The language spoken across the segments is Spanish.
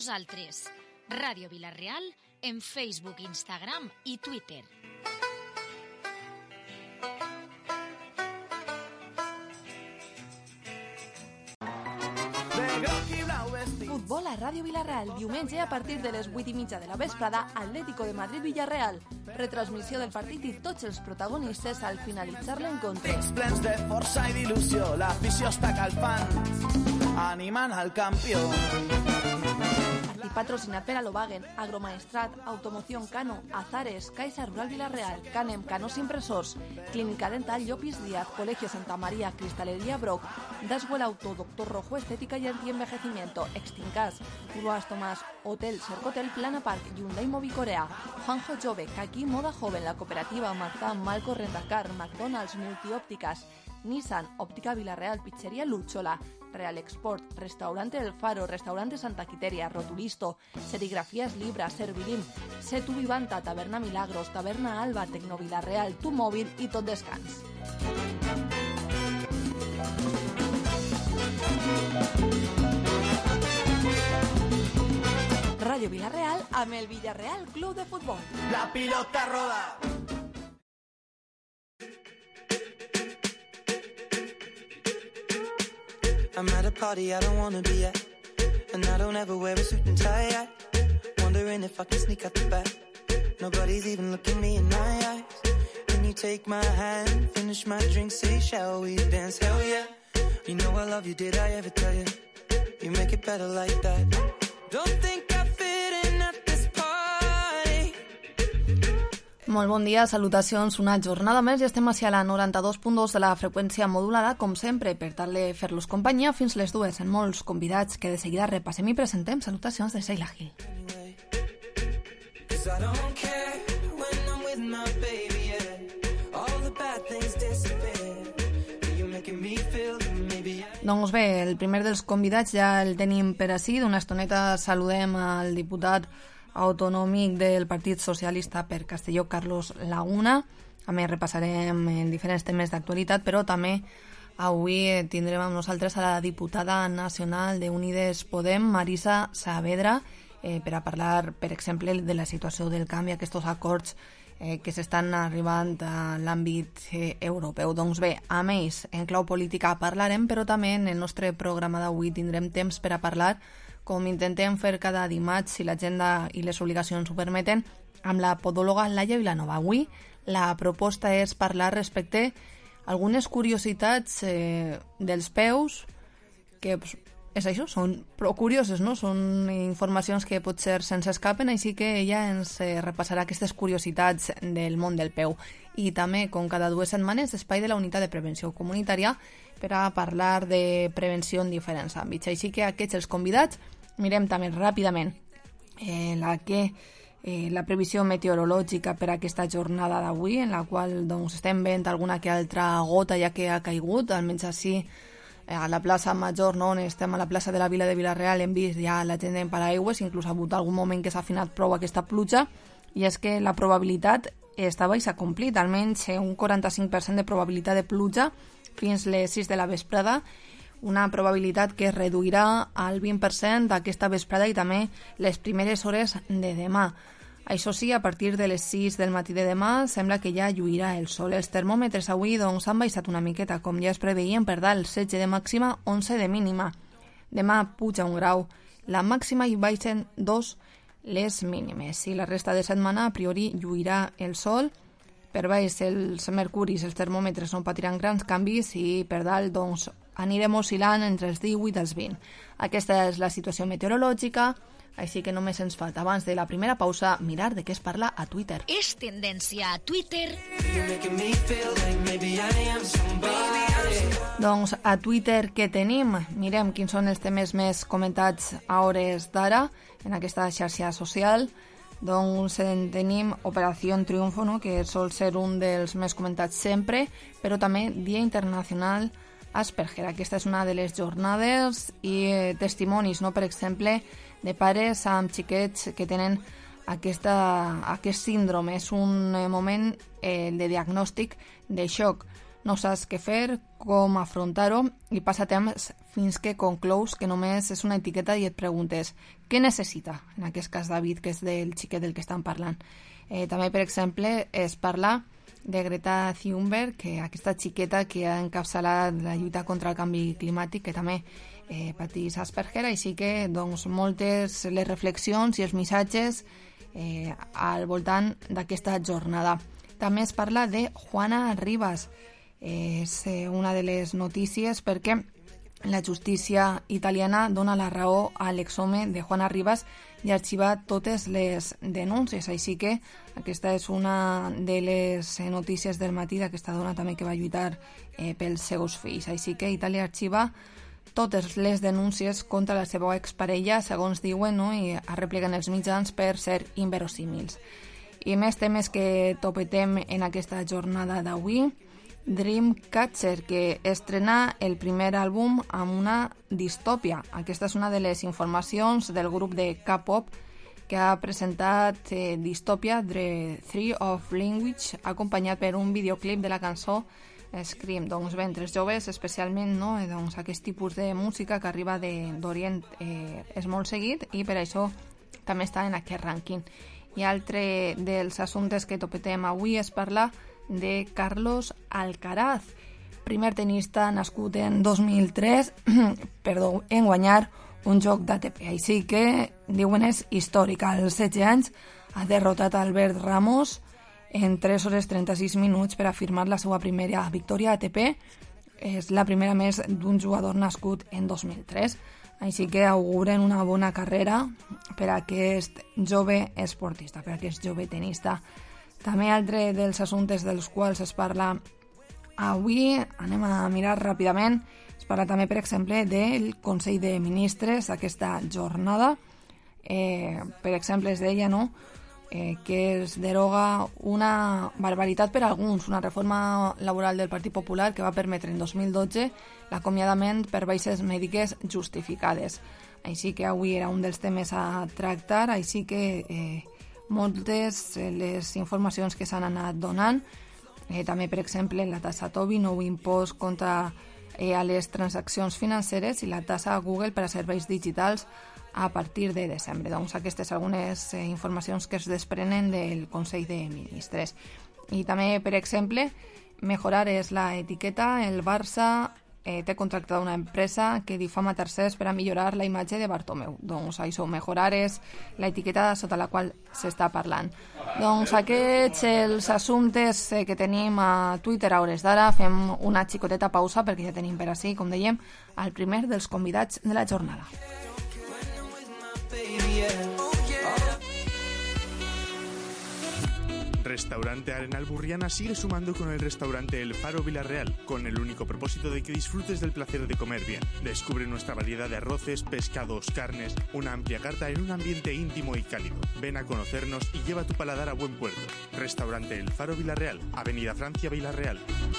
Nosaltres, Ràdio Vila-real, en Facebook, Instagram i Twitter. Futbol a Ràdio Vila-real, diumenge a partir de les 8:30 de la vesprada, Atlético de Madrid-Villarreal. Retransmissió del partit i tots els protagonistes al finalitzar l'encontre. Plens de força i d'il·lusió, l'afició està calfant, animant al campió. Partit patrocinat per Alobagen, Agromaestrat, Automoción Cano, Azares, Caixa Rural Vila-real, Canem, Canos Impresors, Clínica Dental Llopis Díaz, Colegio Santa María, Cristalería Brock, Daswell Auto, Doctor Rojo, Estética y Antienvejecimiento, Extincas, Uruas Tomás, Hotel Cercotel, Plana Park, Hyundai Movicorea, Juanjo Jove, Kaki Moda Joven, La Cooperativa, Marzán, Malco Rentacar, McDonald's, Multiópticas, Nissan, Óptica Vila-real, Pizzería Luchola, Real Export, Restaurante El Faro, Restaurante Santa Quiteria, Rotulisto, Serigrafías Libra, Servilim, Setu Vivanta, Taberna Milagros, Taberna Alba, Tecno Vila-real, Tu Móvil i Tot Descans. Ràdio Vila-real amb el Villarreal Club de Futbol. La pilota roda. I'm at a party I don't wanna be at, and I don't ever wear a suit and tie. Wondering if I can sneak out the back. Nobody's even looking me in my eyes. Can you take my hand, finish my drink, say shall we dance? Hell yeah. You know I love you, did I ever tell you? You make it better like that. Don't think I fit in at this party. Molt bon dia, salutacions, una jornada més i estem així a la 92.2 de la freqüència modulada, com sempre, per tal de fer-los companyia fins les dues, en molts convidats que de seguida repassem i presentem. Salutacions de Sheila Gil. Doncs bé, el primer dels convidats ja el tenim per ací. D'una estoneta saludem al diputat autonòmic del Partit Socialista per Castelló, Carlos Laguna. A més, repassarem en diferents temes d'actualitat, però també avui tindrem amb nosaltres a la diputada nacional d'Unides Podem, Marisa Saavedra, per a parlar, per exemple, de la situació del canvi, aquests acords que s'estan arribant a l'àmbit europeu. Doncs bé, a més, en clau política parlarem, però també en el nostre programa d'avui tindrem temps per a parlar, com intentem fer cada dimarts, si l'agenda i les obligacions ho permeten, amb la podòloga Laia Vilanova. Avui la proposta és parlar respecte a algunes curiositats dels peus, que és això, són prou curioses, no? Són informacions que potser se'ns escapen, així que ella ens repassarà aquestes curiositats del món del peu. I també, com cada 2 setmanes, espai de la unitat de prevenció comunitària per a parlar de prevenció en diferents àmbits. Així que aquests els convidats. Mirem també ràpidament la previsió meteorològica per a aquesta jornada d'avui, en la qual doncs, estem veient alguna que altra gota ja que ha caigut, almenys així a la plaça Major, no? On estem a la plaça de la Vila de Vila-real, hem vist ja la gent en paraigües, inclús ha hagut algun moment que s'ha afinat prou aquesta pluja, i és que la probabilitat estava i s'ha complit, almenys un 45% de probabilitat de pluja fins les 6 de la vesprada, una probabilitat que es reduirà al 20% d'aquesta vesprada i també les primeres hores de demà. Això sí, a partir de les 6 del matí de demà sembla que ja lluirà el sol. Els termòmetres avui doncs, han baixat una miqueta, com ja es preveien, per dalt 16 de màxima, 11 de mínima. Demà puja 1 grau la màxima i baixen 2 les mínimes. I la resta de setmana, a priori, lluirà el sol. Per baix els mercuris, els termòmetres no patiran grans canvis i per dalt doncs, anirem oscil·lant entre els 18 i els 20. Aquesta és la situació meteorològica, així que només ens falta, abans de la primera pausa, mirar de què es parla a Twitter. És tendència a Twitter. Doncs a Twitter què tenim? Mirem quins són els temes més comentats a hores d'ara en aquesta xarxa social. Doncs tenim Operació Triunfo, no? Que sol ser un dels més comentats sempre, però també Dia Internacional Asperger. Aquesta és una de les jornades i testimonis, no? Per exemple, de pares amb xiquets que tenen aquest síndrome. És un moment de diagnòstic de xoc. no saps què fer, com afrontar-ho i passa temps fins que conclous que només és una etiqueta i et preguntes què necessita, en aquest cas David, que és del xiquet del que estan parlant. També, per exemple, es parla de Greta Thunberg, que aquesta xiqueta que ha encapçalat la lluita contra el canvi climàtic, que també patís Asperger, així que doncs, moltes les reflexions i els missatges al voltant d'aquesta jornada. També es parla de Juana Rivas, és una de les notícies perquè la justícia italiana dona la raó a l'exhome de Juana Rivas i arxiva totes les denúncies, així que aquesta és una de les notícies del matí d'aquesta dona també que va lluitar pels seus fills, així que Itàlia arxiva totes les denúncies contra la seva exparella, segons diuen, no? I arrepleguen els mitjans per ser inverosímils. I més temes que topetem en aquesta jornada d'avui. Dreamcatcher, que estrena el primer àlbum amb una distòpia. Aquesta és una de les informacions del grup de K-pop que ha presentat Distòpia, The Tree of Language, acompanyat per un videoclip de la cançó Scream. Doncs bé, entre els joves especialment, no? Doncs aquest tipus de música que arriba d'Orient és molt seguit i per això també està en aquest rànquing. I altre dels assumptes que topetem avui es parla de Carlos Alcaraz, primer tenista nascut en 2003 en guanyar un joc d'ATP. Així que, diuen, és històric. Als 16 anys ha derrotat Albert Ramos en 3 hores 36 minuts per afirmar la seva primera victòria ATP. És la primera més d'un jugador nascut en 2003. Així que auguren una bona carrera per a aquest jove esportista, per a aquest jove tenista. També altre dels assumptes dels quals es parla avui, anem a mirar ràpidament, es parla també, per exemple, del Consell de Ministres aquesta jornada. Per exemple, es deia, no?, que es deroga una barbaritat per a alguns, una reforma laboral del Partit Popular que va permetre en 2012 l'acomiadament per baixes mèdiques justificades. Així que avui era un dels temes a tractar, així que moltes les informacions que s'han anat donant, també, per exemple, la tassa Tobin, nou impost contra a les transaccions financeres i la tassa Google per a serveis digitals a partir de desembre. Doncs aquestes algunes informacions que es desprenen del Consell de Ministres. I també, per exemple, mejorar és la etiqueta. El Barça té contractada una empresa que difama tercers per a millorar la imatge de Bartomeu. Doncs això, mejorar és la etiqueta sota la qual s'està parlant. Doncs aquests els assumptes que tenim a Twitter a hores d'ara. Fem una xicoteta pausa perquè ja tenim per ací, com dèiem, el primer dels convidats de la jornada. Restaurante Arenal Burriana sigue sumando con el restaurante El Faro Villarreal, con el único propósito de que disfrutes del placer de comer bien. Descubre nuestra variedad de arroces, pescados, carnes, una amplia carta en un ambiente íntimo y cálido. Ven a conocernos y lleva tu paladar a buen puerto. Restaurante El Faro Villarreal, Avenida Francia, Villarreal.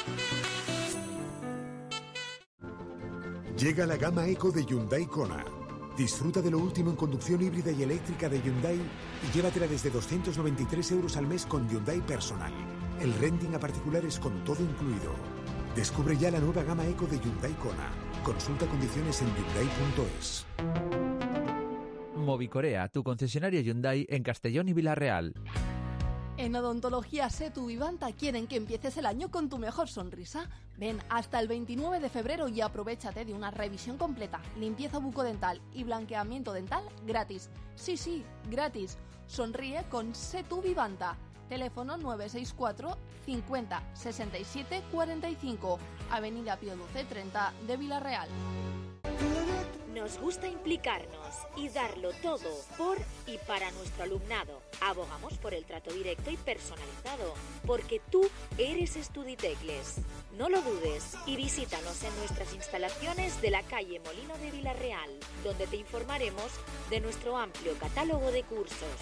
Llega la gama Eco de Hyundai Kona. Disfruta de lo último en conducción híbrida y eléctrica de Hyundai y llévatela desde 293 euros al mes con Hyundai Personal. El renting a particulares con todo incluido. Descubre ya la nueva gama Eco de Hyundai Kona. Consulta condiciones en hyundai.es. Movicorea, tu concesionario Hyundai en Castellón y Villarreal. En Odontología Setu y Vanta quieren que empieces el año con tu mejor sonrisa. Ven hasta el 29 de febrero y aprovéchate de una revisión completa, limpieza bucodental y blanqueamiento dental gratis. Sí, gratis. Sonríe con Setu Vivanta. Teléfono 964 50 67 45, Avenida Pío XII 30 de Villarreal. Nos gusta implicarnos y darlo todo por y para nuestro alumnado. Abogamos por el trato directo y personalizado, porque tú eres Estuditecles. No lo dudes y visítanos en nuestras instalaciones de la calle Molino de Villarreal, donde te informaremos de nuestro amplio catálogo de cursos.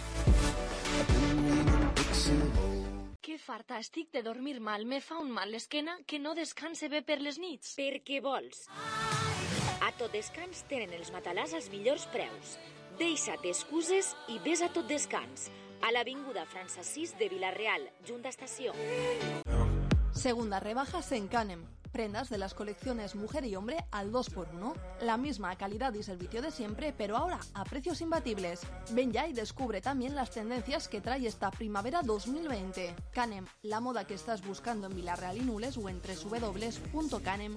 Que farta estic de dormir mal. Me fa un mal l'esquena que no descanse bé per les nits. Per què vols? A Tot Descans tenen els matalàs als millors preus. Deixa't excuses i ves a Tot Descans, a l'avinguda Francesc VI de Villarreal, junt d'estació. Segundas rebajas en Canem. Prendas de las colecciones mujer y hombre al 2x1. La misma calidad y servicio de siempre, pero ahora a precios imbatibles. Ven ya y descubre también las tendencias que trae esta primavera 2020. Canem, la moda que estás buscando en Villarreal y Nules o en www.canem.es.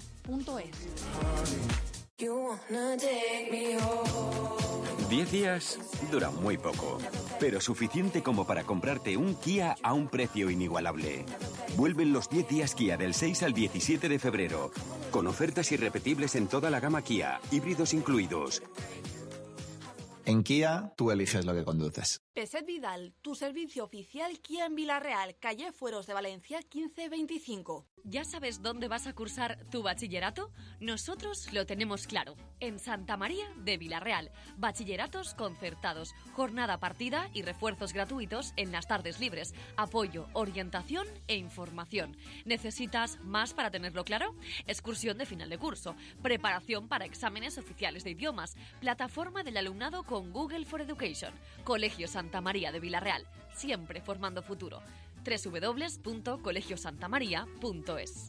10 días dura muy poco, pero suficiente como para comprarte un Kia a un precio inigualable. Vuelven los 10 días Kia del 6 al 17 de febrero, con ofertas irrepetibles en toda la gama Kia, híbridos incluidos. En Kia, tú eliges lo que conduces. Peset Vidal, tu servicio oficial Kia en Villarreal, calle Fueros de Valencia 1525. ¿Ya sabes dónde vas a cursar tu bachillerato? Nosotros lo tenemos claro. En Santa María de Villarreal. Bachilleratos concertados, jornada partida y refuerzos gratuitos en las tardes libres. Apoyo, orientación e información. ¿Necesitas más para tenerlo claro? Excursión de final de curso, preparación para exámenes oficiales de idiomas, plataforma del alumnado con Google for Education, Colegio Santa María de Villarreal, siempre formando futuro. www.colegiosantamaria.es.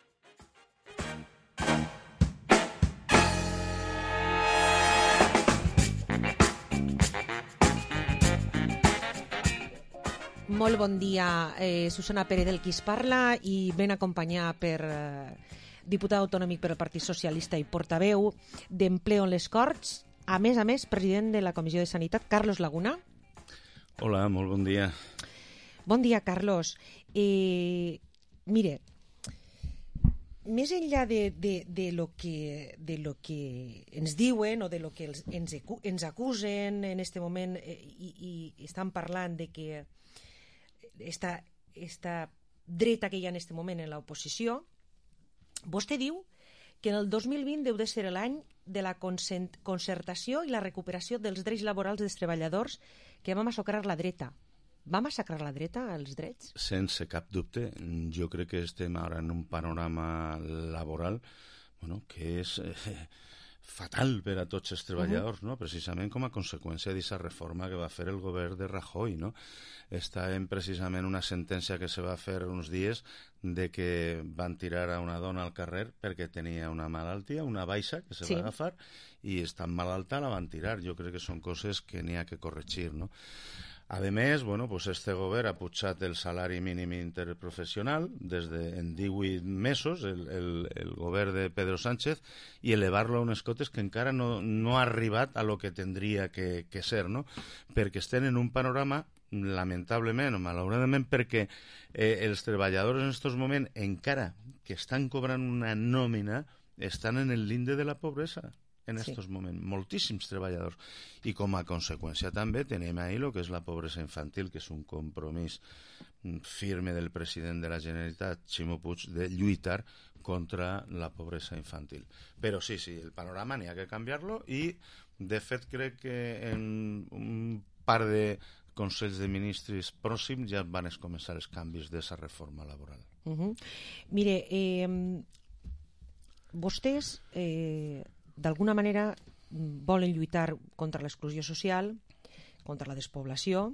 Molt bon dia, Susana Pérez del qui es parla i ben acompanyada per diputat autonòmic per al Partit Socialista i portaveu d'Empleo en les Corts, a més, president de la Comissió de Sanitat, Carlos Laguna. Hola, molt bon dia. Bon dia, Carlos. Mire, més enllà de lo que ens diuen o de lo que ens acusen en este moment i estan parlant de que esta dreta que hi ha en este moment en l'oposició, vostè diu que en el 2020 deu de ser l'any de la concertació i la recuperació dels drets laborals dels treballadors que va massacrar la dreta. Va massacrar la dreta els drets? Sense cap dubte. Jo crec que estem ara en un panorama laboral que és fatal per a tots els treballadors, no? Precisament com a conseqüència d'aquesta reforma que va fer el govern de Rajoy, no? Està en precisament una sentència que se va fer uns dies de que van tirar a una dona al carrer perquè tenia una malaltia, una baixa que se va agafar, i estant malalta la van tirar. Jo crec que són coses que n'hi ha que corregir, no? A més, este govern ha pujat el salari mínim interprofessional en 18 mesos, el govern de Pedro Sánchez, i elevar-lo a unes cotes que encara no ha arribat a lo que tindria que ser, no? Perquè estem en un panorama, lamentablement o malauradament, perquè els treballadors en aquests moments, encara que estan cobrant una nòmina, estan en el linde de la pobresa. En aquests moments, moltíssims treballadors. I com a conseqüència també tenim ahí el que és la pobresa infantil, que és un compromís firme del president de la Generalitat, Ximo Puig, de lluitar contra la pobresa infantil. Però sí, el panorama n'hi ha que canviar-lo i, de fet, crec que en un par de Consells de Ministres pròxims ja van començar els canvis d'aquesta reforma laboral. Mire, vostès d'alguna manera volen lluitar contra l'exclusió social, contra la despoblació,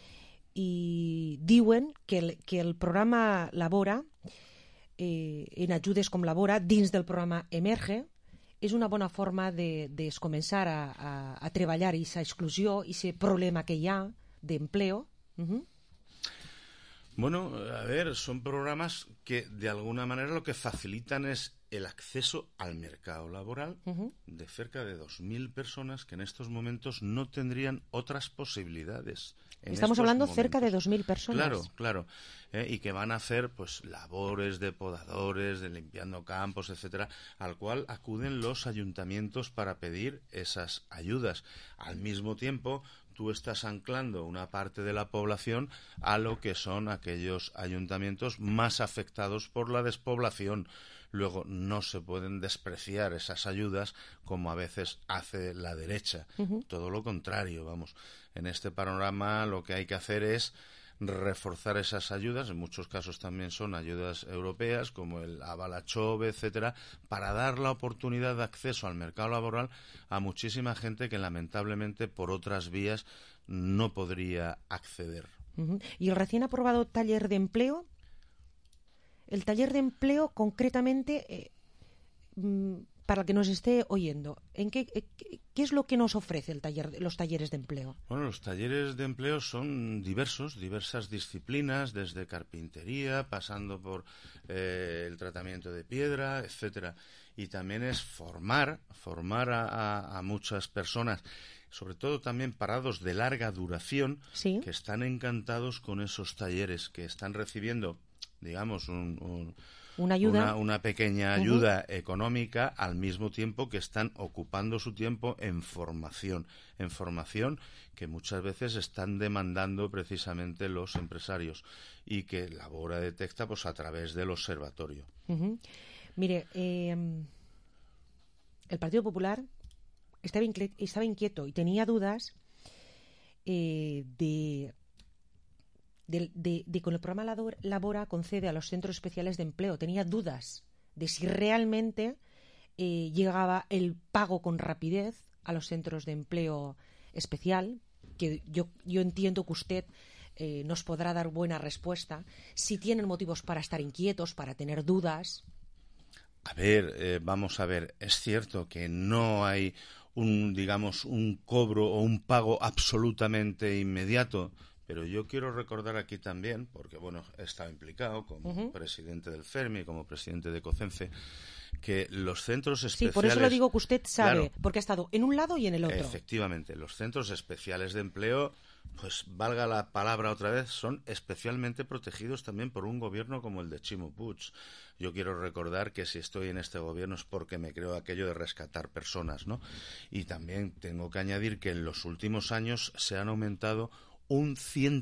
i diuen que el programa Labora, en ajudes com Labora, dins del programa Emerge, és una bona forma de començar a treballar aquesta exclusió, aquest problema que hi ha d'empleo. Bueno, a ver, son programas que de alguna manera lo que facilitan es el acceso al mercado laboral de cerca de 2.000 personas que en estos momentos no tendrían otras posibilidades. Estamos hablando cerca de 2.000 personas. Claro. Y que van a hacer labores de podadores, de limpiando campos, etcétera, al cual acuden los ayuntamientos para pedir esas ayudas. Al mismo tiempo, tú estás anclando una parte de la población a lo que son aquellos ayuntamientos más afectados por la despoblación. Luego, no se pueden despreciar esas ayudas como a veces hace la derecha. Todo lo contrario, vamos. En este panorama lo que hay que hacer es reforzar esas ayudas, en muchos casos también son ayudas europeas, como el Aval Chove, etcétera, para dar la oportunidad de acceso al mercado laboral a muchísima gente que lamentablemente por otras vías no podría acceder. ¿Y el recién aprobado taller de empleo? El taller de empleo, concretamente, para el que nos esté oyendo, ¿qué es lo que nos ofrece los talleres de empleo? Bueno, los talleres de empleo son diversas disciplinas, desde carpintería, pasando por el tratamiento de piedra, etcétera. Y también es formar a muchas personas, sobre todo también parados de larga duración, ¿sí?, que están encantados con esos talleres, que están recibiendo, digamos, una ayuda, una pequeña ayuda económica, al mismo tiempo que están ocupando su tiempo en formación que muchas veces están demandando precisamente los empresarios y que Labora detecta pues a través del observatorio. Mire, el Partido Popular estaba inquieto y tenía dudas de con el programa Labora concede a los centros especiales de empleo. Tenía dudas de si realmente llegaba el pago con rapidez a los centros de empleo especial, que yo entiendo que usted nos podrá dar buena respuesta. Si tienen motivos para estar inquietos, para tener dudas. A ver, vamos a ver, es cierto que no hay un cobro o un pago absolutamente inmediato, pero yo quiero recordar aquí también, porque bueno, he estado implicado como presidente del FERMI, como presidente de COCENFE, que los centros especiales... Sí, por eso lo digo que usted sabe, claro, porque ha estado en un lado y en el otro. Efectivamente, los centros especiales de empleo, pues valga la palabra otra vez, son especialmente protegidos también por un gobierno como el de Ximo Puig. Yo quiero recordar que si estoy en este gobierno es porque me creo aquello de rescatar personas, ¿no? Y también tengo que añadir que en los últimos años se han aumentado un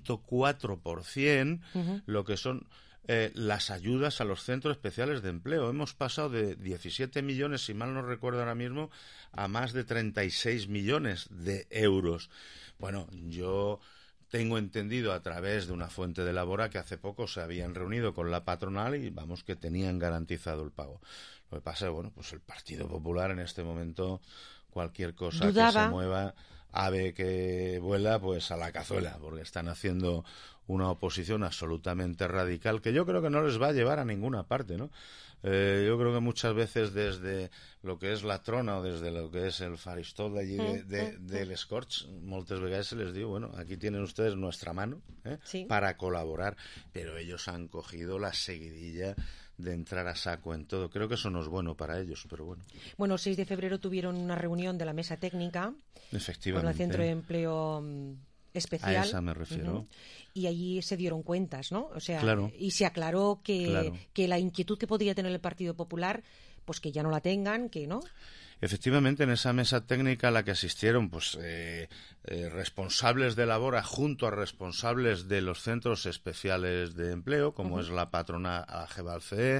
104% lo que son las ayudas a los centros especiales de empleo. Hemos pasado de 17 millones, si mal no recuerdo ahora mismo, a más de 36 millones de euros. Bueno, yo tengo entendido a través de una fuente de Labora que hace poco se habían reunido con la patronal y vamos, que tenían garantizado el pago. Lo que pasa es, bueno, pues el Partido Popular en este momento, cualquier cosa dudaba, que se mueva, ave que vuela, pues a la cazuela, porque están haciendo una oposición absolutamente radical que yo creo que no les va a llevar a ninguna parte, ¿no? Yo creo que muchas veces desde lo que es la trona o desde lo que es el faristol de allí del Scorch, moltes vegades se les digo, bueno, aquí tienen ustedes nuestra mano sí, para colaborar, pero ellos han cogido la seguidilla de entrar a saco en todo. Creo que eso no es bueno para ellos, pero bueno. Bueno, el 6 de febrero tuvieron una reunión de la mesa técnica con el Centro de Empleo Especial. A esa me refiero. Y allí se dieron cuentas, ¿no? O sea, claro, y se aclaró que la inquietud que podría tener el Partido Popular, pues que ya no la tengan, que no. Efectivamente, en esa mesa técnica a la que asistieron pues responsables de Labora junto a responsables de los centros especiales de empleo, como es la patrona AGEBALCE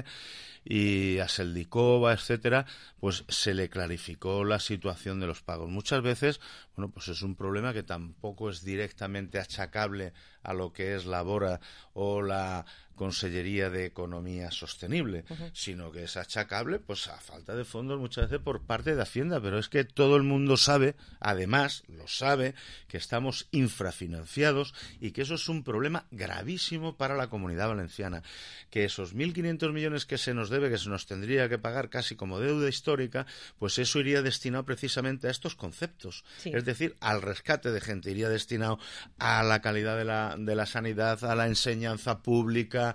y Aseldicova, etcétera, pues se le clarificó la situación de los pagos. Muchas veces, bueno, pues es un problema que tampoco es directamente achacable a lo que es Labora o la Consellería de Economía Sostenible, sino que es achacable pues a falta de fondos muchas veces por parte de Hacienda, pero es que todo el mundo sabe, además lo sabe, que estamos infrafinanciados y que eso es un problema gravísimo para la Comunidad Valenciana, que esos 1.500 millones que se nos debe, que se nos tendría que pagar casi como deuda histórica, pues eso iría destinado precisamente a estos conceptos, es decir, al rescate de gente, iría destinado a la calidad de la sanidad, a la enseñanza pública,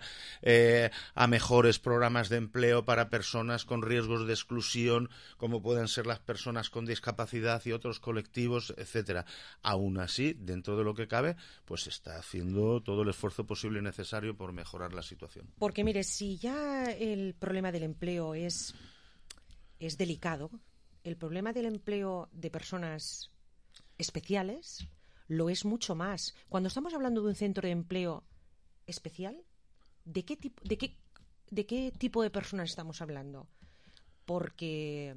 a mejores programas de empleo para personas con riesgos de exclusión, como pueden ser las personas con discapacidad y otros colectivos, etcétera. Aún así, dentro de lo que cabe, pues se está haciendo todo el esfuerzo posible y necesario por mejorar la situación. Porque mire, si ya el problema del empleo es delicado, el problema del empleo de personas especiales lo es mucho más. Cuando estamos hablando de un centro de empleo especial, ¿de qué tipo de personas estamos hablando? Porque,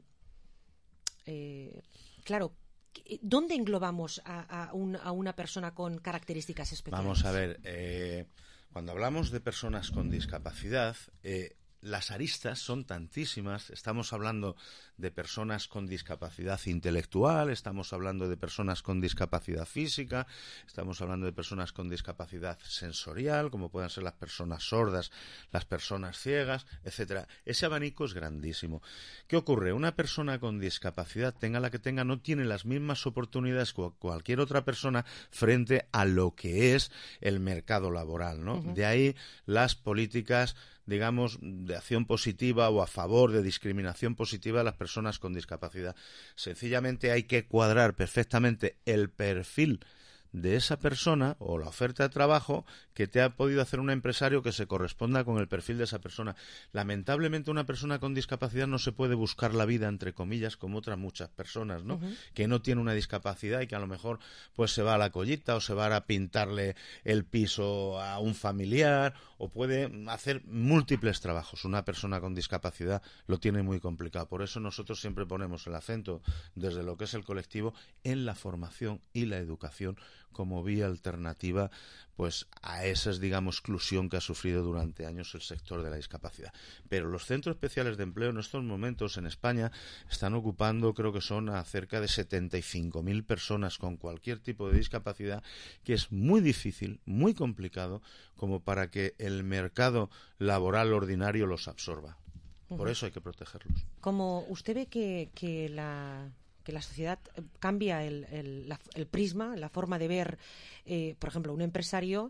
claro, ¿dónde englobamos a una persona con características especiales? Vamos a ver, cuando hablamos de personas con discapacidad, las aristas son tantísimas. Estamos hablando de personas con discapacidad intelectual, estamos hablando de personas con discapacidad física, estamos hablando de personas con discapacidad sensorial, como puedan ser las personas sordas, las personas ciegas, etcétera. Ese abanico es grandísimo. ¿Qué ocurre? Una persona con discapacidad, tenga la que tenga, no tiene las mismas oportunidades que cualquier otra persona frente a lo que es el mercado laboral, ¿no? De ahí las políticas, digamos, de acción positiva o a favor de discriminación positiva de las personas con discapacidad. Sencillamente hay que cuadrar perfectamente el perfil de esa persona o la oferta de trabajo que te ha podido hacer un empresario que se corresponda con el perfil de esa persona. Lamentablemente una persona con discapacidad no se puede buscar la vida, entre comillas, como otras muchas personas, ¿no? Que no tiene una discapacidad y que a lo mejor pues se va a la collita o se va a pintarle el piso a un familiar o puede hacer múltiples trabajos. Una persona con discapacidad lo tiene muy complicado. Por eso nosotros siempre ponemos el acento desde lo que es el colectivo en la formación y la educación como vía alternativa pues a esa, digamos, exclusión que ha sufrido durante años el sector de la discapacidad. Pero los centros especiales de empleo en estos momentos en España están ocupando, creo que son a cerca de 75.000 personas con cualquier tipo de discapacidad, que es muy difícil, muy complicado, como para que el mercado laboral ordinario los absorba. Por eso hay que protegerlos. Como usted ve que la sociedad cambia el prisma, la forma de ver, por ejemplo, un empresario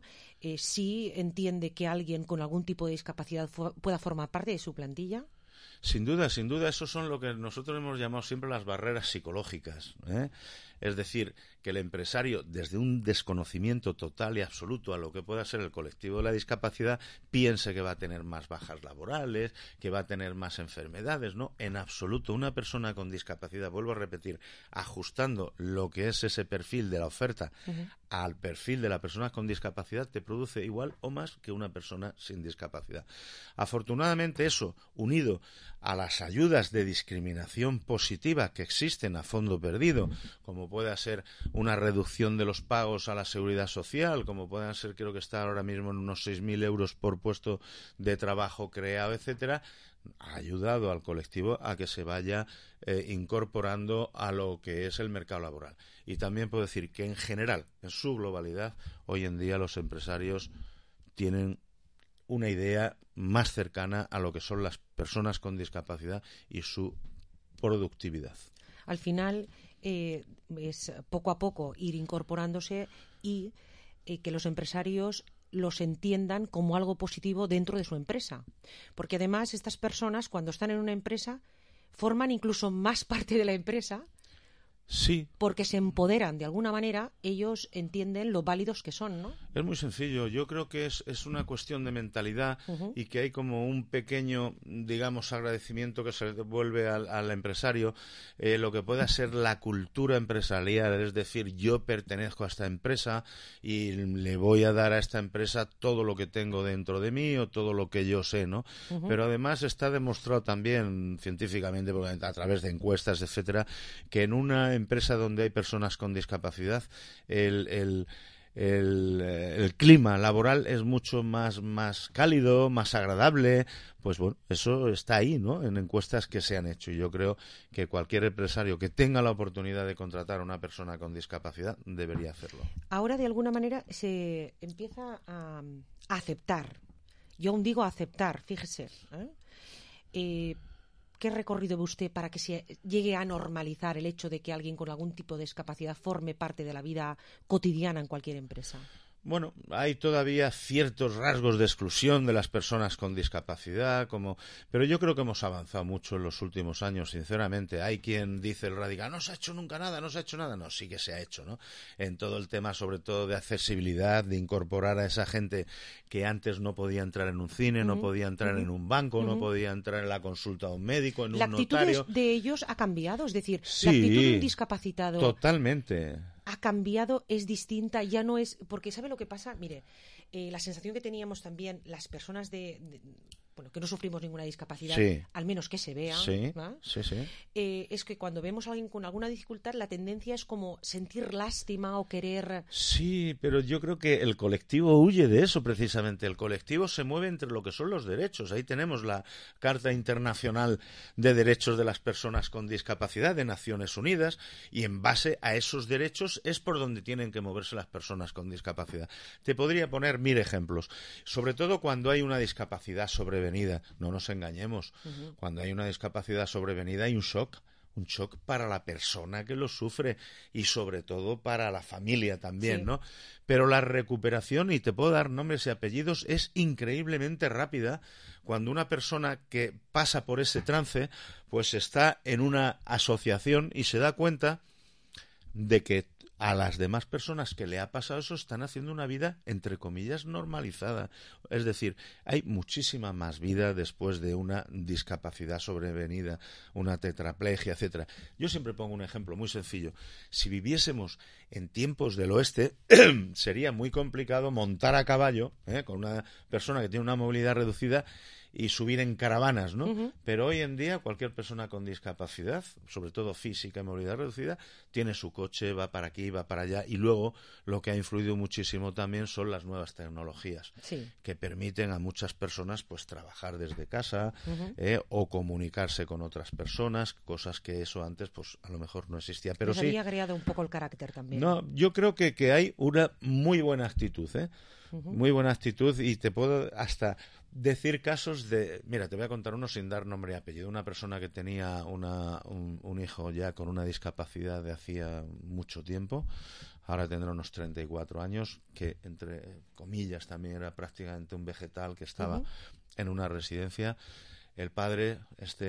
sí entiende que alguien con algún tipo de discapacidad pueda formar parte de su plantilla. Sin duda, eso son lo que nosotros hemos llamado siempre las barreras psicológicas, ¿eh? Es decir, que el empresario, desde un desconocimiento total y absoluto a lo que pueda ser el colectivo de la discapacidad, piense que va a tener más bajas laborales, que va a tener más enfermedades, ¿no? En absoluto. Una persona con discapacidad, vuelvo a repetir, ajustando lo que es ese perfil de la oferta al perfil de la persona con discapacidad, te produce igual o más que una persona sin discapacidad. Afortunadamente eso, unido a las ayudas de discriminación positiva que existen a fondo perdido, como pueda ser una reducción de los pagos a la seguridad social, como puedan ser, creo que está ahora mismo en unos 6.000 euros por puesto de trabajo creado, etcétera, ha ayudado al colectivo a que se vaya incorporando a lo que es el mercado laboral. Y también puedo decir que en general, en su globalidad, hoy en día los empresarios tienen una idea más cercana a lo que son las personas con discapacidad y su productividad. Al final es poco a poco ir incorporándose y que los empresarios los entiendan como algo positivo dentro de su empresa. Porque además estas personas, cuando están en una empresa, forman incluso más parte de la empresa. Sí. Porque se empoderan de alguna manera, ellos entienden lo válidos que son, ¿no? Es muy sencillo. Yo creo que es una cuestión de mentalidad y que hay como un pequeño, digamos, agradecimiento que se devuelve al empresario, lo que pueda ser la cultura empresarial, es decir, yo pertenezco a esta empresa y le voy a dar a esta empresa todo lo que tengo dentro de mí o todo lo que yo sé, ¿no? Pero además está demostrado también científicamente, a través de encuestas, etcétera, que en una empresa donde hay personas con discapacidad, el clima laboral es mucho más cálido, más agradable. Pues bueno, eso está ahí, ¿no? En encuestas que se han hecho. Y yo creo que cualquier empresario que tenga la oportunidad de contratar a una persona con discapacidad debería hacerlo. Ahora, de alguna manera, se empieza a aceptar. Yo aún digo aceptar, fíjese. ¿Qué recorrido ve usted para que se llegue a normalizar el hecho de que alguien con algún tipo de discapacidad forme parte de la vida cotidiana en cualquier empresa? Bueno, hay todavía ciertos rasgos de exclusión de las personas con discapacidad, pero yo creo que hemos avanzado mucho en los últimos años, sinceramente. Hay quien dice el radical, no se ha hecho nunca nada, no se ha hecho nada. No, sí que se ha hecho, ¿no? En todo el tema, sobre todo, de accesibilidad, de incorporar a esa gente que antes no podía entrar en un cine, no podía entrar en un banco, no podía entrar en la consulta de un médico, en un notario. La actitud de ellos ha cambiado, es decir, sí, la actitud de un discapacitado... Totalmente. Ha cambiado, es distinta, ya no es... Porque ¿sabe lo que pasa? Mire, la sensación que teníamos también las personas bueno, que no sufrimos ninguna discapacidad, sí, al menos que se vea, sí, ¿no? sí, sí. Es que cuando vemos a alguien con alguna dificultad, la tendencia es como sentir lástima o querer... Sí, pero yo creo que el colectivo huye de eso precisamente. El colectivo se mueve entre lo que son los derechos. Ahí tenemos la Carta Internacional de Derechos de las Personas con Discapacidad de Naciones Unidas, y en base a esos derechos es por donde tienen que moverse las personas con discapacidad. Te podría poner 1000 ejemplos, sobre todo cuando hay una discapacidad sobrevenida. No nos engañemos. Cuando hay una discapacidad sobrevenida hay un shock para la persona que lo sufre y sobre todo para la familia también, sí, ¿no? Pero la recuperación, y te puedo dar nombres y apellidos, es increíblemente rápida cuando una persona que pasa por ese trance pues está en una asociación y se da cuenta de que a las demás personas que le ha pasado eso están haciendo una vida, entre comillas, normalizada. Es decir, hay muchísima más vida después de una discapacidad sobrevenida, una tetraplegia, etcétera. Yo siempre pongo un ejemplo muy sencillo. Si viviésemos en tiempos del oeste, sería muy complicado montar a caballo, con una persona que tiene una movilidad reducida, y subir en caravanas, ¿no? Pero hoy en día cualquier persona con discapacidad, sobre todo física y movilidad reducida, tiene su coche, va para aquí, va para allá, y luego lo que ha influido muchísimo también son las nuevas tecnologías, sí, que permiten a muchas personas pues trabajar desde casa, o comunicarse con otras personas, cosas que eso antes pues a lo mejor no existía. Pero les sí, había agregado un poco el carácter también. No, yo creo que hay una muy buena actitud, muy buena actitud, y te puedo hasta decir casos de... Mira, te voy a contar uno sin dar nombre y apellido. Una persona que tenía un hijo ya con una discapacidad de hacía mucho tiempo, ahora tendrá unos 34 años, que entre comillas también era prácticamente un vegetal, que estaba en una residencia. El padre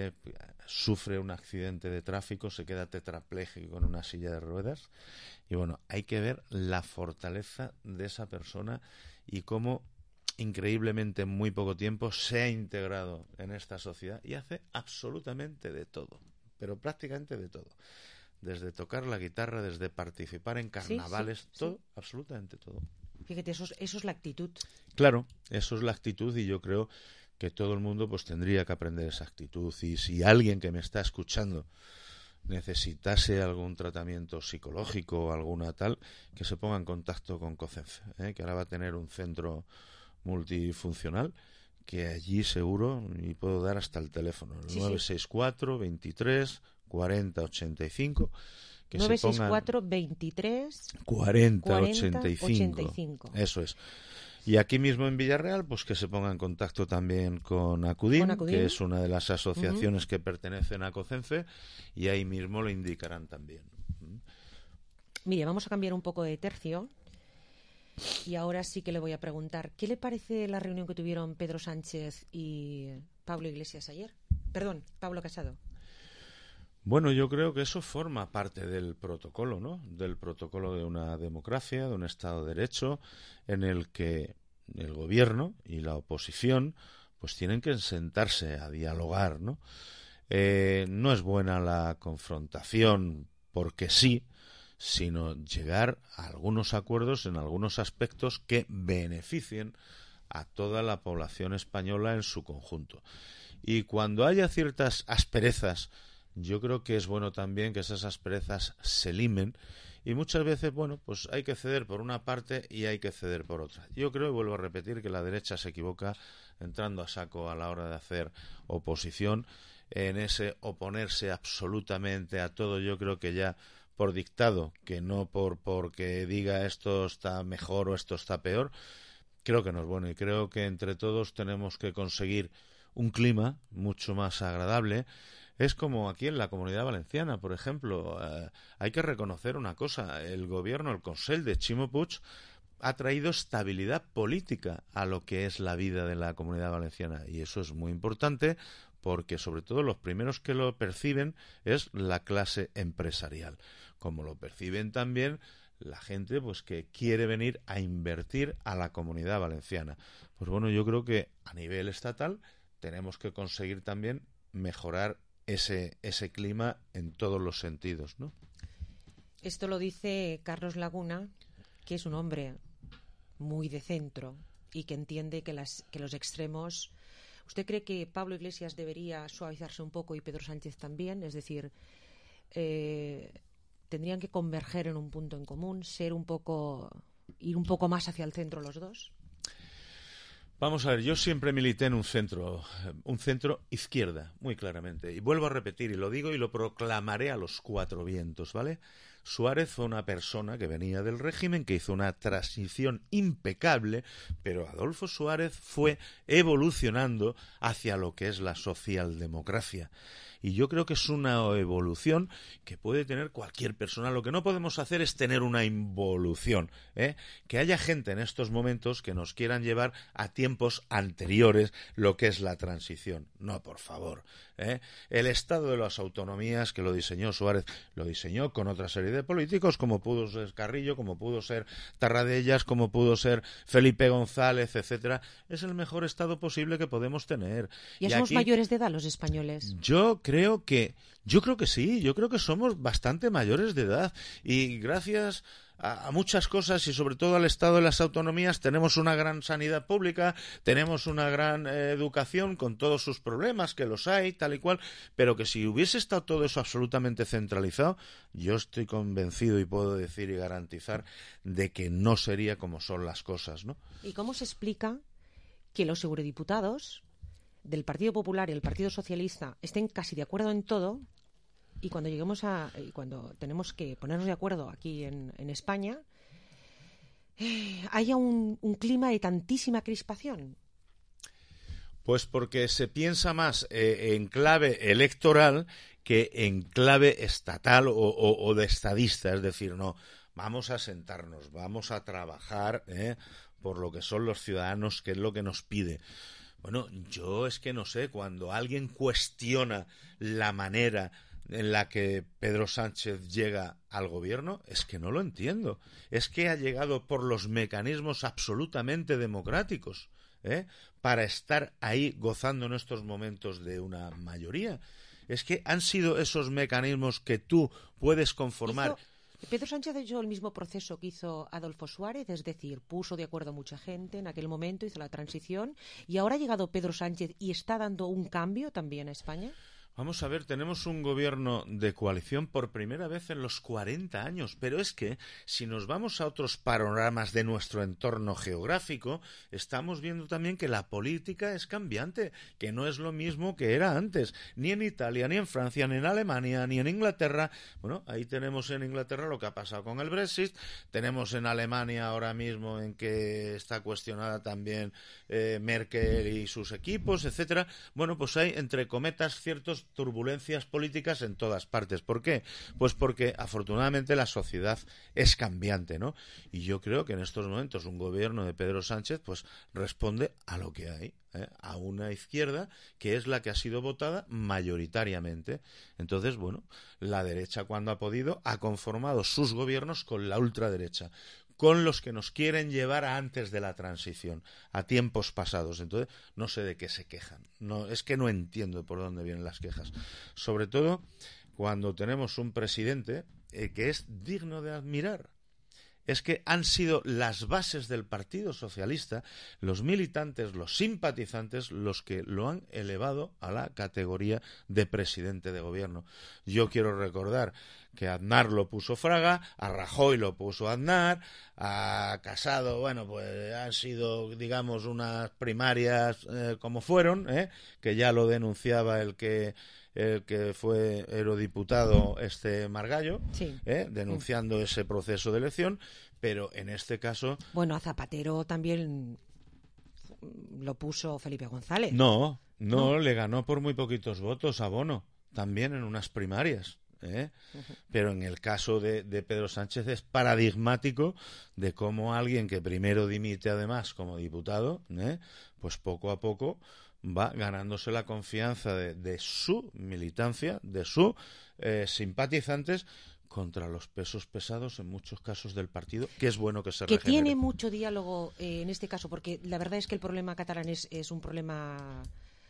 sufre un accidente de tráfico, se queda tetrapléjico con una silla de ruedas, y bueno, hay que ver la fortaleza de esa persona y cómo increíblemente en muy poco tiempo se ha integrado en esta sociedad y hace absolutamente de todo, pero prácticamente de todo, desde tocar la guitarra, desde participar en carnavales, sí, todo, absolutamente todo. Fíjate, eso es la actitud. Claro, eso es la actitud, y yo creo que todo el mundo pues tendría que aprender esa actitud. Y si alguien que me está escuchando necesitase algún tratamiento psicológico o alguna tal, que se ponga en contacto con COCENFE, que ahora va a tener un centro multifuncional, que allí seguro, y puedo dar hasta el teléfono, el 964 23 40 85, que 964 23 40 85. Eso es. Y aquí mismo en Villarreal, pues que se ponga en contacto también con Acudim, que es una de las asociaciones que pertenecen a COCENFE, y ahí mismo lo indicarán también. Mire, vamos a cambiar un poco de tercio, y ahora sí que le voy a preguntar, ¿qué le parece la reunión que tuvieron Pedro Sánchez y Pablo Iglesias ayer? Perdón, Pablo Casado. Bueno, yo creo que eso forma parte del protocolo, ¿no? Del protocolo de una democracia, de un Estado de Derecho, en el que el gobierno y la oposición pues tienen que sentarse a dialogar, ¿no? No es buena la confrontación porque sí, sino llegar a algunos acuerdos en algunos aspectos que beneficien a toda la población española en su conjunto. Y cuando haya ciertas asperezas, yo creo que es bueno también que esas asperezas se limen, y muchas veces, bueno, pues hay que ceder por una parte y hay que ceder por otra. Yo creo, y vuelvo a repetir, que la derecha se equivoca entrando a saco a la hora de hacer oposición, en ese oponerse absolutamente a todo. Yo creo que ya por dictado, que no porque diga esto está mejor o esto está peor, creo que no es bueno, y creo que entre todos tenemos que conseguir un clima mucho más agradable. Es como aquí en la Comunidad Valenciana, por ejemplo, hay que reconocer una cosa: el gobierno, el Consell de Ximo Puig, ha traído estabilidad política a lo que es la vida de la Comunidad Valenciana, y eso es muy importante, porque sobre todo los primeros que lo perciben es la clase empresarial, como lo perciben también la gente pues que quiere venir a invertir a la Comunidad Valenciana. Pues bueno, yo creo que a nivel estatal tenemos que conseguir también mejorar ese clima en todos los sentidos, ¿no? Esto lo dice Carlos Laguna, que es un hombre muy de centro y que entiende que los extremos, ¿Usted cree que Pablo Iglesias debería suavizarse un poco y Pedro Sánchez también? Es decir, ¿tendrían que converger en un punto en común, ir un poco más hacia el centro los dos? Vamos a ver, yo siempre milité en un centro izquierda, muy claramente. Y vuelvo a repetir, y lo digo y lo proclamaré a los cuatro vientos, ¿vale? Suárez fue una persona que venía del régimen, que hizo una transición impecable, pero Adolfo Suárez fue evolucionando hacia lo que es la socialdemocracia. Y yo creo que es una evolución que puede tener cualquier persona. Lo que no podemos hacer es tener una involución, que haya gente en estos momentos que nos quieran llevar a tiempos anteriores lo que es la transición. No, por favor. El Estado de las Autonomías, que lo diseñó Suárez, lo diseñó con otra serie de políticos, como pudo ser Carrillo, como pudo ser Tarradellas, como pudo ser Felipe González, etcétera. Es el mejor Estado posible que podemos tener. ¿Ya somos mayores de edad los españoles? Yo creo que sí, yo creo que somos bastante mayores de edad y gracias a muchas cosas y sobre todo al Estado de las Autonomías tenemos una gran sanidad pública, tenemos una gran educación con todos sus problemas, que los hay, tal y cual, pero que si hubiese estado todo eso absolutamente centralizado, yo estoy convencido y puedo decir y garantizar de que no sería como son las cosas, ¿no? ¿Y cómo se explica que los eurodiputados del Partido Popular y el Partido Socialista estén casi de acuerdo en todo y cuando tenemos que ponernos de acuerdo aquí en España haya un clima de tantísima crispación? Pues porque se piensa más en clave electoral que en clave estatal o de estadista, es decir, no, vamos a sentarnos, vamos a trabajar por lo que son los ciudadanos, que es lo que nos pide. Bueno, yo es que no sé, cuando alguien cuestiona la manera en la que Pedro Sánchez llega al gobierno, es que no lo entiendo. Es que ha llegado por los mecanismos absolutamente democráticos, para estar ahí gozando en estos momentos de una mayoría. Es que han sido esos mecanismos que tú puedes conformar. Pedro Sánchez ha hecho el mismo proceso que hizo Adolfo Suárez, es decir, puso de acuerdo a mucha gente en aquel momento, hizo la transición, y ahora ha llegado Pedro Sánchez y está dando un cambio también a España. Vamos a ver, tenemos un gobierno de coalición por primera vez en los 40 años, pero es que si nos vamos a otros panoramas de nuestro entorno geográfico, estamos viendo también que la política es cambiante, que no es lo mismo que era antes, ni en Italia, ni en Francia, ni en Alemania, ni en Inglaterra. Bueno, ahí tenemos en Inglaterra lo que ha pasado con el Brexit, tenemos en Alemania ahora mismo en que está cuestionada también Merkel y sus equipos, etcétera. Bueno, pues hay, entre cometas, ciertos turbulencias políticas en todas partes. ¿Por qué? Pues porque afortunadamente la sociedad es cambiante, ¿no? Y yo creo que en estos momentos un gobierno de Pedro Sánchez pues responde a lo que hay, a una izquierda que es la que ha sido votada mayoritariamente. Entonces, bueno, la derecha cuando ha podido ha conformado sus gobiernos con la ultraderecha, con los que nos quieren llevar a antes de la transición, a tiempos pasados. Entonces, no sé de qué se quejan. No, es que no entiendo por dónde vienen las quejas. Sobre todo cuando tenemos un presidente que es digno de admirar. Es que han sido las bases del Partido Socialista, los militantes, los simpatizantes, los que lo han elevado a la categoría de presidente de gobierno. Yo quiero recordar que a Aznar lo puso Fraga, a Rajoy lo puso Aznar, a Casado, bueno, pues han sido, digamos, unas primarias como fueron, que ya lo denunciaba el que fue eurodiputado Margallo, sí, denunciando ese proceso de elección, pero en este caso... Bueno, a Zapatero también lo puso Felipe González. No, le ganó por muy poquitos votos a Bono, también en unas primarias. Pero en el caso de Pedro Sánchez es paradigmático de cómo alguien que primero dimite además como diputado, pues poco a poco va ganándose la confianza de su militancia, de sus simpatizantes, contra los pesos pesados en muchos casos del partido, que es bueno que se regenere. Que tiene mucho diálogo en este caso, porque la verdad es que el problema catalán es un problema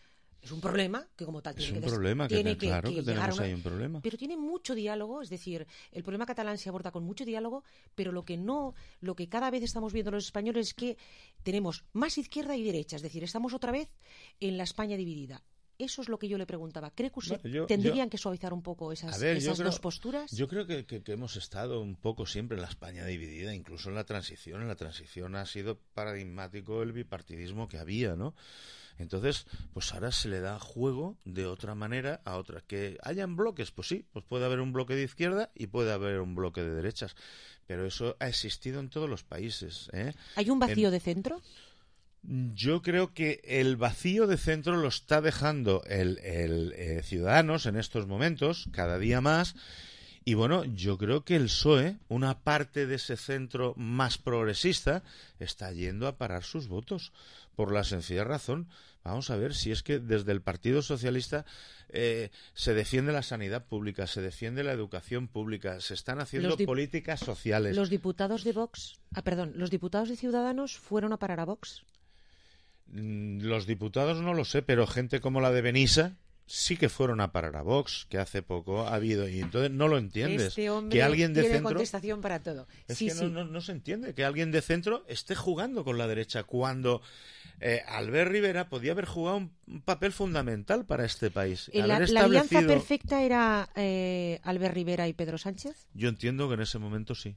Es un problema que como tal tiene claro que tenemos ahí un problema. Pero tiene mucho diálogo, es decir, el problema catalán se aborda con mucho diálogo, pero lo que cada vez estamos viendo los españoles es que tenemos más izquierda y derecha, es decir, estamos otra vez en la España dividida. Eso es lo que yo le preguntaba. ¿Cree que usted tendrían que suavizar un poco esas dos posturas? Yo creo que hemos estado un poco siempre en la España dividida, incluso en la transición. En la transición ha sido paradigmático el bipartidismo que había, ¿no? Entonces, pues ahora se le da juego de otra manera a otra. ¿Que hayan bloques? Pues sí, pues puede haber un bloque de izquierda y puede haber un bloque de derechas. Pero eso ha existido en todos los países, ¿eh? ¿Hay un vacío de centro? Yo creo que el vacío de centro lo está dejando el Ciudadanos en estos momentos, cada día más. Y bueno, yo creo que el PSOE, una parte de ese centro más progresista, está yendo a parar sus votos. Por la sencilla razón, vamos a ver, si es que desde el Partido Socialista se defiende la sanidad pública, se defiende la educación pública, se están haciendo políticas sociales. ¿Los diputados de los diputados de Ciudadanos fueron a parar a Vox? Los diputados no lo sé, pero gente como la de Benissa sí que fueron a parar a Vox, que hace poco ha habido, y entonces no lo entiendes. Este hombre que alguien de tiene centro, contestación para todo. Es que no se entiende que alguien de centro esté jugando con la derecha cuando Albert Rivera podía haber jugado un papel fundamental para este país. ¿La alianza perfecta era Albert Rivera y Pedro Sánchez? Yo entiendo que en ese momento sí.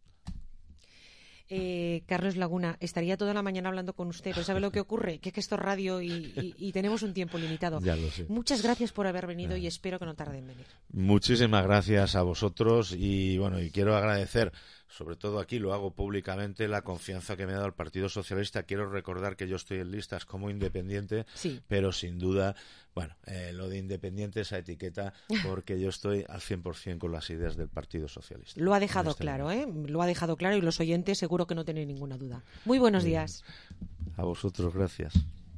Carlos Laguna, estaría toda la mañana hablando con usted, pero ¿sabe lo que ocurre? Que esto es radio y tenemos un tiempo limitado. Ya lo sé. Muchas gracias por haber venido y espero que no tarde en venir. Muchísimas gracias a vosotros y bueno, y quiero agradecer, sobre todo aquí lo hago públicamente, la confianza que me ha dado el Partido Socialista. Quiero recordar que yo estoy en listas como independiente, sí, pero sin duda, bueno, lo de independiente, esa etiqueta, porque yo estoy al 100% con las ideas del Partido Socialista. Lo ha dejado claro, Lo ha dejado claro y los oyentes seguro que no tienen ninguna duda. Muy buenos días. A vosotros, gracias.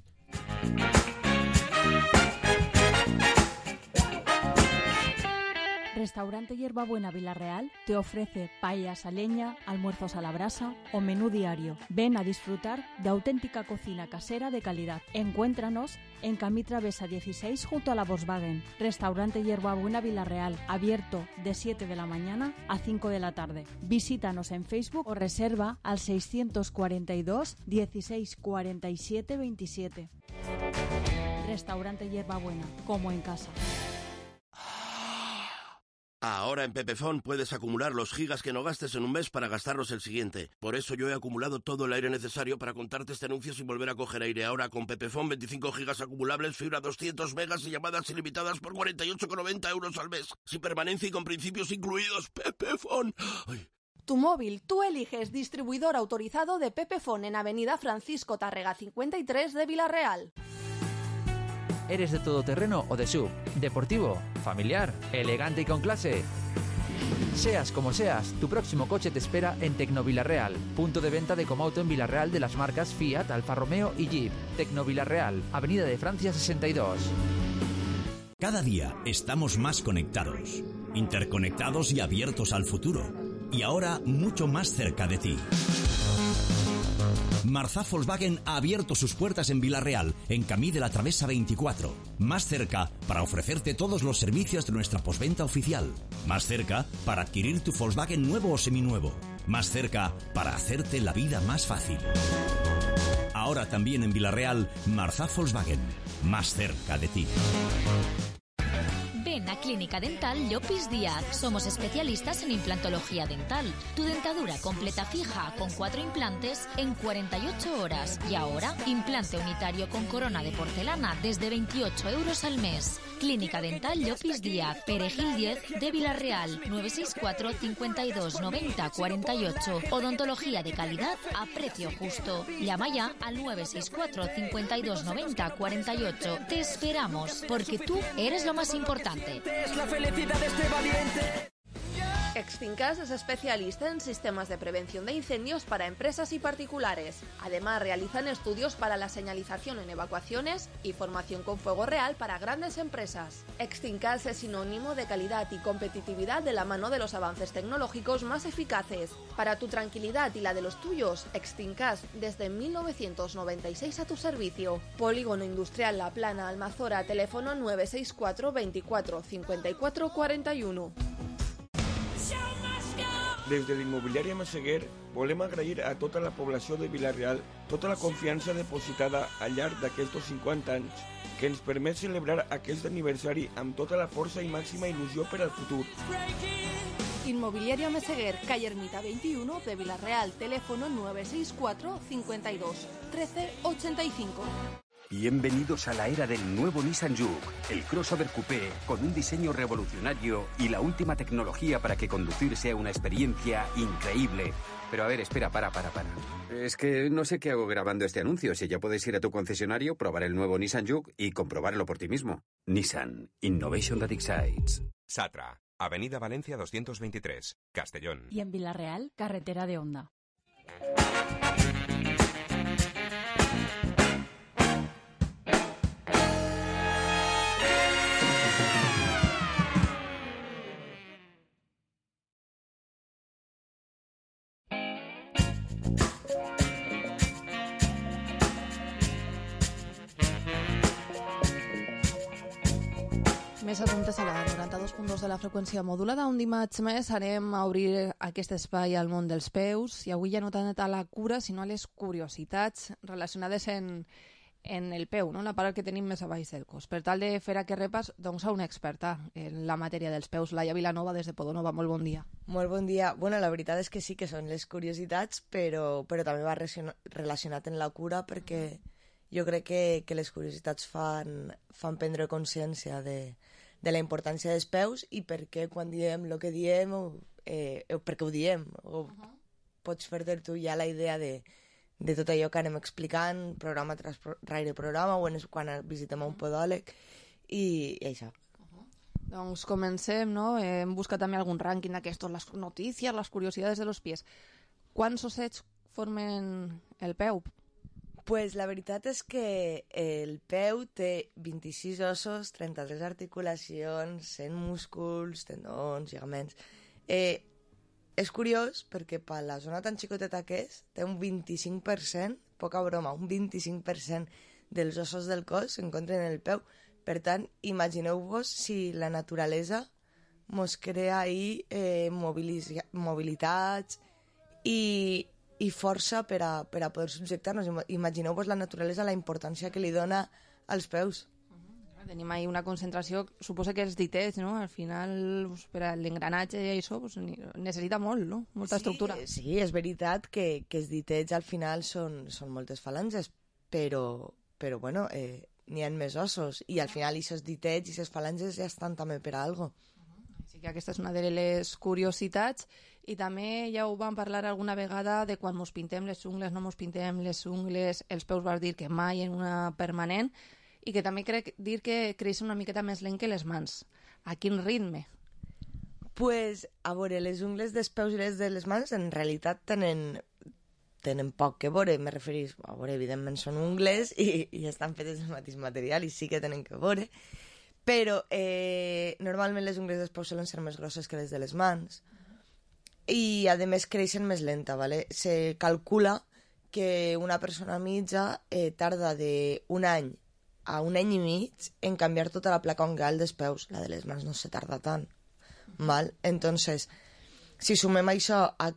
Restaurante Hierbabuena Villarreal te ofrece paellas a leña, almuerzos a la brasa o menú diario. Ven a disfrutar de auténtica cocina casera de calidad. Encuéntranos en Camí Travesa 16 junto a la Volkswagen. Restaurante Hierbabuena Villarreal, abierto de 7 de la mañana a 5 de la tarde. Visítanos en Facebook o reserva al 642 16 47 27. Restaurante Hierbabuena, como en casa. Ahora en Pepefon puedes acumular los gigas que no gastes en un mes para gastarlos el siguiente. Por eso yo he acumulado todo el aire necesario para contarte este anuncio sin volver a coger aire. Ahora con Pepefon 25 gigas acumulables, fibra 200 megas y llamadas ilimitadas por 48,90 euros al mes. Sin permanencia y con principios incluidos. Pepefon. Ay. Tu móvil, tú eliges distribuidor autorizado de Pepefon en Avenida Francisco Tárrega 53 de Villarreal. ¿Eres de todoterreno o de SUV? ¿Deportivo? ¿Familiar? ¿Elegante y con clase? Seas como seas, tu próximo coche te espera en Tecnovillarreal, punto de venta de Comauto en Villarreal de las marcas Fiat, Alfa Romeo y Jeep. Tecnovillarreal, Avenida de Francia 62. Cada día estamos más conectados, interconectados y abiertos al futuro. Y ahora mucho más cerca de ti. Marzá Volkswagen ha abierto sus puertas en Villarreal, en Camí de la Travesa 24. Más cerca para ofrecerte todos los servicios de nuestra postventa oficial. Más cerca para adquirir tu Volkswagen nuevo o seminuevo. Más cerca para hacerte la vida más fácil. Ahora también en Villarreal, Marzá Volkswagen. Más cerca de ti. Ven a Clínica Dental Llopis Díaz. Somos especialistas en implantología dental. Tu dentadura completa fija con 4 implantes en 48 horas. Y ahora, implante unitario con corona de porcelana desde 28 euros al mes. Clínica Dental Llopis Díaz, Perejil 10 de Villarreal, 964 52 90 48. Odontología de calidad a precio justo. Llama ya al 964 52 90 48. Te esperamos, porque tú eres lo más importante. Es la felicidad de este valiente. Extincas es especialista en sistemas de prevención de incendios para empresas y particulares. Además, realizan estudios para la señalización en evacuaciones y formación con fuego real para grandes empresas. Extincas es sinónimo de calidad y competitividad de la mano de los avances tecnológicos más eficaces. Para tu tranquilidad y la de los tuyos, Extincas desde 1996 a tu servicio. Polígono Industrial La Plana, Almazora, teléfono 964 24 54 41. Des de l'immobiliària Massaguer volem agrair a tota la població de Vila-real tota la confiança depositada al llarg d'aquests 50 anys que ens permet celebrar aquest aniversari amb tota la força i màxima il·lusió per al futur. Inmobiliaria Meseguer, calle Ermita 21 de Vila-real, teléfono 964 52 13 85. Bienvenidos a la era del nuevo Nissan Juke, el crossover coupé con un diseño revolucionario y la última tecnología para que conducir sea una experiencia increíble. Pero a ver, espera, para. Es que no sé qué hago grabando este anuncio. Si ya puedes ir a tu concesionario, probar el nuevo Nissan Juke y comprobarlo por ti mismo. Nissan, Innovation that excites. Satra, Avenida Valencia 223, Castellón. Y en Vila-real, carretera de Onda. Més apuntes a la 92.2 de la freqüència modulada. Un dimarts més anem a obrir aquest espai al món dels peus i avui ja no tant a la cura sinó a les curiositats relacionades en el peu, no? La part que tenim més a baix del cos. Per tal de fer aquest repàs, doncs a una experta en la matèria dels peus, Laia Vilanova des de Podonova. Molt bon dia. Molt bon dia. Bueno, la veritat és que sí que són les curiositats, però també va relacionat en la cura perquè jo crec que les curiositats fan prendre consciència de la importància dels peus i perquè quan diem el que diem perquè ho diem o pots fer-te tu ja la idea de tot allò que anem explicant programa tras rere programa o quan visitem un podòleg i això. Doncs comencem, no? Hem buscat també algun rànquing d'aquestos, les notícies, les curiositats de los pies. Quants ossets formen el peu? Pues la veritat és que el peu té 26 ossos, 33 articulacions, 100 músculs, tendons, lligaments. És curiós perquè per la zona tan xicoteta que és, té un 25%, poca broma, un 25% dels ossos del cos s'encontren en el peu. Per tant, imagineu-vos si la naturalesa mos crea ahir mobilitats i força per a poder subjectar-nos. Imagineu-vos la naturalesa, la importància que li dona als peus. Tenim ahí una concentració, suposo que els ditets, no? Al final, per a l'engranatge i això, necessita molt, no? Molta estructura. Sí, és veritat que els ditets al final són moltes falanges, però bueno, n'hi ha més ossos, i al final aquests ditets i aquestes falanges ja estan també per a alguna cosa. Sí que aquesta és una de les curiositats. I també ja ho vam parlar alguna vegada de quan mos pintem les ungles, no mos pintem les ungles, els peus vas dir que mai en una permanent, i que també crec dir que creixen una miqueta més lent que les mans. A quin ritme? Pues, a veure, les ungles dels peus i les de les mans en realitat tenen poc que veure, me referís, a veure, evidentment són ungles i estan fetes del mateix material i sí que tenen que veure, però normalment les ungles dels peus solen ser més grosses que les de les mans, i a més creixen més lenta, ¿vale? Se calcula que una persona mitja tarda d'un any a un any i mig en canviar tota la placa ungueal dels peus. La de les mans no se tarda tant, ¿vale? Entonces, si sumem això a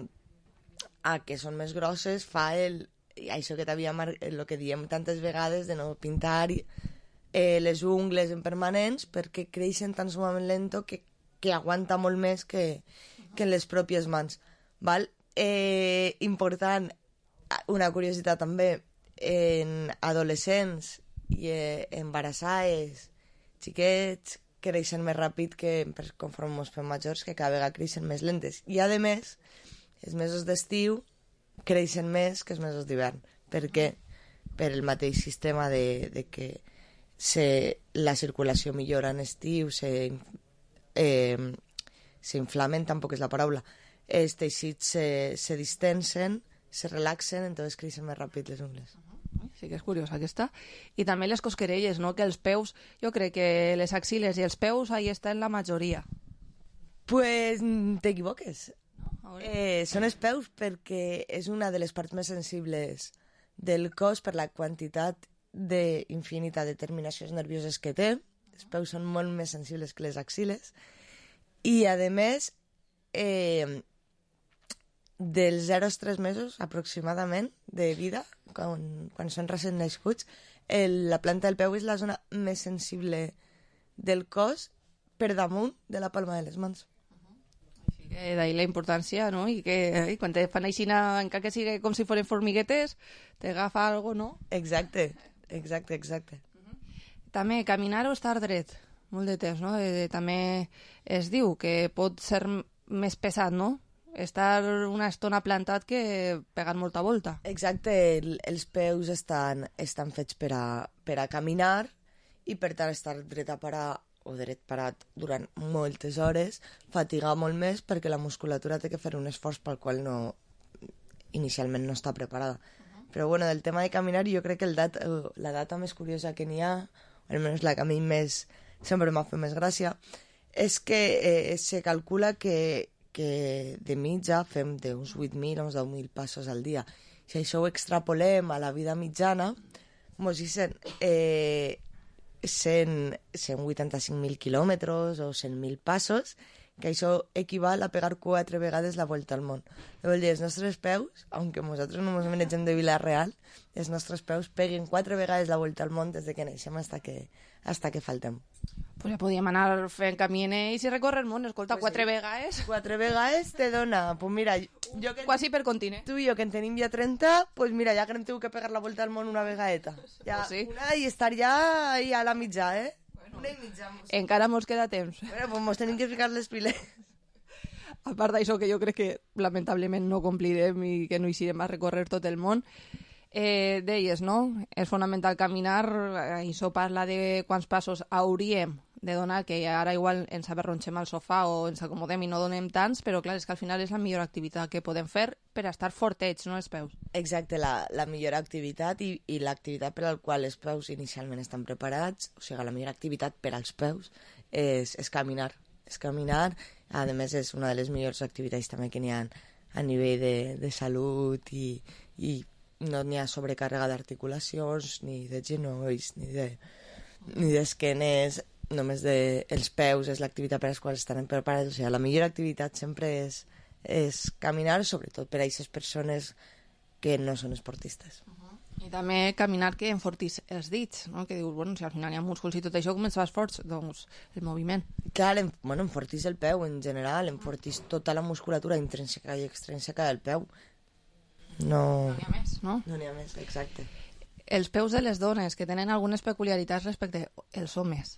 que són més grosses, fa això que el que diem tantes vegades de no pintar les ungles en permanents perquè creixen tan sumament lento que aguanta molt més que en les pròpies mans, val? Important, una curiositat també, en adolescents i embarassades, xiquets, creixen més ràpid que conforme ens fem majors, que cada vegada creixen més lentes. I a més, els mesos d'estiu creixen més que els mesos d'hivern. Per què? Per el mateix sistema de que la circulació millora en estiu, s'inflamen, tampoc és la paraula, els teixits se distensen, se relaxen, entonces creixen més ràpid les ungles. Sí que és curiós aquesta. I també les cosquerelles, no? Que els peus, jo crec que les axiles i els peus ahí estan la majoria. Pues t'equivoques. Són els peus perquè és una de les parts més sensibles del cos per la quantitat d'infinitat de terminacions nervioses que té. Els peus són molt més sensibles que les axiles. I, a més, dels 0 als 3 mesos, aproximadament, de vida, quan són recent nascuts, la planta del peu és la zona més sensible del cos per damunt de la palma de les mans. D'ahí la importància, no? I que quan te fan així, encara que sigui com si foren formiguetes, t'agafa algo, no? Exacte. També caminar o estar dret, molt de temps, no? També es diu que pot ser més pesat, no? Estar una estona plantat que pegant molta volta. Exacte, els peus estan fets per a caminar i per tant estar dret a parar o dret parat durant moltes hores fatiga molt més perquè la musculatura té que fer un esforç pel qual inicialment no està preparada. Però bueno, del tema de caminar jo crec que la data més curiosa que n'hi ha, almenys la que a mi sempre m'ha fet més gràcia, és que se calcula que de mitja fem d'uns 8.000 a uns 10.000 passos al dia. Si això ho extrapolem a la vida mitjana, mos dicen 185.000 quilòmetres o 100.000 passos, que això equival a pegar 4 vegades la volta al món. Vol dir, els nostres peus, aunque nosaltres no ens manegem de Vila-real, els nostres peus peguen 4 vegades la volta al món des que naixem hasta que faltem. Pues ja podíem anar fent camí en ells i recórrer el món, escolta, pues 4 vegades. 4 vegades te dona, pues mira, quasi per continent. Tu i jo que en tenim ja 30, pues mira, ja que hem tingut que pegar la volta al món una vegadeta. Ja, pues sí. Una i estar ja ahí a la mitja, Bueno, una i mitja. Encara mos queda temps. Bueno, pues mos tenim que ficar les piles. A part d'això, que jo crec que lamentablement no complirem i que no eixirem a recórrer tot el món, deies, no? És fonamental caminar, això parla de quants passos hauríem de donar, que ara igual ens averronxem al sofà o ens acomodem i no donem tants, però clar, és que al final és la millor activitat que podem fer per estar fortets, no, els peus. Exacte, la millor activitat i l'activitat per al qual els peus inicialment estan preparats, o sigui, la millor activitat per als peus és caminar. És caminar, a més és una de les millors activitats també que n'hi ha a nivell de salut i no n'hi ha sobrecàrrega d'articulacions, ni de genolls, ni d'esquenes, només els peus és l'activitat per a les quals estan preparats. O sigui, la millor activitat sempre és caminar, sobretot per a aquestes persones que no són esportistes. I també caminar que enfortís els dits, no? Que dius, bueno, si al final hi ha músculs i tot això, com ens fas forts? Doncs el moviment. Clar, enfortís el peu en general, enfortís tota la musculatura intrínseca i extrínseca del peu. No n'hi ha més, no? No n'hi ha més, exacte. Els peus de les dones, que tenen algunes peculiaritats respecte als homes.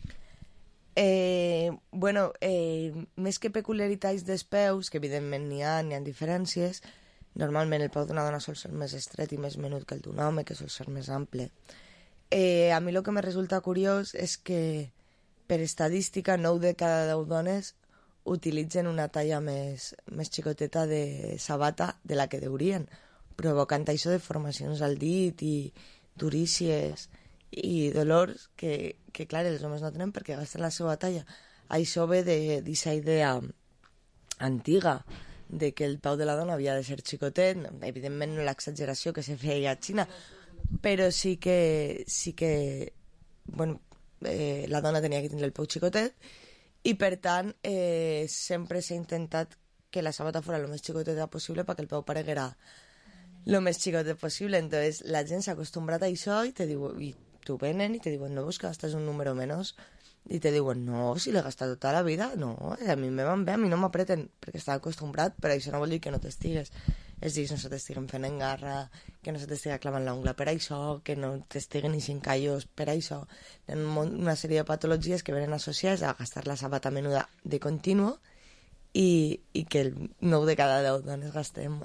Més que peculiaritats dels peus, que evidentment n'hi ha diferències, normalment el peu d'una dona sol ser més estret i més menut que el d'un home, que sol ser més ample. A mi el que me resulta curiós és que, per estadística, 9 de cada 10 dones utilitzen una talla més xicoteta de sabata de la que deurien, provocant això deformacions al dit i durícies i dolors que clar, els homes no tenen perquè gasten la seva talla. Això ve d'aquesta idea antiga de que el peu de la dona havia de ser xicotet, evidentment no l'exageració que se feia a Xina, però sí que la dona tenia que tindre el peu xicotet i per tant sempre s'ha intentat que la sabata fos el més xicoteta possible perquè el peu pareguera el més xicotet possible. Entonces la gent s'ha acostumbrat a això i t'ho venen i te diuen, no veus que gastes un número menys? I te diuen, no, si l'he gastat tota la vida, no, a mi me van bé, a mi no m'apreten, perquè estava acostumbrat, però això no vol dir que no t'estigues. Els dits no se t'estiguen fent engarra, que no se t'estiga clavant l'ungla per això, que no t'estiguen eixint callos per això. Hi ha una sèrie de patologies que venen associades a gastar la sabata menuda de continuo i que el 9 de cada 10 dones gastem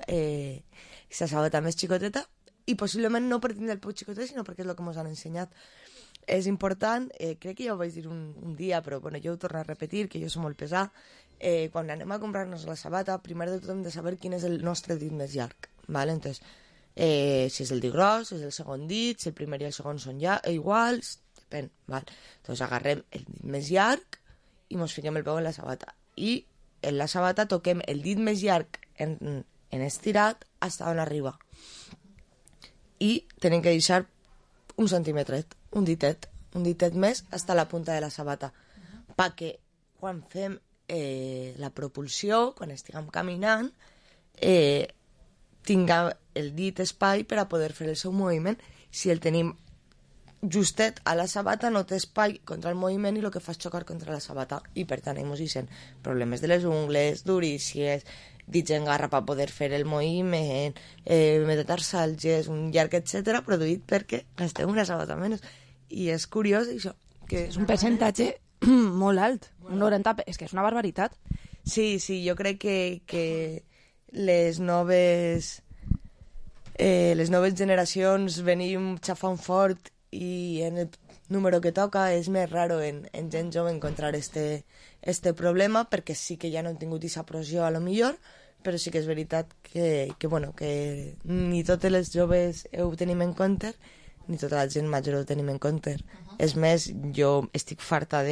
aquesta sabata més xicoteta i possiblement no per tindre el peu xicotet, sinó perquè és el que ens han ensenyat. és important, crec que ja ho vaig dir un dia, però bueno, jo ho torno a repetir, que jo soc molt pesat, quan anem a comprar-nos la sabata, primer de tot hem de saber quin és el nostre dit més llarg, ¿vale? Entonces, si és el dit gros, si és el segon dit, si el primer i el segon són iguals, depèn, ¿vale? Entonces agarrem el dit més llarg i mos fiquem el peu en la sabata. I en la sabata toquem el dit més llarg en estirat fins on arriba. I tenim que deixar un centímetret, un ditet més fins a la punta de la sabata, perquè quan fem la propulsió, quan estiguem caminant, tinguem el dit espai per a poder fer el seu moviment. Si el tenim justet a la sabata no té espai contra el moviment i el que fa és xocar contra la sabata, i per tant ens deixen problemes de les ungles, durícies, dits en garra per poder fer el moviment, metatarsalgies, un llarg, etc., produït perquè gastem una sabata menys. I és curiós això. Que és un percentatge molt alt, un 90%, és que és una barbaritat. Sí, jo crec que les noves generacions venim xafant fort i en el número que toca és més raro en gent jove encontrar este problema, perquè sí que ja no hem tingut aquesta pressió a lo millor, però sí que és veritat que ni totes les joves ho tenim en compte, ni tota la gent major ho tenim en compte. És més, jo estic farta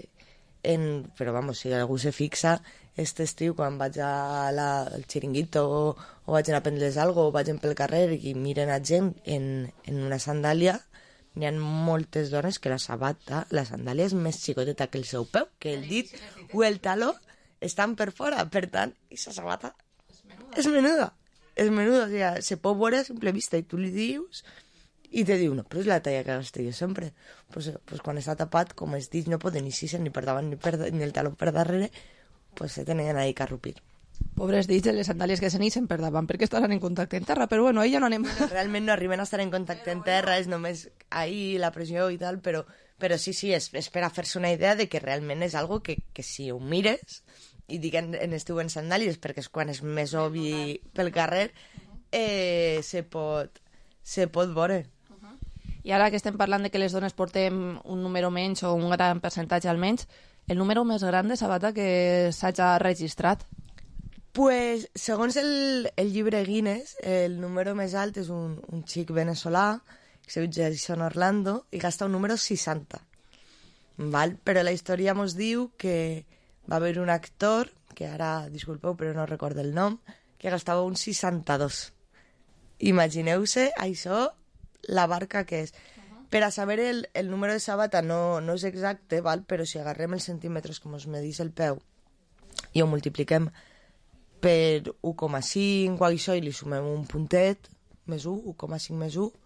però vamos, si algú se fixa, este estiu quan vaig al xiringuito o vaig anar a prendre's algo o vaig pel carrer i miren a gent en una sandàlia, n'hi ha moltes dones que la sandàlia és més xicoteta que el seu peu, que el dit o el taló estan per fora. Per tant, aquesta sabata és menuda. És menuda, o sigui, se pot veure a simple vista i tu li dius i te diu, no, però és la talla que gasto jo sempre. Pues quan està tapat, com els dits no poden ni sis ni per davant ni el taló per darrere, pues se tenen ahí que arrupir. Pobres dits, les sandàlies que se n'ixen per davant perquè estaran en contacte en terra, però bueno, ahí ja no anem. Realment no arriben a estar en contacte en terra, és només ahí la pressió i tal, però sí, és per a fer-se una idea de que realment és algo que si ho mires, i dic en estiu en sandàlies perquè és quan és més obvi pel carrer, se pot veure. I ara que estem parlant de que les dones portem un número menys o un gran percentatge almenys, el número més gran de sabata que s'hagi registrat? Pues, segons el llibre Guinness, el número més alt és un xic veneçolà, que se diu Jason Orlando, i gasta un número 60. Val? Però la història mos diu que va haver un actor, que ara, disculpeu, però no recordo el nom, que gastava un 62. Imagineu-se això, la barca que és. Per a saber el número de sabata no és exacte, val? Però si agarrem els centímetres que mos medís el peu i ho multipliquem per 1,5 o això i li sumem un puntet, més 1, 1,5 més 1,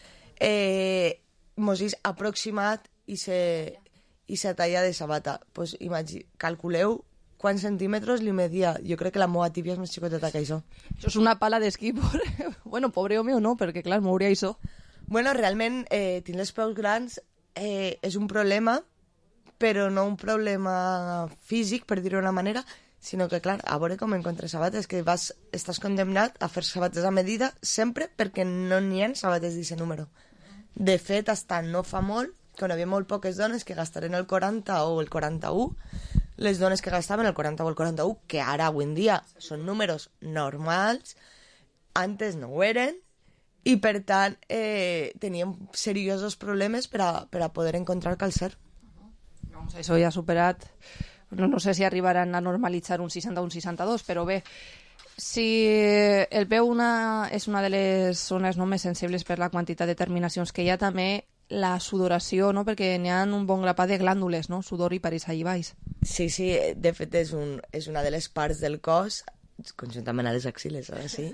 mos és aproximat i se talla de sabata. Pues calculeu quants centímetres li media. Jo crec que la meva tíbia és més xicoteta que això. Això és una pala d'esquí, bueno, pobre home o no, perquè clar, mouria això. Bueno, realment, tenir els peus grans és un problema, però no un problema físic, per dir-ho d'una manera, sinó que, clar, a veure com encontres sabates, que estàs condemnat a fer sabates a medida sempre perquè no n'hi ha sabates d'aquest número. De fet, hasta no fa molt, quan hi havia molt poques dones que gastaren el 40 o el 41, les dones que gastaven el 40 o el 41, que ara, avui en dia, són números normals, antes no ho eren, i per tant teníem seriosos problemes per a poder encontrar calcer. Doncs això ja ha superat. No sé si arribaran a normalitzar un 60 o un 62, però bé, si el peu és una de les zones no més sensibles per la quantitat de terminacions que hi ha, també la sudoració, no? Perquè n'hi ha un bon grapat de glàndules, no? Sudor i parís allà baix. Sí, de fet és una de les parts del cos, conjuntament a les axiles, ara sí,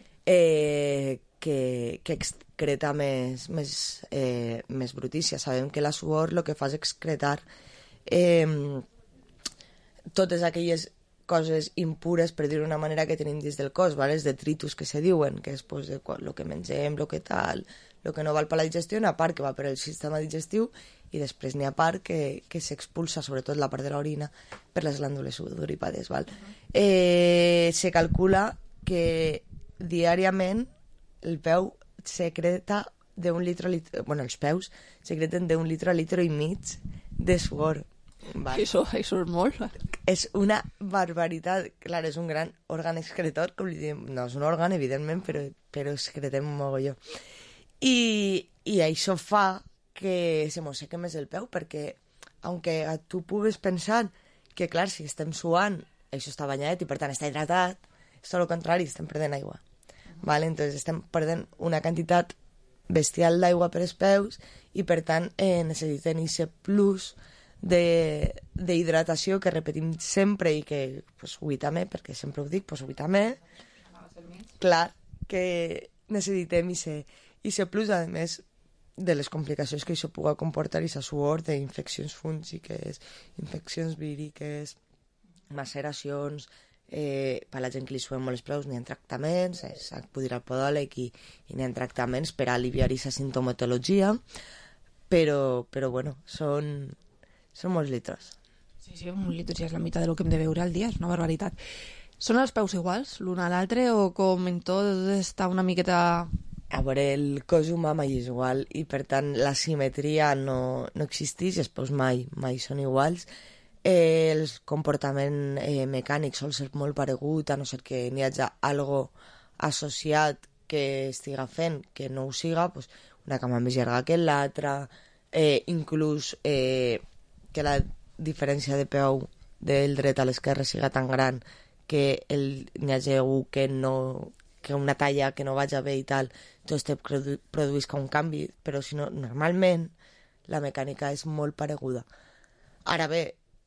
que excreta més brutícia. Sabem que la suor el que fa és excretar totes aquelles coses impures, per dir-ho d'una manera, que tenim dins del cos, ¿vale? Els detritus que se diuen, que és pues, el que mengem, el que tal, el que no val per la digestió, una part que va per el sistema digestiu i després n'hi ha part que s'expulsa, sobretot la part de l'orina, per les glàndules sudorípades, ¿val? Se calcula que diàriament el peu secreta d'un litre... Bueno, els peus secreten d'un litre a litre i mig de suor. Vale. Això és molt. És una barbaritat. Clar, és un gran òrgan excretor, com li diem. No és un òrgan, evidentment, però excretem un mogolló. I això fa que se mosseque més el peu, perquè, aunque tu pugues pensar que, clar, si estem suant, això està banyat i, per tant, està hidratat, és tot el contrari, estem perdent aigua. Vale? Entonces, estem perdent una quantitat bestial d'aigua per els peus i, per tant, necessitem aquest plus d'hidratació que repetim sempre i que pues, avui també, perquè sempre ho dic, pues, avui també, clar, que necessitem aquest plus, a més de les complicacions que això pugui comportar aquesta suor d'infeccions fúngiques, infeccions víriques, maceracions, per la gent que li suen molt els peus n'hi ha tractaments, s'acudirà al podòleg i n'hi ha tractaments per aliviar aquesta sintomatologia, però bueno, són molts litres. Sí, un litre ja és la meitat del que hem de beure al dia, és una barbaritat. Són els peus iguals, l'un a l'altre, o com en tot està una miqueta... A veure, el cos humà mai és igual i, per tant, la simetria no existeix, els peus mai són iguals. Els comportaments mecànics sol ser molt paregut, a no ser que n'hi hagi algo associat que estiga fent que no ho siga, pues, una cama més llarga que l'altra, inclús que la diferència de peu del dret a l'esquerra siga tan gran que n'hi hagi algú que una talla que no vaja bé i tal, doncs te produïsca un canvi, però si no, normalment la mecànica és molt pareguda. Ara bé,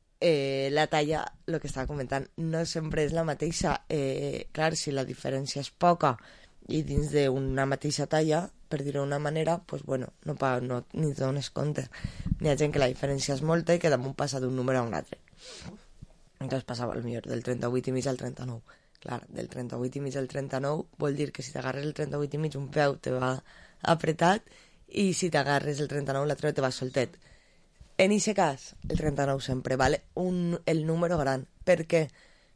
la talla, el que estava comentant, no sempre és la mateixa. Clar, si la diferència és poca i dins d'una mateixa talla, per dir-ho d'una manera, pues bueno, no ni dones compte. N'hi ha gent que la diferència és molta i que damunt passa d'un número a un altre. Entonces passava millor del 38,5 al 39. Clar, del 38,5 al 39 vol dir que si t'agarres el 38,5 un peu te va apretat i si t'agarres el 39 l'altre te va soltet. En aquest cas, el 39 sempre vale el número gran. Per què?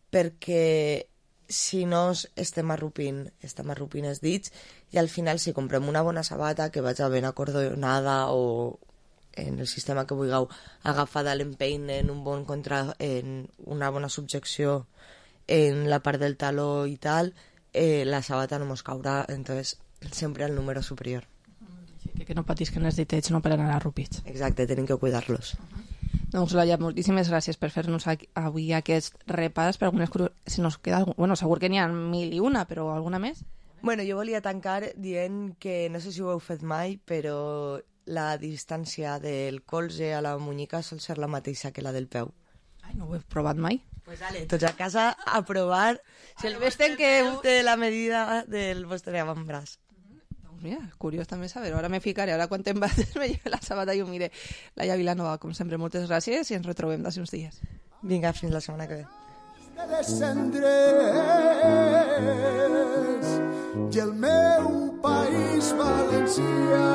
Perquè si no estem arrupint els dits i al final si comprem una bona sabata que vagi ben acordonada o en el sistema que vulgueu agafada a l'empeny en una bona subjecció en la part del taló i tal, la sabata no mos caurà, entonces sempre al número superior. Que no patisquen els ditets, no per anar arrupits. Exacte, tenim que cuidar-los. Doncs, Laia, moltíssimes gràcies per fer-nos avui aquest repàs. Per algunes si nos queda bueno, segur que n'hi ha 1001, però alguna més? Bueno, jo volia tancar dient que, no sé si ho heu fet mai, però la distància del colze a la munyica sol ser la mateixa que la del peu. Ai, no ho he provat mai. Pues dale, tots a casa a provar si el vesten que té la medida del vostre avantbraç. Doncs mira, curiós també saber. Ara me ficaré, ara quan te'n vas me lleve la sabata i ho mire. Laia Vilanova, com sempre, moltes gràcies i ens retrobem d'ací uns dies. Vinga, fins la setmana que ve. De les cendres i el meu país valencià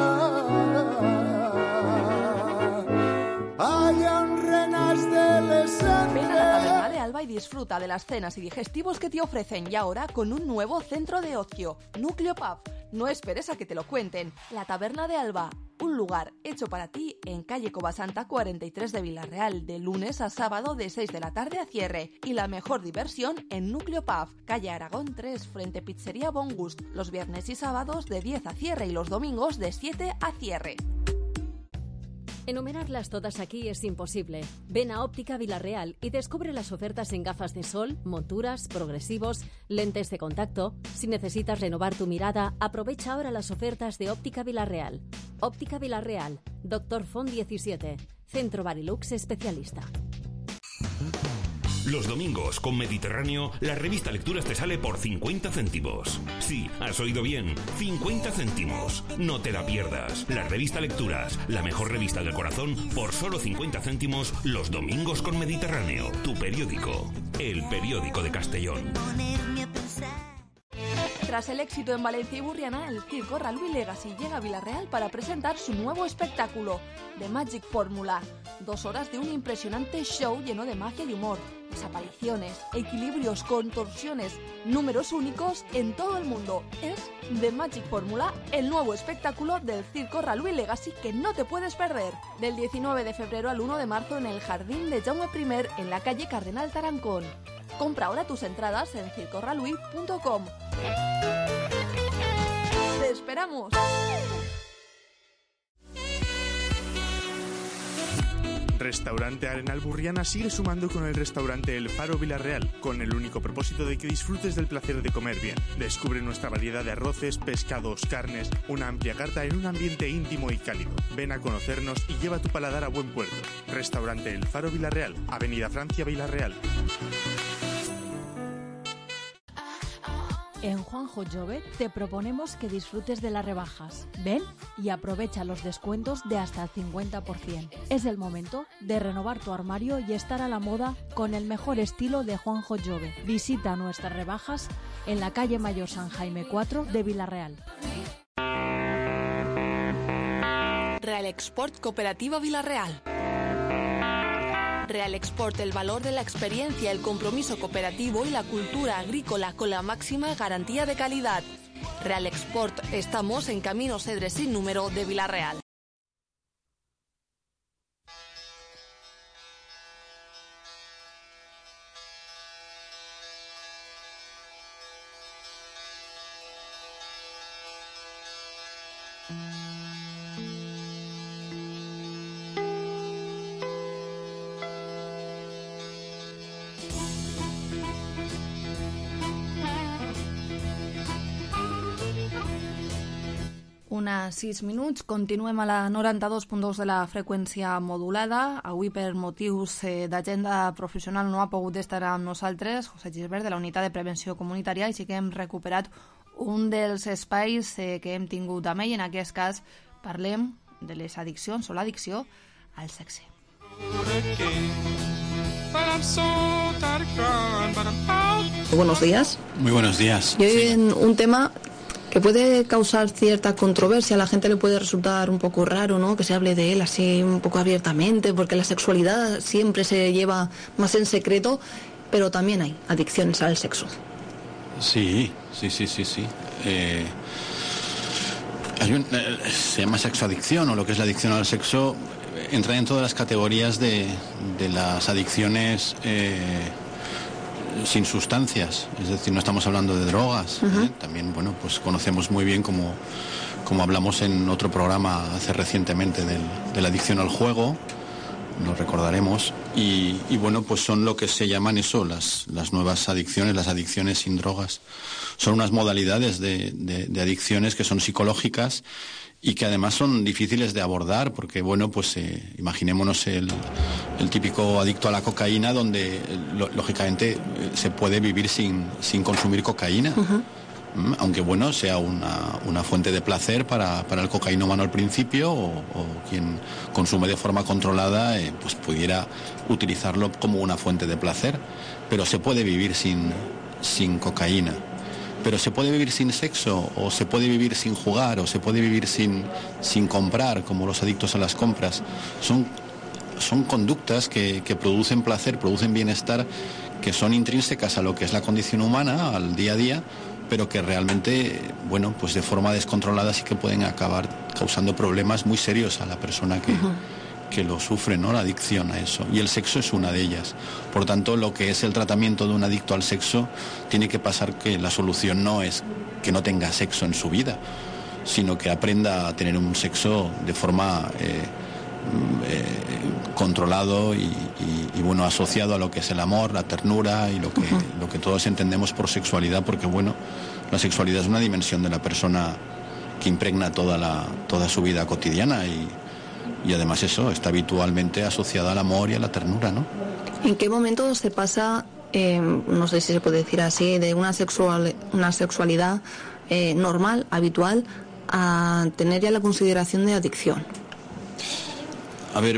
allà on renas de les cendres. Ven a la taberna de Alba y disfruta de las cenas y digestivos que te ofrecen y ahora con un nuevo centro de ocio, Núcleo Pub. No esperes a que te lo cuenten. La Taberna de Alba, un lugar hecho para ti en calle Covasanta 43 de Villarreal, de lunes a sábado de 6 de la tarde a cierre. Y la mejor diversión en Núcleo Pub, calle Aragón 3, frente Pizzería Bon Gust, los viernes y sábados de 10 a cierre y los domingos de 7 a cierre. Enumerarlas todas aquí es imposible. Ven a Óptica Villarreal y descubre las ofertas en gafas de sol, monturas, progresivos, lentes de contacto. Si necesitas renovar tu mirada, aprovecha ahora las ofertas de Óptica Villarreal. Óptica Villarreal, Dr. Font 17, Centro Barilux Especialista. Los domingos con Mediterráneo, la revista Lecturas te sale por 50 céntimos. Sí, has oído bien, 50 céntimos. No te la pierdas. La revista Lecturas, la mejor revista del corazón, por solo 50 céntimos los domingos con Mediterráneo. Tu periódico, el periódico de Castellón. Tras el éxito en Valencia y Burriana, el Circo Ralui Legacy llega a Vila-real para presentar su nuevo espectáculo, The Magic Formula. 2 horas de un impresionante show lleno de magia y humor, desapariciones, equilibrios, contorsiones, números únicos en todo el mundo. Es The Magic Formula, el nuevo espectáculo del Circo Ralui Legacy que no te puedes perder. Del 19 de febrero al 1 de marzo en el Jardín de Jaume I, en la calle Cardenal Tarancón. Compra ahora tus entradas en circorralui.com. ¡Te esperamos! Restaurante Arenal Burriana sigue sumando con el restaurante El Faro Vila-real, con el único propósito de que disfrutes del placer de comer bien. Descubre nuestra variedad de arroces, pescados, carnes, una amplia carta en un ambiente íntimo y cálido. Ven a conocernos y lleva tu paladar a buen puerto. Restaurante El Faro Vila-real, Avenida Francia, Vila-real. En Juanjo Jove te proponemos que disfrutes de las rebajas. Ven y aprovecha los descuentos de hasta el 50%. Es el momento de renovar tu armario y estar a la moda con el mejor estilo de Juanjo Jove. Visita nuestras rebajas en la calle Mayor San Jaime 4 de Vila-real. Real Export Cooperativa Vila-real. Real Export, el valor de la experiencia, el compromiso cooperativo y la cultura agrícola con la máxima garantía de calidad. Real Export, estamos en Camino Cedres sin número de Vila-real. Unes 6 minuts, continuem a la 92.2 de la freqüència modulada. Avui, per motius d'agenda professional, no ha pogut estar amb nosaltres José Gisbert, de la Unitat de Prevenció Comunitària, i sí que hem recuperat un dels espais que hem tingut amb ell. En aquest cas parlem de les addiccions o l'addicció al sexe. Buenos días. Muy buenos días. Y hoy en un tema que puede causar cierta controversia, a la gente le puede resultar un poco raro, ¿no?, que se hable de él así un poco abiertamente, porque la sexualidad siempre se lleva más en secreto, pero también hay adicciones al sexo. Sí. Se llama sexoadicción, o lo que es la adicción al sexo, entra en todas las categorías de las adicciones sin sustancias, es decir, no estamos hablando de drogas. También, bueno, pues conocemos muy bien, como hablamos en otro programa hace recientemente, de la adicción al juego, lo recordaremos, y bueno, pues son lo que se llaman eso, las nuevas adicciones, las adicciones sin drogas. Son unas modalidades de adicciones que son psicológicas y que además son difíciles de abordar, porque bueno, pues imaginémonos el típico adicto a la cocaína, donde lógicamente se puede vivir sin consumir cocaína, aunque bueno, sea una fuente de placer para el cocainómano al principio, o quien consume de forma controlada, pues pudiera utilizarlo como una fuente de placer, pero se puede vivir sin cocaína. Pero se puede vivir sin sexo, o se puede vivir sin jugar, o se puede vivir sin comprar, como los adictos a las compras. Son conductas que producen placer, producen bienestar, que son intrínsecas a lo que es la condición humana, al día a día, pero que realmente, bueno, pues de forma descontrolada sí que pueden acabar causando problemas muy serios a la persona que lo sufre, ¿no?, la adicción a eso. Y el sexo es una de ellas. Por tanto, lo que es el tratamiento de un adicto al sexo, tiene que pasar que la solución no es que no tenga sexo en su vida, sino que aprenda a tener un sexo de forma controlado y bueno, asociado a lo que es el amor, la ternura y lo que todos entendemos por sexualidad, porque bueno, la sexualidad es una dimensión de la persona que impregna toda su vida cotidiana, y además eso está habitualmente asociada al amor y a la ternura, ¿no? ¿En qué momento se pasa, no sé si se puede decir así, de una sexualidad normal, habitual, a tener ya la consideración de adicción? A ver,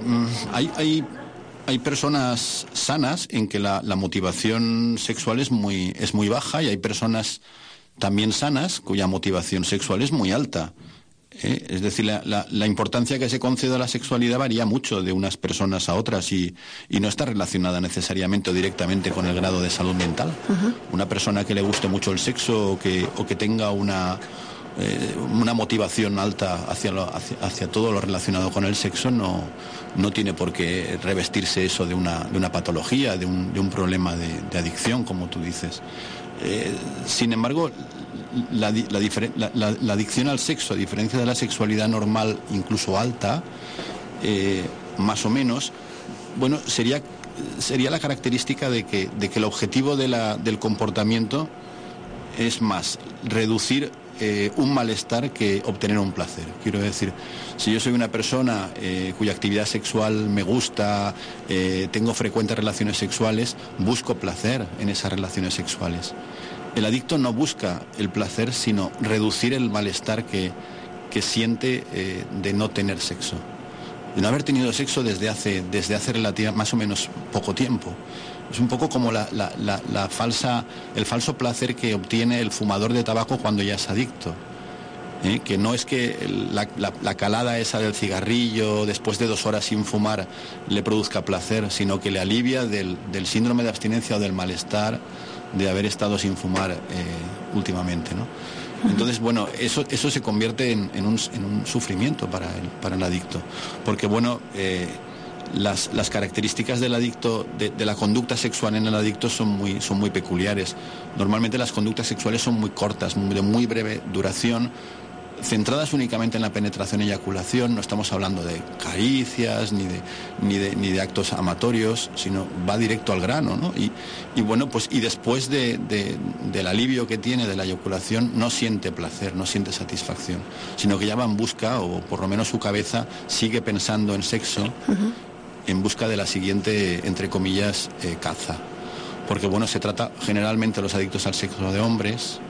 hay personas sanas en que la motivación sexual es muy baja, y hay personas también sanas, cuya motivación sexual es muy alta. Es decir, la importancia que se concede a la sexualidad varía mucho de unas personas a otras y no está relacionada necesariamente o directamente con el grado de salud mental. Una persona que le guste mucho el sexo o que tenga una motivación alta hacia todo lo relacionado con el sexo no tiene por qué revestirse eso de una patología, de un problema de adicción, como tú dices. Sin embargo, la adicción al sexo, a diferencia de la sexualidad normal, incluso alta, más o menos, bueno, sería la característica de que el objetivo del comportamiento es más reducir un malestar que obtener un placer. Quiero decir, si yo soy una persona cuya actividad sexual me gusta, tengo frecuentes relaciones sexuales, busco placer en esas relaciones sexuales. El adicto no busca el placer, sino reducir el malestar que siente de no tener sexo, de no haber tenido sexo desde hace más o menos poco tiempo. Es un poco como el falso placer que obtiene el fumador de tabaco cuando ya es adicto. Que no es que la calada esa del cigarrillo después de 2 horas sin fumar le produzca placer, sino que le alivia del síndrome de abstinencia o del malestar de haber estado sin fumar últimamente, ¿no? Entonces, bueno, eso se convierte en un sufrimiento para el adicto, porque, bueno, las características del adicto, de la conducta sexual en el adicto son muy peculiares. Normalmente las conductas sexuales son muy cortas, de muy breve duración, centradas únicamente en la penetración y eyaculación. No estamos hablando de caricias ni de actos amatorios, sino va directo al grano, ¿no? Y bueno, pues y después del alivio que tiene de la eyaculación no siente placer, no siente satisfacción, sino que ya va en busca, o por lo menos su cabeza sigue pensando en sexo, en busca de la siguiente, entre comillas, caza. Porque, bueno, se trata generalmente los adictos al sexo de hombres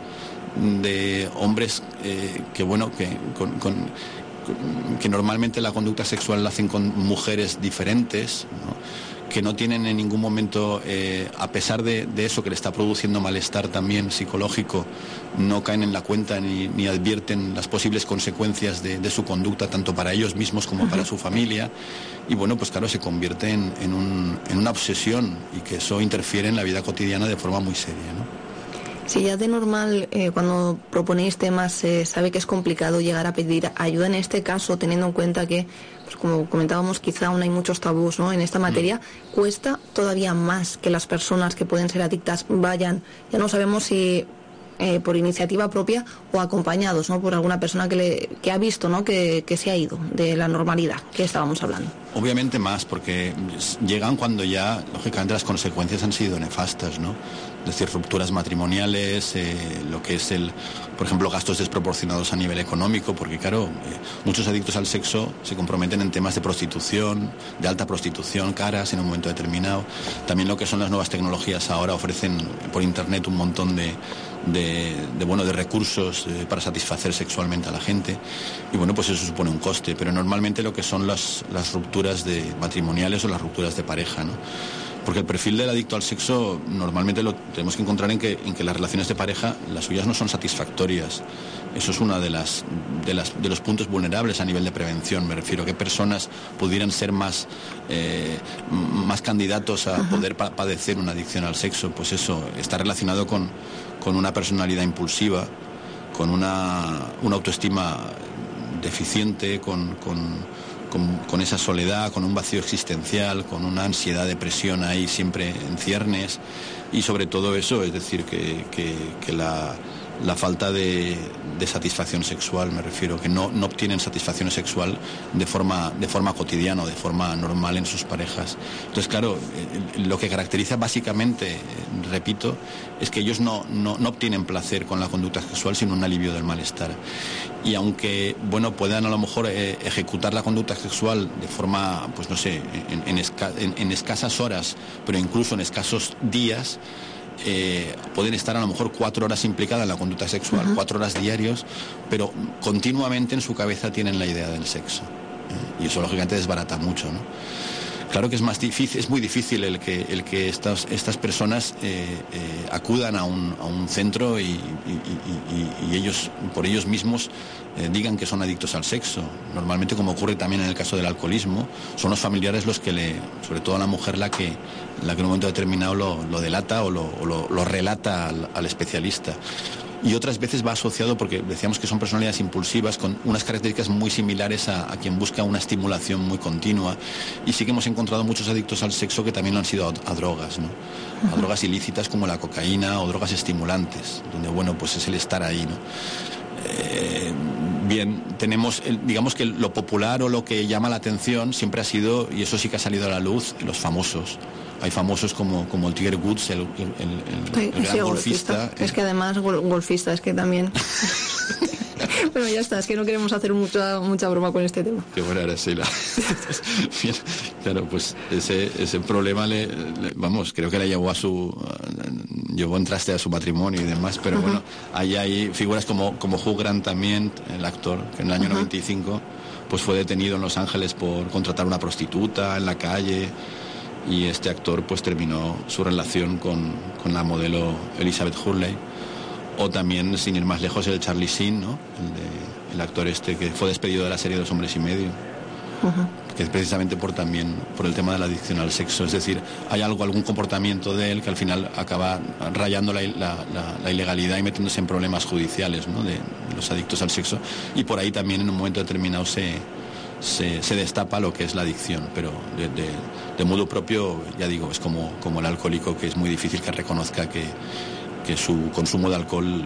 que normalmente la conducta sexual la hacen con mujeres diferentes, ¿no? Que no tienen en ningún momento, a pesar de eso que le está produciendo malestar también psicológico, no caen en la cuenta ni advierten las posibles consecuencias de su conducta, tanto para ellos mismos como para su familia. Y bueno, pues claro, se convierte en una obsesión, y que eso interfiere en la vida cotidiana de forma muy seria, ¿no? Si ya de normal, cuando proponéis temas, se sabe que es complicado llegar a pedir ayuda, en este caso, teniendo en cuenta que, pues como comentábamos, quizá aún hay muchos tabús, ¿no?, en esta materia, cuesta todavía más que las personas que pueden ser adictas vayan, ya no sabemos si por iniciativa propia o acompañados, ¿no?, por alguna persona que ha visto, ¿no?, que se ha ido de la normalidad que estábamos hablando. Obviamente más, porque llegan cuando ya, lógicamente, las consecuencias han sido nefastas, ¿no? Es decir, rupturas matrimoniales, lo que es por ejemplo, gastos desproporcionados a nivel económico, porque claro, muchos adictos al sexo se comprometen en temas de prostitución, de alta prostitución, caras en un momento determinado. También lo que son las nuevas tecnologías ahora ofrecen por internet un montón de recursos para satisfacer sexualmente a la gente, y bueno, pues eso supone un coste, pero normalmente lo que son las rupturas matrimoniales o las rupturas de pareja, ¿no? Porque el perfil del adicto al sexo normalmente lo tenemos que encontrar en que las relaciones de pareja, las suyas, no son satisfactorias. Eso es uno de los puntos vulnerables a nivel de prevención. Me refiero a qué personas pudieran ser más candidatos a poder padecer una adicción al sexo. Pues eso está relacionado con una personalidad impulsiva, con una autoestima deficiente, con esa soledad, con un vacío existencial, con una ansiedad, depresión ahí siempre en ciernes, y sobre todo eso, es decir, que la falta de satisfacción sexual, me refiero, que no obtienen satisfacción sexual de forma cotidiana o de forma normal en sus parejas. Entonces, claro, lo que caracteriza básicamente, repito, es que ellos no obtienen placer con la conducta sexual, sino un alivio del malestar. Y aunque, bueno, puedan a lo mejor ejecutar la conducta sexual de forma, pues no sé, en escasas horas, pero incluso en escasos días, pueden estar a lo mejor 4 horas implicadas en la conducta sexual, 4 horas diarios, pero continuamente en su cabeza tienen la idea del sexo, y eso lógicamente desbarata mucho, ¿no? Claro que es más difícil, es muy difícil el que estas personas acudan a un centro y ellos por ellos mismos digan que son adictos al sexo. Normalmente, como ocurre también en el caso del alcoholismo, son los familiares los que sobre todo a la mujer la que en un momento determinado lo delata o lo relata al especialista. Y otras veces va asociado, porque decíamos que son personalidades impulsivas con unas características muy similares a quien busca una estimulación muy continua, y sí que hemos encontrado muchos adictos al sexo que también lo han sido a drogas, ¿no? A drogas ilícitas como la cocaína o drogas estimulantes, donde bueno, pues es el estar ahí, ¿no? Bien, tenemos, digamos que lo popular o lo que llama la atención siempre ha sido, y eso sí que ha salido a la luz, los famosos. Hay famosos como el Tiger Woods, el gran golfista. Es que además golfista, es que también... Bueno, ya está, es que no queremos hacer mucha broma con este tema. Qué buena eres, Sheila. Bien, claro, pues ese problema vamos, creo que le llevó llevó en traste a su matrimonio y demás, pero bueno, ahí hay figuras como Hugh Grant también, el actor, que en el año 95 pues fue detenido en Los Ángeles por contratar una prostituta en la calle, y este actor pues terminó su relación con la modelo Elizabeth Hurley. O también, sin ir más lejos, el Charlie Sheen, ¿no? El actor que fue despedido de la serie 2 hombres y medio, que es precisamente por el tema de la adicción al sexo. Es decir, hay algún comportamiento de él que al final acaba rayando la ilegalidad y metiéndose en problemas judiciales, ¿no? De los adictos al sexo, y por ahí también en un momento determinado se destapa lo que es la adicción, pero de modo propio, ya digo, es como el alcohólico, que es muy difícil que reconozca que su consumo de alcohol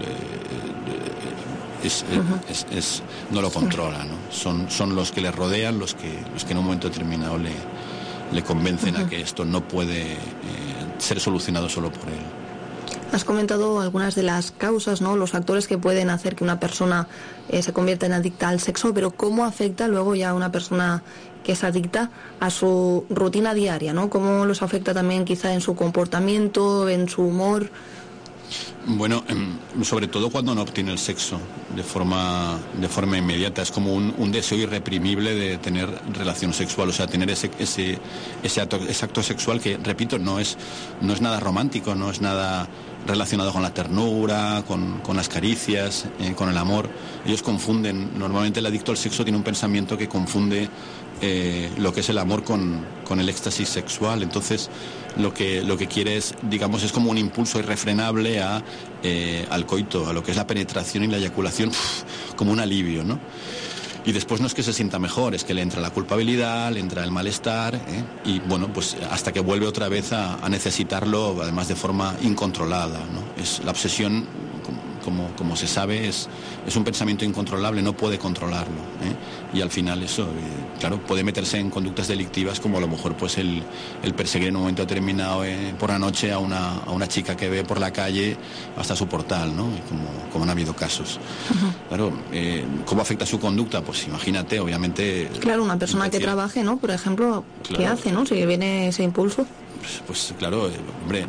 no lo controla, ¿no? Son los que le rodean los que en un momento determinado le convencen a que esto no puede ser solucionado solo por él. Has comentado algunas de las causas, ¿no? Los factores que pueden hacer que una persona se convierta en adicta al sexo, pero ¿cómo afecta luego ya a una persona que es adicta a su rutina diaria, ¿no? ¿Cómo los afecta también quizá en su comportamiento, en su humor? Bueno, sobre todo cuando no obtiene el sexo de forma inmediata. Es como un deseo irreprimible de tener relación sexual, o sea, tener ese acto sexual que, repito, no es nada romántico, no es nada relacionado con la ternura, con las caricias, con el amor. Ellos confunden, normalmente el adicto al sexo tiene un pensamiento que confunde lo que es el amor con el éxtasis sexual. Entonces lo que quiere es, digamos, es como un impulso irrefrenable al coito, a lo que es la penetración y la eyaculación, como un alivio, ¿no? Y después no es que se sienta mejor, es que le entra la culpabilidad, le entra el malestar, y bueno, pues hasta que vuelve otra vez a necesitarlo, además de forma incontrolada, ¿no? Es la obsesión, como se sabe, es un pensamiento incontrolable, no puede controlarlo, y al final eso, claro, puede meterse en conductas delictivas, como a lo mejor pues el perseguir en un momento determinado por la noche a una chica que ve por la calle hasta su portal, ¿no? Como han habido casos. Claro, ¿cómo afecta su conducta? Pues imagínate, obviamente... Claro, una persona que trabaje, ¿no? Por ejemplo, ¿qué hace, no? Si viene ese impulso. Pues claro, hombre,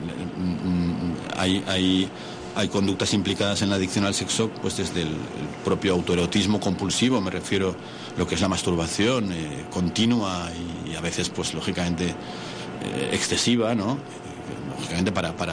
hay conductas implicadas en la adicción al sexo, pues desde el propio autoerotismo compulsivo, me refiero a lo que es la masturbación continua y a veces, pues lógicamente, excesiva, ¿no? Lógicamente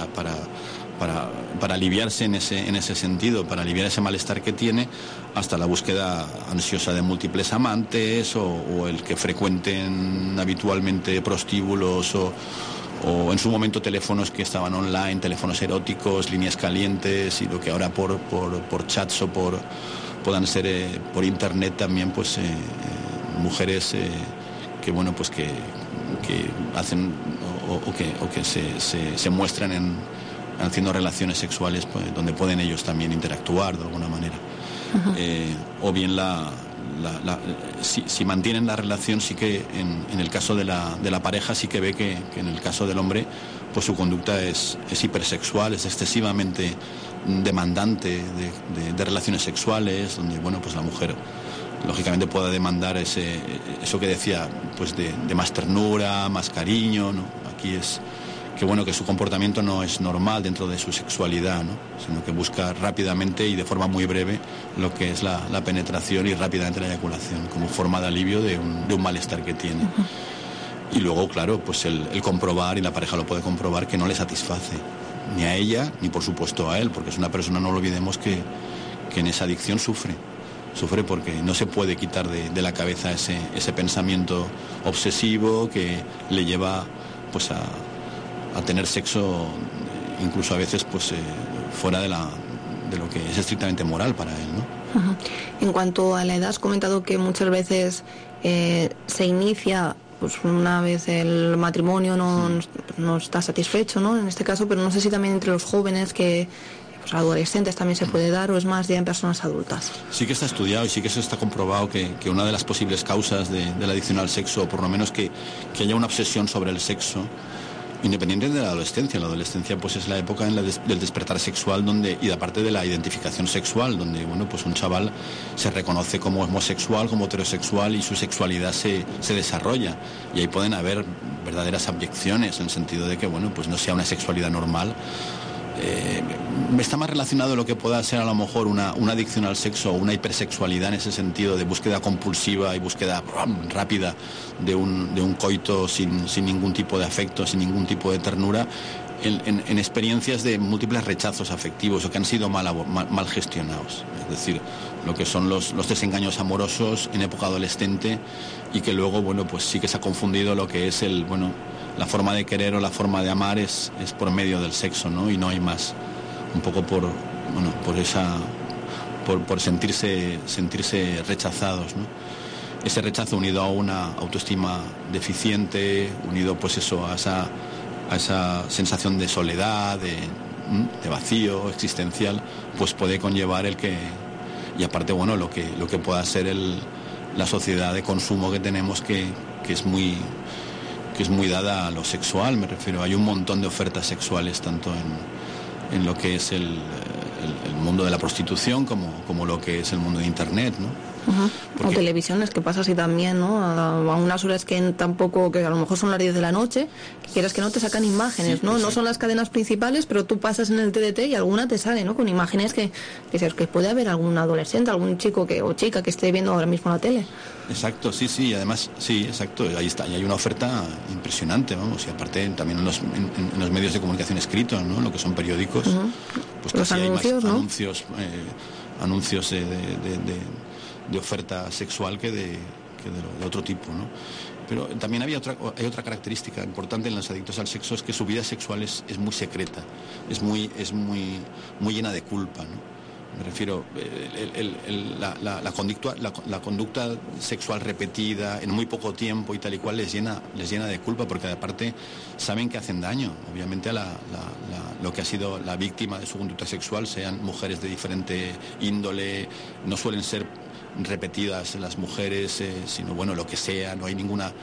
para aliviarse en ese sentido, para aliviar ese malestar que tiene, hasta la búsqueda ansiosa de múltiples amantes o el que frecuenten habitualmente prostíbulos o en su momento teléfonos que estaban online, teléfonos eróticos, líneas calientes, y lo que ahora por chats o puedan ser por internet también, pues mujeres que bueno, pues que hacen o que se muestran haciendo relaciones sexuales, pues, donde pueden ellos también interactuar de alguna manera. O bien si mantienen la relación, sí que en el caso de la pareja sí que ve que en el caso del hombre, pues su conducta es hipersexual, es excesivamente demandante de relaciones sexuales, donde bueno, pues la mujer lógicamente pueda demandar eso que decía, pues de más ternura, más cariño, ¿no? Aquí es que bueno, que su comportamiento no es normal dentro de su sexualidad, ¿no? Sino que busca rápidamente y de forma muy breve lo que es la penetración y rápidamente la eyaculación, como forma de alivio de un malestar que tiene. Y luego, claro, pues el comprobar, y la pareja lo puede comprobar, que no le satisface ni a ella ni por supuesto a él, porque es una persona, no lo olvidemos, que en esa adicción sufre porque no se puede quitar de la cabeza ese pensamiento obsesivo que le lleva pues a tener sexo incluso a veces pues fuera de lo que es estrictamente moral para él, ¿no? Uh-huh. En cuanto a la edad, has comentado que muchas veces se inicia pues una vez el matrimonio no está satisfecho, ¿no? En este caso, pero no sé si también entre los jóvenes que pues adolescentes también se puede dar, o es más ya en personas adultas. Sí que está estudiado y sí que se está comprobado que una de las posibles causas de la adicción al sexo, o por lo menos que haya una obsesión sobre el sexo, independiente de la adolescencia. La adolescencia pues es la época del despertar sexual y aparte de la identificación sexual, donde bueno pues un chaval se reconoce como homosexual, como heterosexual, y su sexualidad se desarrolla, y ahí pueden haber verdaderas abyecciones en el sentido de que bueno pues no sea una sexualidad normal. Está más relacionado lo que pueda ser a lo mejor una adicción al sexo o una hipersexualidad en ese sentido de búsqueda compulsiva y búsqueda rápida de un coito sin ningún tipo de afecto, sin ningún tipo de ternura, en experiencias de múltiples rechazos afectivos o que han sido mal gestionados. Es decir, lo que son los desengaños amorosos en época adolescente, y que luego bueno pues sí que se ha confundido lo que es la forma de querer o la forma de amar es por medio del sexo, ¿no? Y no hay más. Un poco por sentirse rechazados, ¿no? Ese rechazo unido a una autoestima deficiente, unido pues eso a esa sensación de soledad, de vacío existencial, pues puede conllevar y aparte bueno lo que pueda ser la sociedad de consumo que tenemos, que es muy dada a lo sexual, me refiero. Hay un montón de ofertas sexuales tanto en lo que es el mundo de la prostitución como lo que es el mundo de internet, ¿no? Uh-huh. O televisiones, que pasa así también, ¿no? A unas horas que a lo mejor son las 10 de la noche, que quieras que no te sacan imágenes, sí, ¿no? No son las cadenas principales, pero tú pasas en el TDT y alguna te sale, ¿no? Con imágenes que puede haber algún adolescente, algún chico o chica que esté viendo ahora mismo la tele. Exacto, sí, y además, sí, exacto, ahí está, y hay una oferta impresionante, vamos, y aparte también en los medios de comunicación escritos, ¿no? Lo que son periódicos, uh-huh. Pues los anuncios, hay más, ¿no? anuncios de oferta sexual que de otro tipo, ¿no? Pero también hay otra característica importante en los adictos al sexo, es que su vida sexual es muy secreta, es muy llena de culpa, ¿no? Me refiero, la conducta sexual repetida en muy poco tiempo y tal y cual les llena de culpa, porque aparte saben que hacen daño, obviamente, a lo que ha sido la víctima de su conducta sexual, sean mujeres de diferente índole, no suelen ser repetidas las mujeres, sino bueno, lo que sea, no hay ninguna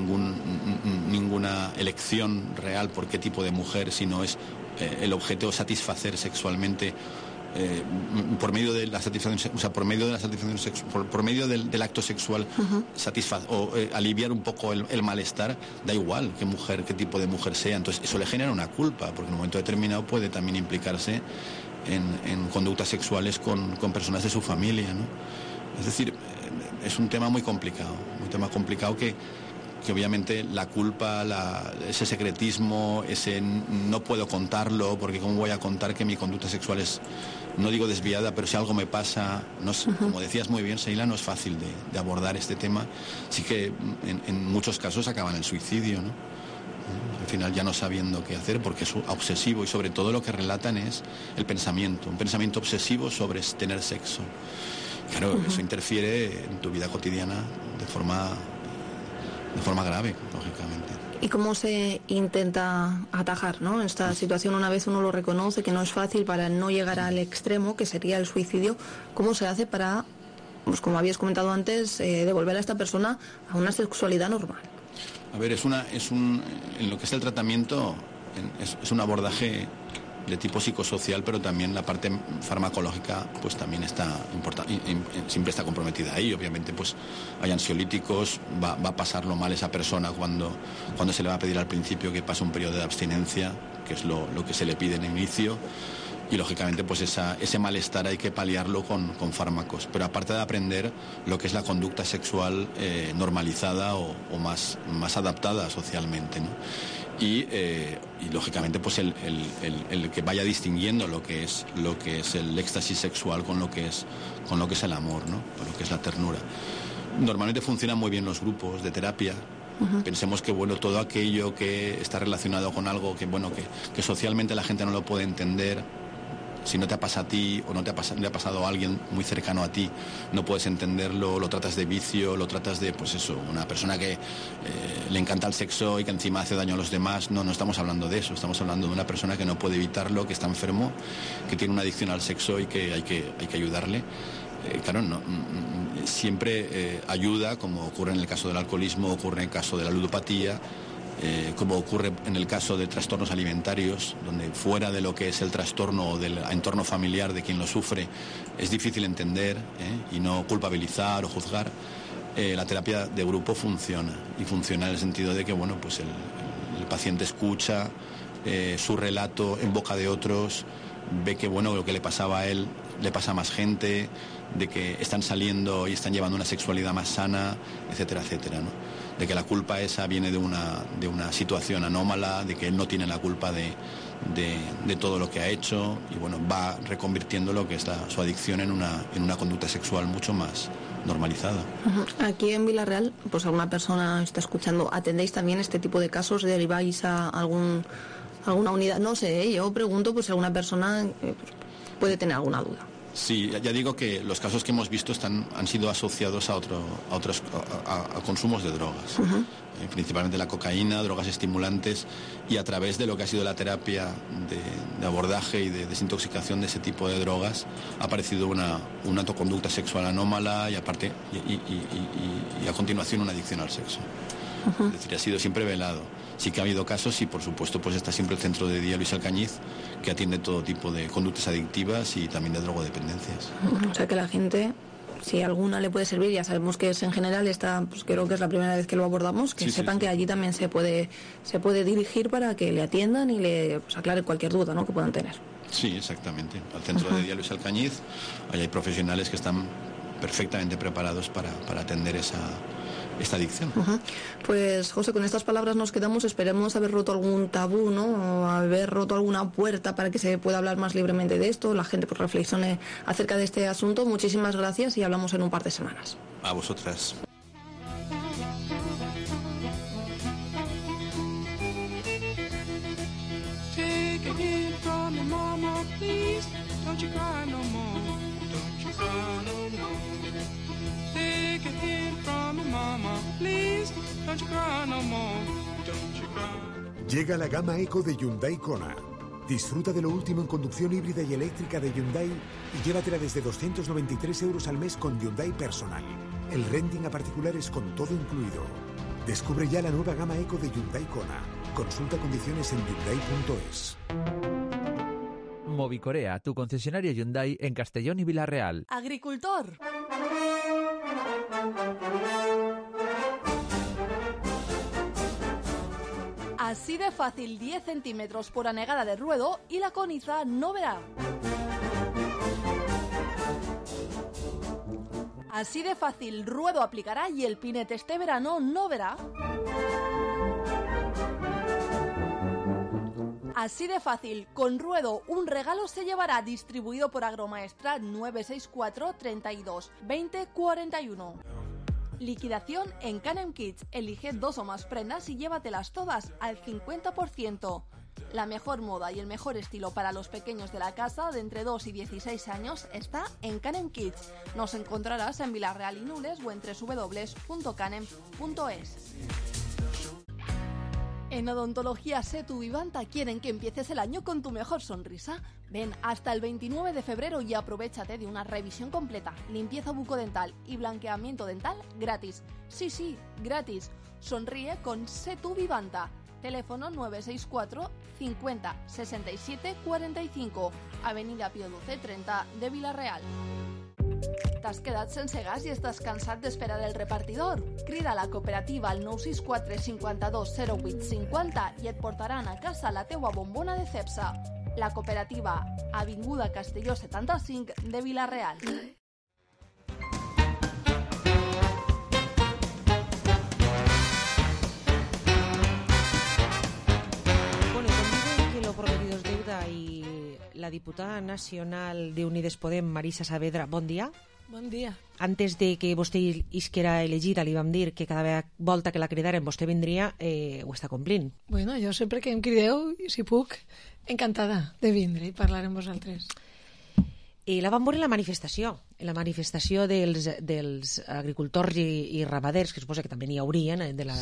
elección real por qué tipo de mujer, sino es el objeto satisfacer sexualmente por medio de la satisfacción, o sea, por medio del acto sexual, uh-huh. Aliviar un poco el malestar, da igual qué tipo de mujer sea. Entonces eso le genera una culpa, porque en un momento determinado puede también implicarse en conductas sexuales con personas de su familia, ¿no? Es decir, es un tema muy complicado que obviamente la culpa, ese secretismo, ese no puedo contarlo, porque cómo voy a contar que mi conducta sexual es, no digo desviada, pero si algo me pasa, no es, como decías muy bien, Sheila, no es fácil de abordar este tema. Sí que en muchos casos acaban en el suicidio, ¿no? Al final ya no sabiendo qué hacer, porque es obsesivo, y sobre todo lo que relatan es un pensamiento obsesivo sobre tener sexo. Claro, uh-huh. Eso interfiere en tu vida cotidiana de forma grave, lógicamente. ¿Y cómo se intenta atajar, ¿no? Esta situación, una vez uno lo reconoce, que no es fácil, para no llegar al extremo, que sería el suicidio? ¿Cómo se hace para, pues como habías comentado antes, devolver a esta persona a una sexualidad normal? A ver, en lo que es el tratamiento, es un abordaje de tipo psicosocial, pero también la parte farmacológica pues también siempre está comprometida ahí. Obviamente pues hay ansiolíticos, va a pasarlo mal esa persona cuando se le va a pedir al principio que pase un periodo de abstinencia, que es lo que se le pide en el inicio. y lógicamente pues ese malestar hay que paliarlo con fármacos, pero aparte de aprender lo que es la conducta sexual normalizada o más adaptada socialmente, ¿no? Y lógicamente pues el que vaya distinguiendo lo que es el éxtasis sexual con lo que es el amor, ¿no? Con lo que es la ternura. Normalmente funcionan muy bien los grupos de terapia. Pensemos que todo aquello que está relacionado con algo que socialmente la gente no lo puede entender, si no te ha pasado a ti o no le ha pasado a alguien muy cercano a ti, no puedes entenderlo, lo tratas de vicio, lo tratas de, una persona que le encanta el sexo y que encima hace daño a los demás. No estamos hablando de eso, estamos hablando de una persona que no puede evitarlo, que está enfermo, que tiene una adicción al sexo y que hay que ayudarle. Claro, siempre ayuda, como ocurre en el caso del alcoholismo, ocurre en el caso de la ludopatía, como ocurre en el caso de trastornos alimentarios, donde fuera de lo que es el trastorno o del entorno familiar de quien lo sufre es difícil entender y no culpabilizar o juzgar. La terapia de grupo funciona, y funciona en el sentido de que el paciente escucha su relato en boca de otros, ve que lo que le pasaba a él le pasa a más gente, de que están saliendo y están llevando una sexualidad más sana, etcétera, etcétera, ¿no? De que la culpa esa viene de una situación anómala, de que él no tiene la culpa de todo lo que ha hecho, y va reconvirtiendo lo que es su adicción en una conducta sexual mucho más normalizada. Aquí en Vila-real, pues alguna persona está escuchando, ¿atendéis también este tipo de casos? ¿Deriváis a alguna unidad? No sé, yo pregunto pues si alguna persona puede tener alguna duda. Sí, ya digo que los casos que hemos visto han sido asociados a consumos de drogas, principalmente la cocaína, drogas estimulantes, y a través de lo que ha sido la terapia de abordaje y de desintoxicación de ese tipo de drogas ha aparecido una conducta sexual anómala y aparte y a continuación una adicción al sexo. Es decir, ha sido siempre velado. Sí que ha habido casos y, por supuesto, pues está siempre el centro de día Luis Alcañiz, que atiende todo tipo de conductas adictivas y también de drogodependencias. O sea que la gente, si alguna le puede servir, ya sabemos que es en general, pues creo que es la primera vez que lo abordamos, que sepan que allí también se puede dirigir para que le atiendan y le aclare cualquier duda, ¿no?, que puedan tener. Sí, exactamente. Al centro de día Luis Alcañiz, ahí hay profesionales que están perfectamente preparados para atender esta adicción. Pues José, con estas palabras nos quedamos. Esperemos haber roto algún tabú, ¿no?, o haber roto alguna puerta para que se pueda hablar más libremente de esto, la gente pues reflexione acerca de este asunto. Muchísimas gracias y hablamos en un par de semanas. A vosotras. Llega la gama Eco de Hyundai Kona. Disfruta de lo último en conducción híbrida y eléctrica de Hyundai y llévatela desde 293 euros al mes con Hyundai Personal. El renting a particulares con todo incluido. Descubre ya la nueva gama Eco de Hyundai Kona. Consulta condiciones en hyundai.es. Movicorea, tu concesionaria Hyundai en Castellón y Vila-real. Agricultor. Así de fácil, 10 centímetros por anegada de ruedo y la coniza no verá. Así de fácil, ruedo aplicará y el pinete este verano no verá. Así de fácil, con ruedo un regalo se llevará, distribuido por Agromaestra 964 32 20 41. Liquidación en Canem Kids. Elige 2 o más prendas y llévatelas todas al 50%. La mejor moda y el mejor estilo para los pequeños de la casa de entre 2 y 16 años está en Canem Kids. Nos encontrarás en Vila-real y Nules o en www.canem.es. En Odontología Setu Vivanta quieren que empieces el año con tu mejor sonrisa. Ven hasta el 29 de febrero y aprovéchate de una revisión completa, limpieza bucodental y blanqueamiento dental gratis. Sí, gratis. Sonríe con Setu Vivanta. Teléfono 964 50 67 45, Avenida Pío XII 30 de Vila-real. T'has quedat sense gas i estàs cansat d'esperar el repartidor? Crida a la cooperativa al 964 52 08 50 i et portaran a casa la teua bombona de Cepsa. la cooperativa Avinguda Castelló 75 de Vila-real. Bueno, conmigo que lo prometido es deuda y la diputada nacional de Unides Podem, Marisa Saavedra, bon dia. Bon dia. Antes de que vostè isquera elegida li vam dir que cada volta que la cridaren vostè vindria, ho està complint. Bueno, jo sempre que em crideu, si puc, encantada de vindre i parlar amb vosaltres. La vam veure en la manifestació dels agricultors i ramaders, que suposa que també n'hi haurien,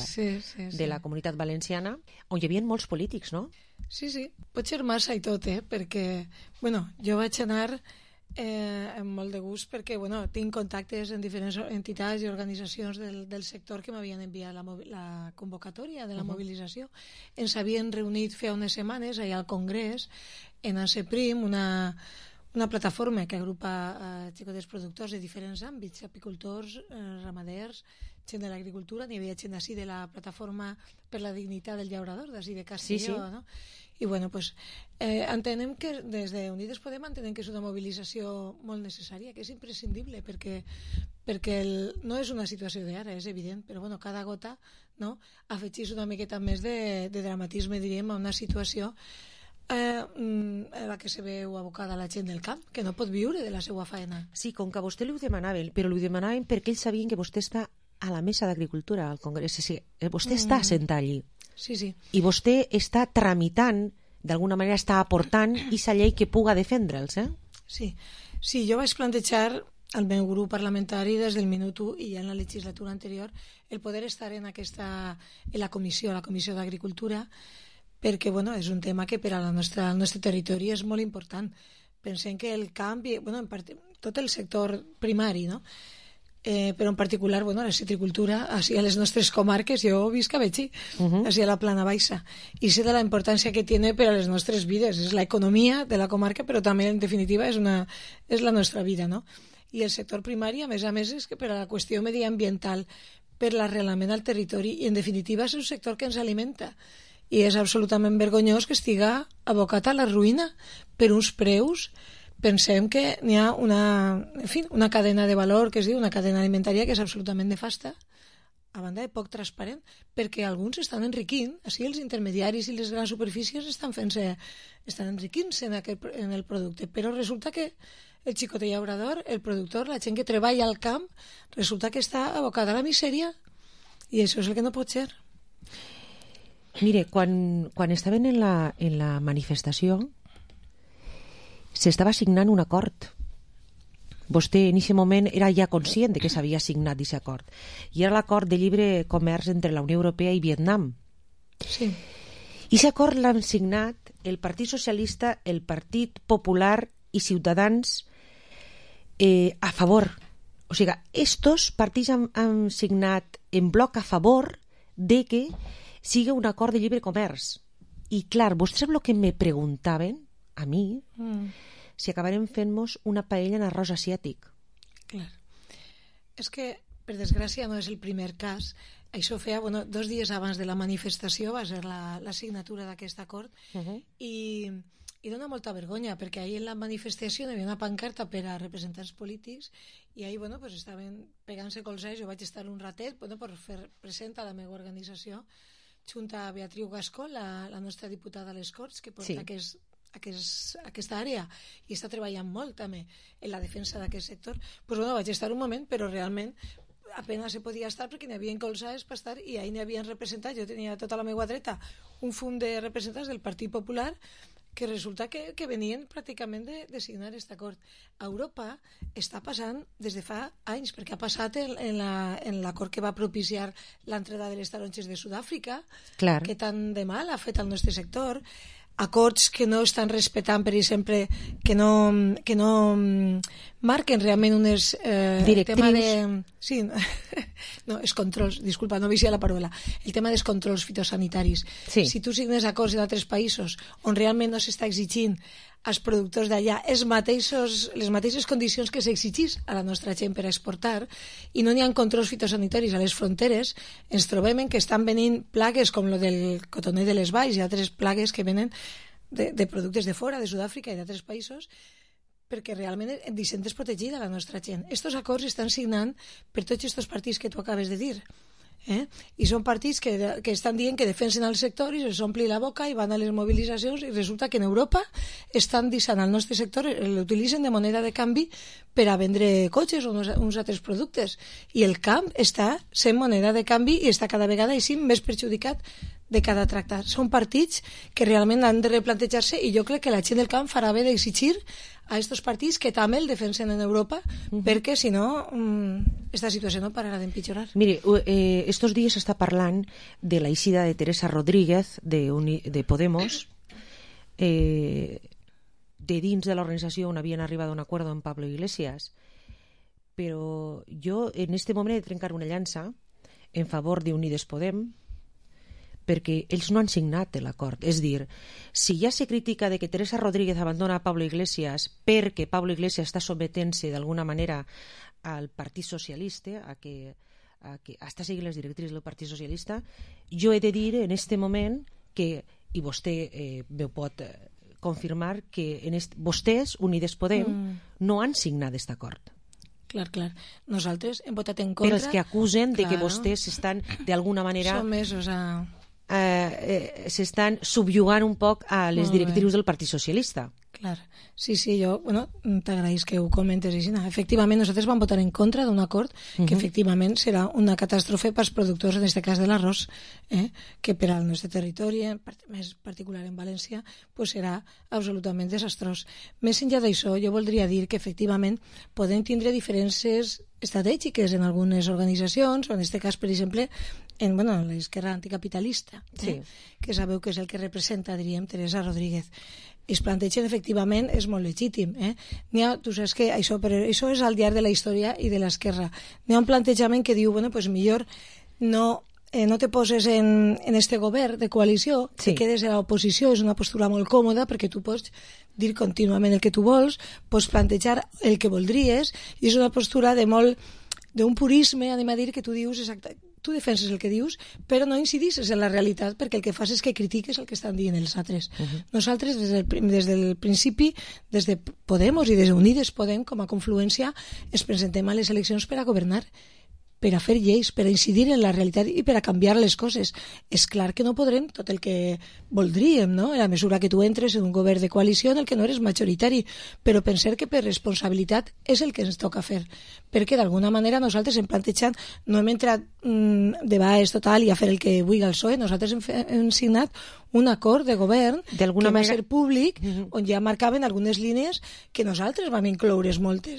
de la comunitat valenciana, on hi havia molts polítics, no? Sí, pot ser massa i tot, perquè, bueno, jo vaig anar amb molt de gust perquè, bueno, tinc contactes en diferents entitats i organitzacions del sector que m'havien enviat la convocatòria de la mobilització. Ens havien reunit fa unes setmanes allà al Congrés, en ANSEPRIM, una plataforma que agrupa xicots productors de diferents àmbits, apicultors, ramaders, gent de l'agricultura. N'hi havia gent d'ací de la plataforma per la dignitat del llaurador, d'ací de Castelló, no? I bueno, pues, entenem que des de Unides Podem entenem que és una mobilització molt necessària, que és imprescindible, perquè no és una situació d'ara, és evident, però bueno, cada gota, no, afegís una miqueta més de dramatisme, diríem, a una situació a la que se veu abocada la gent del camp, que no pot viure de la seva faena. Sí, com que a vostè li ho demanaven, però li ho demanaven perquè ells sabien que vostè està a la mesa d'agricultura al Congrés. Sí, vostè està sentat allí. Sí. I vostè està tramitant, d'alguna manera està aportant aquesta llei que puga defendre'ls, Sí, jo vaig plantejar al meu grup parlamentari des del minut 1 i ja en la legislatura anterior el poder estar en la comissió d'Agricultura, perquè, bueno, és un tema que per al nostre territori és molt important. Pensem que el camp, bueno, en part, tot el sector primari, no? Però en particular, bueno, la citricultura, així a les nostres comarques, jo visc a Betxí, així a la Plana Baixa, i sé de la importància que tiene per a les nostres vides, és la economia de la comarca, però també, en definitiva, és la nostra vida, no? I el sector primari, a més, és que per a la qüestió mediambiental, per l'arrelament al territori, i en definitiva és un sector que ens alimenta, i és absolutament vergonyós que estiga abocat a la ruïna per uns preus. Pensem que n'hi ha una cadena de valor, que es diu una cadena alimentària, que és absolutament nefasta, a banda de poc transparent, perquè alguns estan enriquint, així els intermediaris i les grans superfícies estan enriquint-se en el producte, però resulta que el xicot llaurador, el productor, la gent que treballa al camp, resulta que està abocada a la misèria, i això és el que no pot ser. Mire, quan estaven en la manifestació s'estava signant un acord. Vostè en aquest moment era ja conscient de que s'havia signat aquest acord. I era l'acord de lliure comerç entre la Unió Europea i Vietnam. Sí. I aquest acord l'han signat el Partit Socialista, el Partit Popular i Ciutadans a favor. O sigui, estos partits han signat en bloc a favor de que sigui un acord de lliure comerç. I clar, vostès sap el que me preguntaven a mi, si acabarem fent-nos una paella en arròs asiàtic. Clar. És que, per desgràcia, no és el primer cas. Això feia, 2 dies abans de la manifestació, va ser la signatura d'aquest acord, i dona molta vergonya, perquè ahir en la manifestació hi havia una pancarta per a representants polítics, i ahir, estaven pegant-se colzes. Jo vaig estar un ratet, per fer present a la meva organització, junta a Beatriu Gascó, la nostra diputada a les Corts, que porta aquesta àrea i està treballant molt també en la defensa d'aquest sector. Vaig estar un moment, però realment apenas se podia estar perquè n'hi havia colzades per estar, i ahir n'hi havien representats, jo tenia tota la meva dreta un fum de representants del Partit Popular que resulta que venien pràcticament de signar aquest acord. A Europa està passant des de fa anys, perquè ha passat en l'acord que va propiciar l'entrada de les taronges de Sud-àfrica, que tant de mal ha fet al nostre sector, acords que no estan respectant, per exemple, que no marquen realment unes directrius. Sí, no, els controls, disculpa, no veixia la paraula, el tema dels controls fitosanitaris. Si tu signes acords en altres països on realment no s'està exigint als productors d'allà les mateixes condicions que s'exigís a la nostra gent per a exportar, i no n'hi ha controls fitosanitaris a les fronteres, ens trobem que estan venint plagues com el del cotoner de les valls i altres plagues que venen de productes de fora, de Sud-àfrica i d'altres països, perquè realment ens sentes protegida la nostra gent. Estos acords estan signant per tots aquests partits que tu acabes de dir. I són partits que estan dient que defensen el sector i se'ls ompli la boca i van a les mobilitzacions i resulta que en Europa estan deixant el nostre sector, l'utilitzen de moneda de canvi per a vendre cotxes o uns altres productes, i el camp està sent moneda de canvi i està cada vegada així més perjudicat de cada tractat. Són partits que realment han de replantejar-se, i jo crec que la gent del camp farà bé d'exigir a estos partits que també el defensen en Europa, perquè si no esta situació no pararà d'empitjorar. Mire, estos días s'està parlant de la eixida de Teresa Rodríguez de Podemos, de dins de l'organització on havien arribat a un acord amb Pablo Iglesias, però jo en este moment he de trencar una llança en favor d'Unides Podem, perquè ells no han signat l'acord. És dir, si ja se critica de que Teresa Rodríguez abandona a Pablo Iglesias perquè Pablo Iglesias està sometent-se d'alguna manera al Partit Socialista, a que està seguint les directrius del Partit Socialista, jo he de dir en este moment que, i vostè me pot confirmar, que vostès, Unides Podem, no han signat aquest acord. Clar. Nosaltres hem votat en contra. Però els que acusen de que vostès estan, d'alguna manera... Somesos a... s'estan subjugant un poc a les directrius del Partit Socialista. Clar, sí, jo t'agraïs que ho comentes així. Efectivament, nosaltres vam votar en contra d'un acord que efectivament serà una catàstrofe pels productors, en aquest cas de l'arròs, que per al nostre territori, més particular en València, pues serà absolutament desastrós. Més enllà d'això, jo voldria dir que efectivament podem tindre diferències estratègiques en algunes organitzacions, o en aquest cas, per exemple, en l'esquerra anticapitalista, que sabeu que és el que representa, diríem, Teresa Rodríguez. Es plantegen, efectivament, és molt legítim. Tu saps que això és al llarg de la història i de l'esquerra. N'hi ha un plantejament que diu, millor no te poses en este govern de coalició, te quedes a l'oposició, és una postura molt còmoda perquè tu pots dir contínuament el que tu vols, pots plantejar el que voldries, i és una postura d'un purisme, anem a dir, que tu dius exactament, tu defenses el que dius, però no incidisses en la realitat, perquè el que fas és que critiques el que estan dient els altres. Nosaltres, des del principi, des de Podemos i des d'Unides Podem, com a confluència, ens presentem a les eleccions per a governar, per a fer lleis, per a incidir en la realitat i per a canviar les coses. És clar que no podrem tot el que voldríem, no? En la mesura que tu entres en un govern de coalició en el que no eres majoritari, però pensar que per responsabilitat és el que ens toca fer, perquè d'alguna manera nosaltres hem plantejat, no hem entrat de baix total i a fer el que vulgui el PSOE, nosaltres hem signat un acord de govern que va ser públic, on ja marcaven algunes línies que nosaltres vam incloure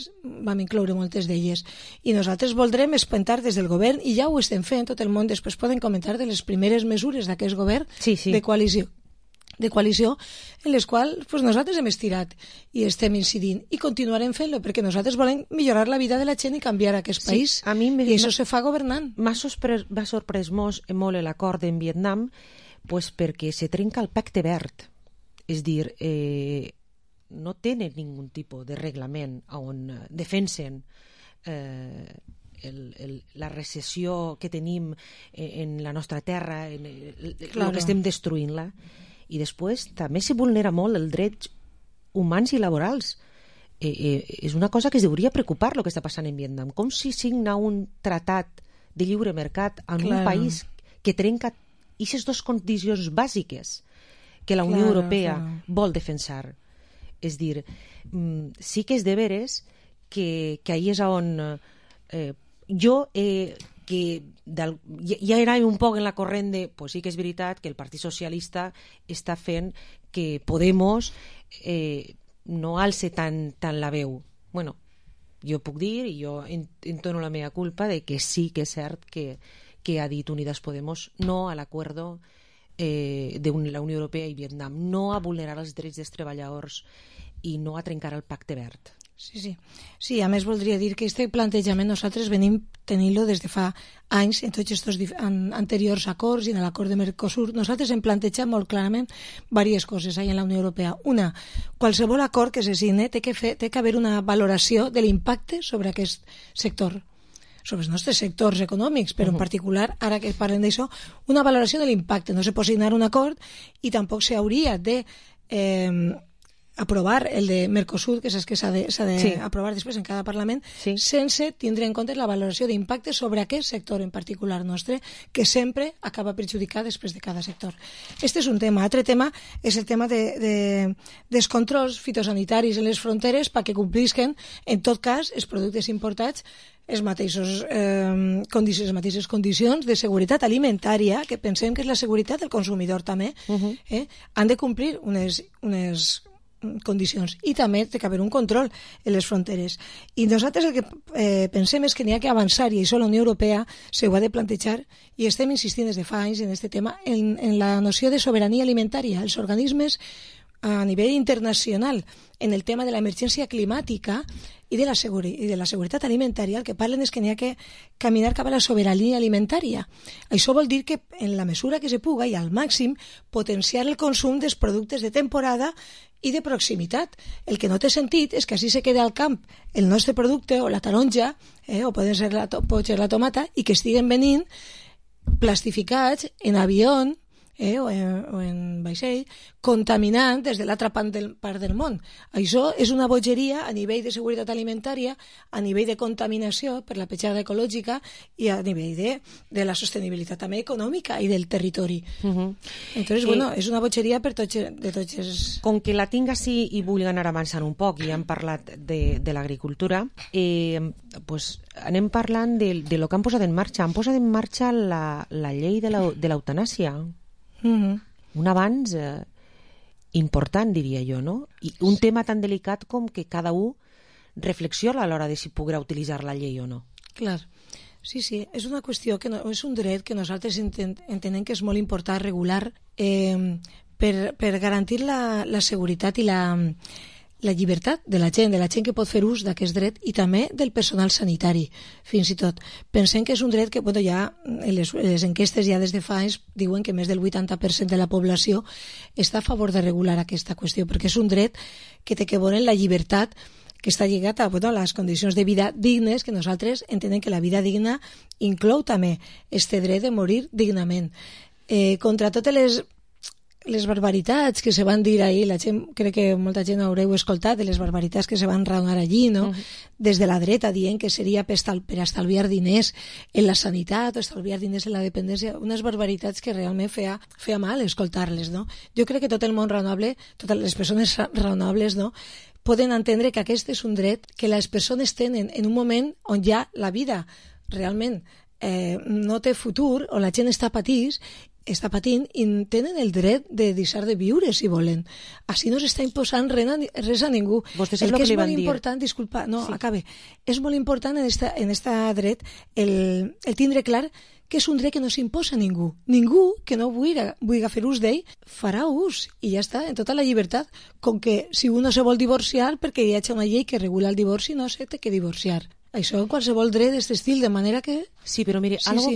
moltes d'elles, i nosaltres voldrem espentar des del govern, i ja ho estem fent, tot el món després poden comentar de les primeres mesures d'aquest govern de coalició, en les quals nosaltres hem estirat i estem incidint, i continuarem fent-lo, perquè nosaltres volem millorar la vida de la gent i canviar aquest país, i això se fa governant. M'ha sorprès molt l'acord en Vietnam, perquè se trenca el pacte verd, és dir, no tenen ningun tipus de reglament on defensen la recessió que tenim en la nostra terra, el que estem destruint-la, i després també se vulnera molt els drets humans i laborals. És una cosa que es hauria preocupar el que està passant en Vietnam. Com si signa un tractat de lliure mercat en un país que trenca aquestes dues condicions bàsiques que la Unió Europea vol defensar. És dir, sí que és de veres que ahí és on jo que ja era un poc en la corrent de, pues sí que és veritat que el Partit Socialista està fent que Podemos no alce tant la veu. Bueno, jo puc dir, i jo entono la meva culpa, de que sí que és cert que ha dit Unidas Podemos no a l'acuerdo de la Unió Europea i Vietnam, no a vulnerar els drets dels treballadors i no a trencar el pacte verd. Sí, a més voldria dir que aquest plantejament nosaltres venim tenint-lo des de fa anys en tots aquests anteriors acords i en l'acord de Mercosur. Nosaltres hem plantejat molt clarament diverses coses en la Unió Europea. Una, qualsevol acord que se signe té que haver una valoració de l'impacte sobre aquest sector, sobre els nostres sectors econòmics, però en particular, ara que parlem d'això, una valoració de l'impacte. No se pot signar un acord i tampoc s'hauria de aprovar el de Mercosur, que és que s'ha d'aprovar després en cada Parlament, sense tindre en compte la valoració d'impacte sobre aquest sector en particular nostre, que sempre acaba perjudicat després de cada sector. Este és un tema. Altre tema és el tema dels controls fitosanitaris en les fronteres perquè complisquen, en tot cas, els productes importats les mateixes condicions de seguretat alimentària, que pensem que és la seguretat del consumidor també, han de complir unes condicions, i també té que haver un control en les fronteres. I nosaltres el que pensem és que n'hi ha que avançar, i això la Unió Europea s'ho ha de plantejar, i estem insistint des de fa anys en aquest tema, en la noció de sobirania alimentària. Els organismes a nivell internacional en el tema de l'emergència climàtica i de la seguretat alimentària, el que parlen és que n'hi ha que caminar cap a la sobirania alimentària. Això vol dir que en la mesura que se puga i al màxim potenciar el consum dels productes de temporada i de proximitat. El que no té sentit és que així se quede al camp el nostre producte o la taronja, o pot ser la tomata, i que estiguen venint plastificats en avió o en vaixell, contaminant des de l'altra part del món. Això és una bogeria a nivell de seguretat alimentària, a nivell de contaminació per la petjada ecològica i a nivell de la sostenibilitat també econòmica i del territori. Entonces, bueno, és una bogeria de tots els... Com que la tinc així i vull anar avançant un poc, i hem parlat de l'agricultura, pues anem parlant de lo que han posat en marxa. Han posat en marxa la llei de l'eutanàsia. Un avanç important, diria jo, no? I un tema tan delicat com que cada un reflexiona a l'hora de si podrà utilitzar la llei o no. Clar, sí, és una qüestió, és un dret que nosaltres entenem que és molt important regular per garantir la seguretat i la llibertat de la gent que pot fer ús d'aquest dret, i també del personal sanitari, fins i tot. Pensem que és un dret que, ja les enquestes ja des de fa anys diuen que més del 80% de la població està a favor de regular aquesta qüestió, perquè és un dret que té que veure la llibertat, que està lligat a les condicions de vida dignes, que nosaltres entenem que la vida digna inclou també este dret de morir dignament. Contra totes les barbaritats que se van dir ahir, la gent, crec que molta gent haureu escoltat de les barbaritats que se van raonar allí, no? Des de la dreta dient que seria per estalviar diners en la sanitat o estalviar diners en la dependència, unes barbaritats que realment feia mal escoltar-les, no? Jo crec que tot el món raonable, totes les persones raonables, no?, poden entendre que aquest és un dret que les persones tenen en un moment on ja la vida realment no té futur, o la gent està patint i tenen el dret de deixar de viure si volen. Així no s'està imposant res a ningú. El que és molt important, disculpa, acabe, és molt important en este dret el tindre clar que és un dret que no s'imposa a ningú. Ningú que no vulgui fer ús d'ell farà ús, i ja està, en tota la llibertat, com que si uno se vol divorciar perquè hi hagi una llei que regula el divorci, no se té que divorciar. Això en qualsevol dret d'aquest estil, de manera que... Sí, però mire, algo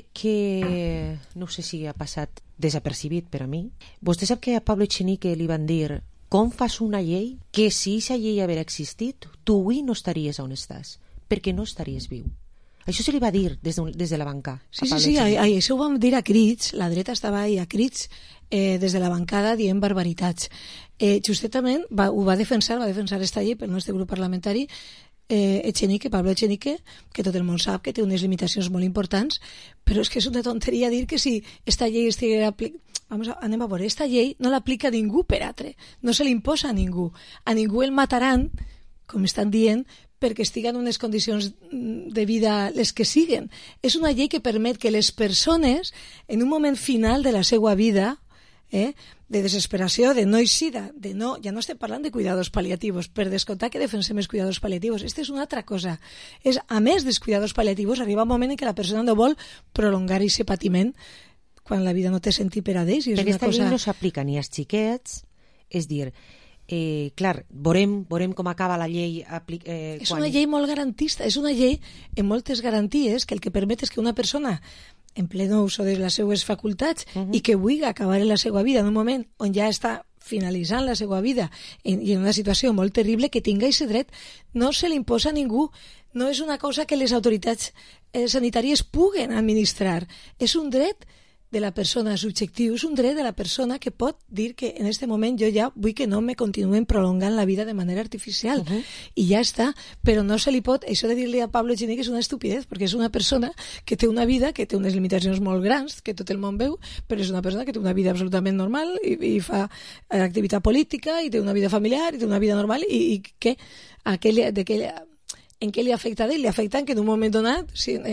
que no sé si ha passat desapercibit per a mi. Vostè sap que a Pablo Echenique li van dir: com fas una llei que si aquesta llei haguera existit, tu avui no estaries on estàs, perquè no estaries viu. Això se li va dir des de la banca. Sí, això ho vam dir a crits, la dreta estava ahí a crits des de la bancada dient barbaritats. Justament ho va defensar esta llei pel nostre grup parlamentari, Pablo Echenique, que tot el món sap que té unes limitacions molt importants, però és que és una tonteria dir que si esta llei estiguera anem a veure, esta llei no l'aplica ningú per altre, no se l'imposa a ningú el mataran, com estan dient, perquè estiguen en unes condicions de vida les que siguen. És una llei que permet que les persones, en un moment final de la seva vida, de desesperació, de noisida, ja no estem parlant de cuidados paliativos, per descomptar que defensem els cuidados paliativos. Esta és una altra cosa. És, a més dels cuidados paliativos, arriba un moment en què la persona no vol prolongar aquest patiment quan la vida no té sentit per a ells. Perquè aquesta llei no s'aplica ni als xiquets, és dir, clar, veurem com acaba la llei. És una llei molt garantista, és una llei amb moltes garanties que el que permet és que una persona en pleno uso de les seues facultats i que vulgui acabar la seva vida en un moment on ja està finalitzant la seva vida i en una situació molt terrible, que tinga aquest dret. No se l'imposa a ningú, no és una cosa que les autoritats sanitàries puguen administrar, és un dret de la persona subjectiu, és un dret de la persona que pot dir que en aquest moment jo ja vull que no me continuen prolongant la vida de manera artificial, i ja està, però no se li pot, això de dir-li a Pablo Echenique és una estupidez, perquè és una persona que té una vida, que té unes limitacions molt grans, que tot el món veu, però és una persona que té una vida absolutament normal i fa activitat política i té una vida familiar i té una vida normal i què? En què li afecta a ell? Li afecta en que en un moment donat,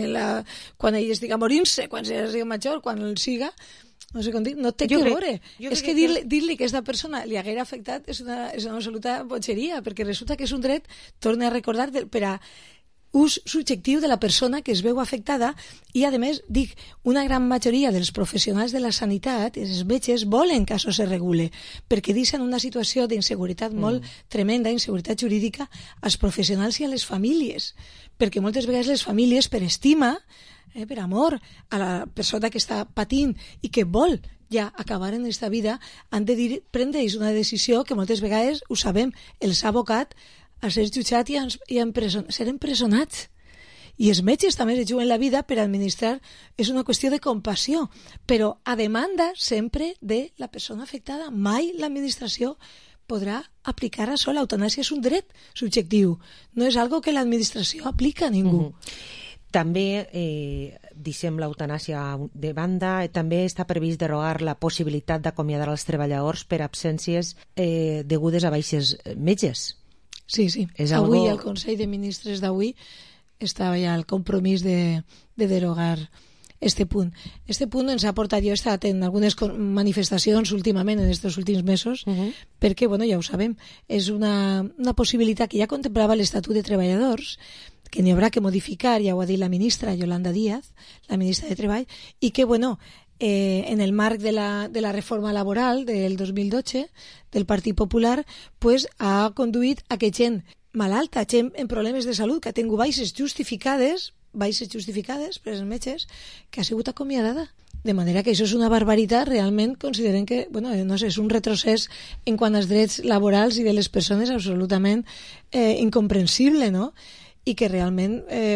quan ell estigui morint-se, quan sigui major, quan el siga, no sé com dir, no té que veure. És que dir-li que aquesta persona li haguera afectat és una absoluta botxeria, perquè resulta que és un dret, torne a recordar, per a ús subjectiu de la persona que es veu afectada i, a més, dic, una gran majoria dels professionals de la sanitat, els metges, volen que això se regule, perquè deixen una situació d'inseguretat molt tremenda, inseguretat jurídica, als professionals i a les famílies, perquè moltes vegades les famílies, per estima, per amor a la persona que està patint i que vol ja acabar en aquesta vida, han de prendre una decisió que moltes vegades, ho sabem, els ha abocat a ser jutjat i ser empresonats. I els metges també es juguen la vida per administrar, és una qüestió de compassió, però a demanda sempre de la persona afectada. Mai l'administració podrà aplicar això. L'eutanàsia és un dret subjectiu, no és algo que l'administració aplica a ningú. També, deixem l'eutanàsia de banda, també està previst derogar la possibilitat d'acomiadar els treballadors per absències degudes a baixes metges. Sí. Avui al Consell de Ministres d'avui estava ja el compromís de derogar este punt. Este punt ens ha portat, jo he estat en algunes manifestacions últimament, en aquests últims mesos, perquè, ja ho sabem, és una possibilitat que ja contemplava l'Estatut de Treballadors, que n'hi haurà que modificar, ja ho ha dit la ministra Yolanda Díaz, la ministra de Treball, i que, en el marc de la reforma laboral del 2012 del Partit Popular, pues, ha conduït a que gent malalta, gent en problemes de salut, que ha tingut baixes justificades per els metges, que ha sigut acomiadada. De manera que això és una barbaritat, realment consideren que, no sé, és un retrocés en quant als drets laborals i de les persones absolutament incomprensible, no?, i que realment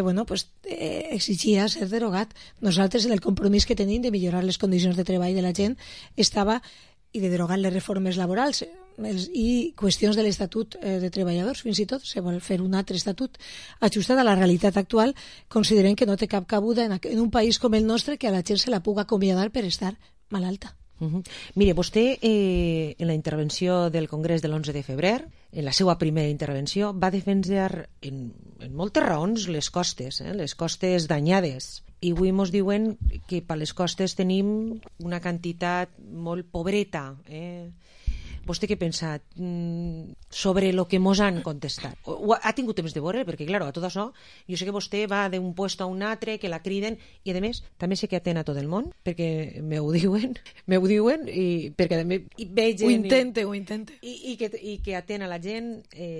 exigia ser derogat. Nosaltres, en el compromís que tenim de millorar les condicions de treball de la gent, estava, i de derogar les reformes laborals i qüestions de l'Estatut de Treballadors, fins i tot, se vol fer un altre estatut ajustat a la realitat actual, considerem que no té cap cabuda en un país com el nostre que a la gent se la puga acomiadar per estar malalta. Mire, vostè en la intervenció del Congrés de l'11 de febrer, en la seva primera intervenció, va defensar en moltes raons les costes danyades. I avui ens diuen que per les costes tenim una quantitat molt pobreta. Vostè què pensa sobre el que mos han contestat? Ha tingut temps de veure? Perquè, clar, a tot això, jo sé que vostè va d'un puesto a un altre, que la criden, i a més, també sé que atén a tot el món, perquè m'ho diuen, i perquè també veig... Ho intente. I que atén a la gent,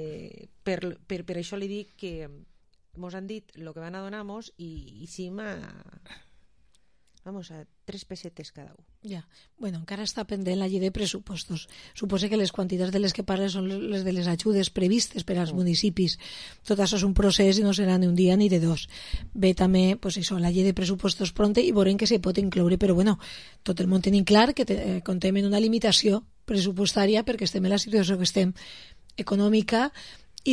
per això li dic que mos han dit el que van a donar-nos i sí vamos a 3 pessetes cada un. Ja, encara està pendent la llei de pressupostos. Suposo que les quantitats de les que parles són les de les ajudes previstes per als municipis. Tot això és un procés i no serà ni un dia ni de dos. Ve també, la llei de pressupostos pronta i veurem que se pot incloure, però tot el món tenim clar que contem en una limitació pressupostària perquè estem en la situació que estem econòmica i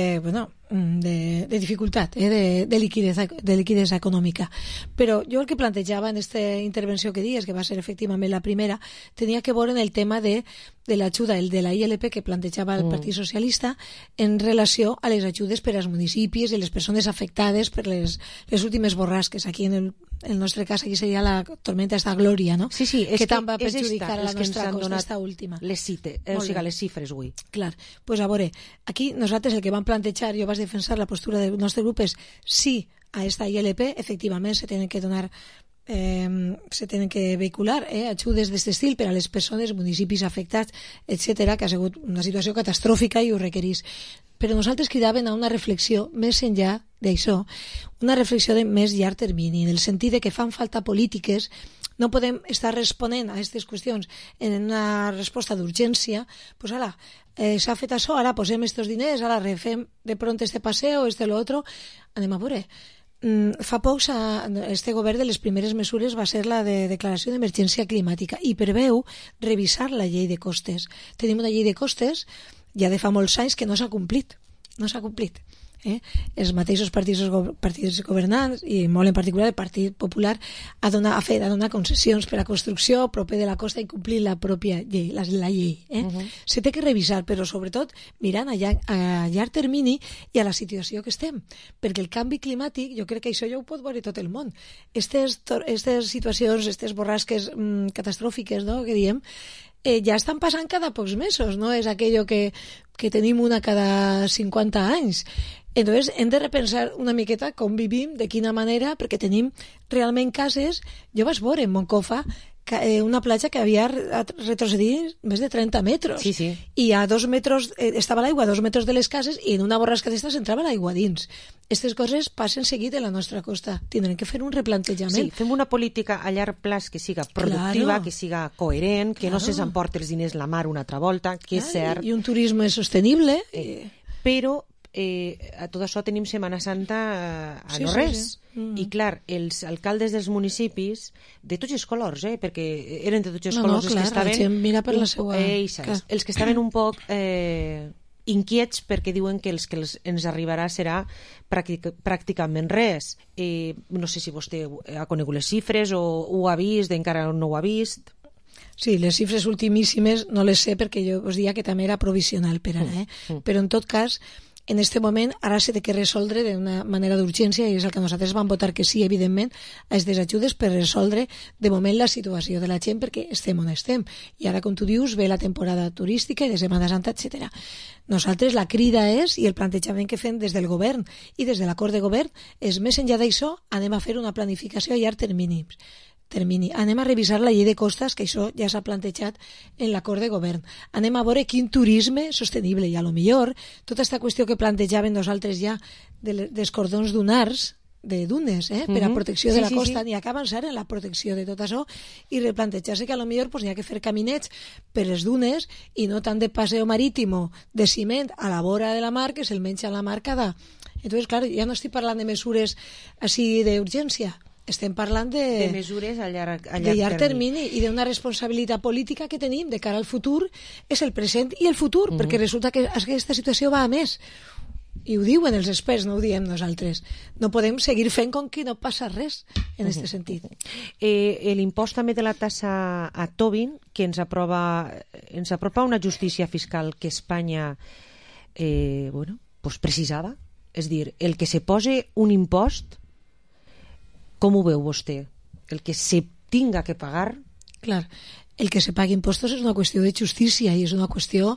de dificultat, de liquidesa econòmica. Però jo el que plantejava en aquesta intervenció que dies, que va ser efectivament la primera, tenia que veure en el tema de l'ajuda, el de la ILP que plantejava el Partit Socialista en relació a les ajudes per als municipis i les persones afectades per les últimes borrasques. Aquí en el nostre cas aquí seria la tormenta esta Glòria, no? Sí, que tant va perjudicar a la nostra costa, esta última. Les xifres, avui. Clar, doncs a veure, aquí nosaltres el que vam plantejar, jo vaig defensar la postura del nostre grup és sí a esta ILP, efectivament se tenen que donar se tenen que vehicular ajudes d'aquest estil per a les persones, municipis afectats, etc., que ha sigut una situació catastròfica i ho requerís. Però nosaltres cridaven a una reflexió més enllà d'això, una reflexió de més llarg termini, en el sentit de que fan falta polítiques. No podem estar responent a aquestes qüestions en una resposta d'urgència, s'ha fet això, ara posem estos diners, ara refem de pront este paseo, lo otro. Anem a veure. fa poc este govern de les primeres mesures va ser la de declaració d'emergència climàtica i preveu revisar la llei de costes. Tenim una llei de costes ja de fa molts anys que no s'ha complit. Els mateixos partits governants i molt en particular el Partit Popular ha donat concessions per a construcció proper de la costa i complir la pròpia llei, la llei. Se té que revisar, però sobretot mirant a llarg termini i a la situació que estem, perquè el canvi climàtic, jo crec que això ja ho pot veure tot el món. Aquestes situacions, aquestes borrasques catastròfiques, no?, que diem, ja estan passant cada pocs mesos, no és aquello que tenim una cada 50 anys. Entonces, hem de repensar una miqueta com vivim, de quina manera, perquè tenim realment cases. Jo vaig veure en Moncofa una platja que havia retrocedit més de 30 metres. I a 2 metres estava l'aigua a 2 metres de les cases i en una borrasca d'estes entrava l'aigua dins. Aquestes coses passen seguit en la nostra costa. Tindrem que fer un replantejament. Sí, fem una política a llarg plaç que siga productiva, que siga coherent, que no se s'emporti els diners la mar una altra volta, que és cert. I un turisme sostenible. Però a tot això tenim Setmana Santa a no res. I clar, els alcaldes dels municipis de tots els colors, perquè eren de tots els colors els que estaven mira per la seva... els que estaven un poc inquiets perquè diuen que els que ens arribarà serà pràcticament res. No sé si vostè ha conegut les xifres o ho ha vist, encara no ho ha vist. Sí, les xifres ultimíssimes no les sé perquè jo us diria que també era provisional per ara, però en tot cas en este moment ara s'ha de resoldre d'una manera d'urgència i és el que nosaltres vam votar que sí, evidentment, a aquestes ajudes per resoldre de moment la situació de la gent perquè estem on estem. I ara, com tu dius, ve la temporada turística i de Setmana Santa, etc. Nosaltres la crida és, i el plantejament que fem des del govern i des de l'acord de govern, és més enllà d'això, anem a fer una planificació a llarg termini. Anem a revisar la llei de costes, que això ja s'ha plantejat en l'acord de govern. Anem a veure quin turisme sostenible i a lo millor tota aquesta qüestió que plantejàvem nosaltres ja dels cordons dunars, de dunes, per a protecció de la costa, n'hi ha que avançar en la protecció de tot això i replantejar-se que a lo millor n'hi ha que fer caminets per les dunes i no tant de paseo marítimo de ciment a la vora de la mar que se'l menja a la mar cada... Entonces, clar, ja no estic parlant de mesures així d'urgència, estem parlant de mesures a llarg termini i d'una responsabilitat política que tenim de cara al futur, és el present i el futur, perquè resulta que aquesta situació va a més. I ho diuen els experts, no ho diem nosaltres. No podem seguir fent com que no passa res en aquest sentit. L'impost també de la tassa a Tobin, que ens apropa una justícia fiscal que Espanya precisava. És dir, el que se pose un impost, com ho veu vostè? El que se tinga que pagar? Clar, el que se pagui impostos és una qüestió de justícia i és una qüestió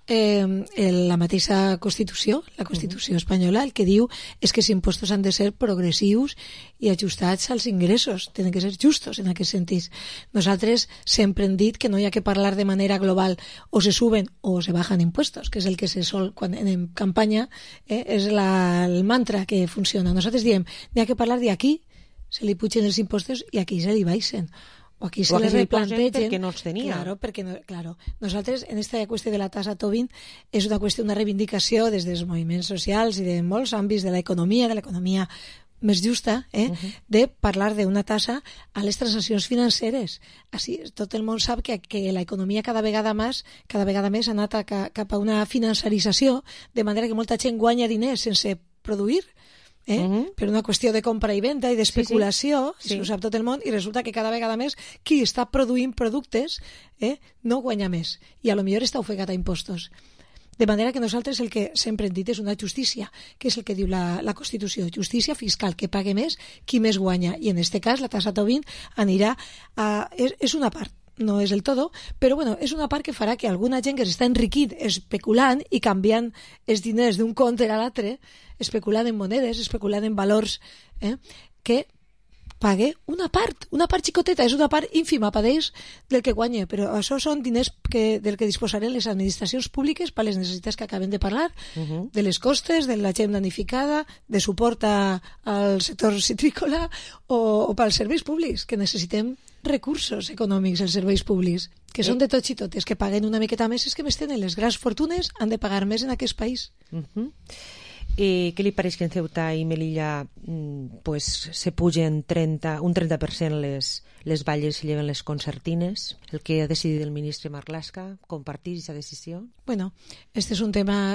la mateixa Constitució, la Constitució espanyola, el que diu és que els impostos han de ser progressius i ajustats als ingressos, tenen que ser justos en aquest sentit. Nosaltres sempre hem dit que no hi ha que parlar de manera global o se suben o se bajan impuestos, que és el que se sol quan en campanya és el mantra que funciona. Nosaltres diem, n'hi ha que parlar d'aquí se li pugen els impostos i aquí se li baixen. O aquí se li replantegen perquè no els tenia. Claro. Nosaltres, en aquesta qüestió de la tassa Tobin, és una qüestió, una reivindicació des dels moviments socials i de molts àmbits de l'economia més justa, de parlar d'una tassa a les transaccions financeres. Així, tot el món sap que l'economia cada vegada més ha anat cap a una financerització, de manera que molta gent guanya diners sense produir, per una qüestió de compra i venda i d'especulació, ho sap tot el món, i resulta que cada vegada més qui està produint productes no guanya més, i a lo millor està ofegat a impostos. De manera que nosaltres el que sempre hem dit és una justícia, que és el que diu la Constitució, justícia fiscal, que pague més qui més guanya, i en aquest cas la tassa Tobin anirà és una part, no és el todo, però és una part que farà que alguna gent que s'està enriquint especulant i canviant els diners d'un compte a l'altre, especulant en monedes, especulant en valors, que pague una part xicoteta, és una part ínfima per ells del que guanya, però això són diners del que disposaren les administracions públiques per les necessitats que acabem de parlar, de les costes, de la gent danificada, de suport al sector citrícola o pels serveis públics, que necessitem recursos econòmics als serveis públics, que són de tots i totes, que paguen una miqueta més, és que més tenen les grans fortunes, han de pagar més en aquest país. Què li pareix que en Ceuta i Melilla pues, se pugen un 30% les valles i lleven les concertines? El que ha decidit el ministre Marlaska, compartir aquesta decisió? Bueno, este és un tema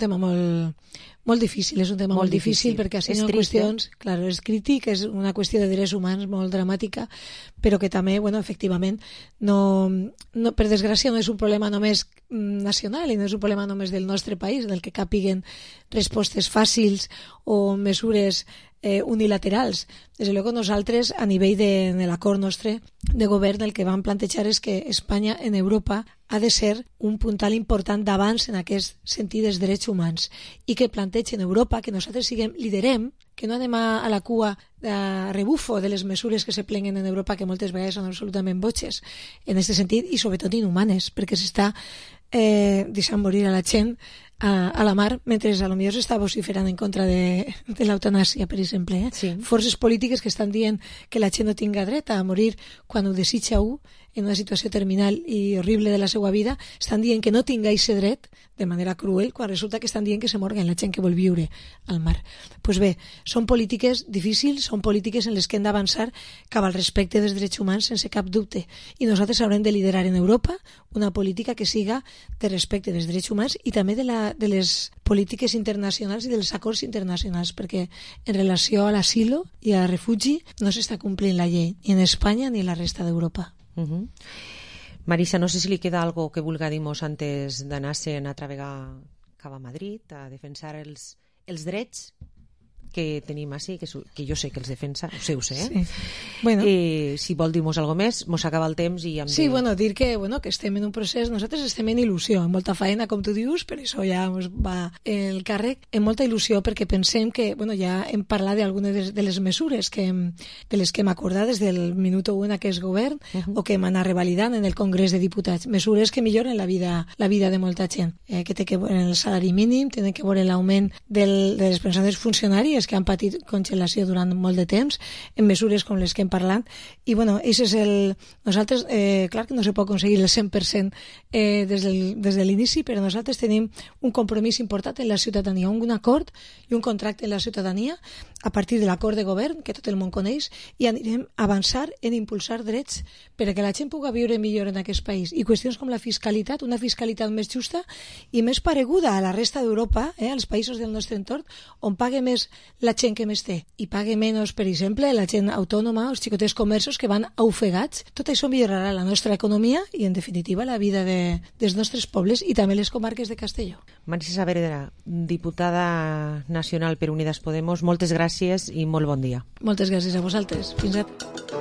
molt difícil, és un tema molt difícil perquè així no qüestions, claro, és crític, és una qüestió de drets humans molt dramàtica, però que també, bueno, efectivament, no, per desgràcia no és un problema només nacional i no és un problema només del nostre país, del que capiguen respostes fàcils o mesures unilaterals. Des de luego nosaltres, a nivell de l'acord nostre de govern, el que vam plantejar és que Espanya en Europa ha de ser un puntal important d'abans en aquest sentit dels drets humans i que planteja en Europa que nosaltres liderem, que no anem a la cua de rebufo de les mesures que se plenguen en Europa, que moltes vegades són absolutament boixes en aquest sentit i sobretot inhumanes, perquè s'està deixant morir a la gent a la mar, mentre potser s'està vociferant en contra de l'eutanàsia, per exemple. Sí. Forces polítiques que estan dient que la gent no tinga dret a morir quan ho desitja en una situació terminal i horrible de la seva vida, estan dient que no tinga aquest dret de manera cruel, quan resulta que estan dient que se morguen la gent que vol viure al mar. Doncs bé, són polítiques difícils, són polítiques en les que hem d'avançar cap al respecte dels drets humans sense cap dubte. I nosaltres haurem de liderar en Europa una política que siga de respecte dels drets humans i també de les polítiques internacionals i dels acords internacionals, perquè en relació a l'asilo i al refugi no s'està complint la llei, ni en Espanya ni en la resta d'Europa. Marisa, no sé si li queda algo que vulga dir-nos antes d'anar-se'n a travegar cap a Madrid a defensar els drets que tenim així, que jo sé que els defensa, ho sé, Sí. Bueno. Si vol dir-nos alguna cosa més, mos acaba el temps i... Sí, dir que estem en un procés, nosaltres estem en il·lusió, amb molta faena, com tu dius, per això ja ens va el càrrec, amb molta il·lusió, perquè pensem que, ja hem parlat d'algunes de les mesures de les que hem acordat des del minut 1 en aquest govern, o que hem anat revalidant en el Congrés de Diputats, mesures que milloren la vida de molta gent, que té que veure el salari mínim, tenen que veure l'augment de les pensions funcionàries que han patit congelació durant molt de temps, en mesures com les que hem parlat, i nosaltres, clar que no se pot aconseguir el 100% des de l'inici, però nosaltres tenim un compromís important en la ciutadania, un acord i un contracte en la ciutadania a partir de l'acord de govern, que tot el món coneix, i anirem a avançar en impulsar drets perquè la gent pugui viure millor en aquest país, i qüestions com la fiscalitat, una fiscalitat més justa i més pareguda a la resta d'Europa, als països del nostre entorn, on pague més la gent que més té i pague menys, per exemple, la gent autònoma, els xicotets comerços que van ofegats. Tot això millorarà la nostra economia i, en definitiva, la vida dels nostres pobles i també les comarques de Castelló. Marisa Saavedra, diputada nacional per Unidas Podemos, moltes gràcies i molt bon dia. Moltes gràcies a vosaltres. Fins ara.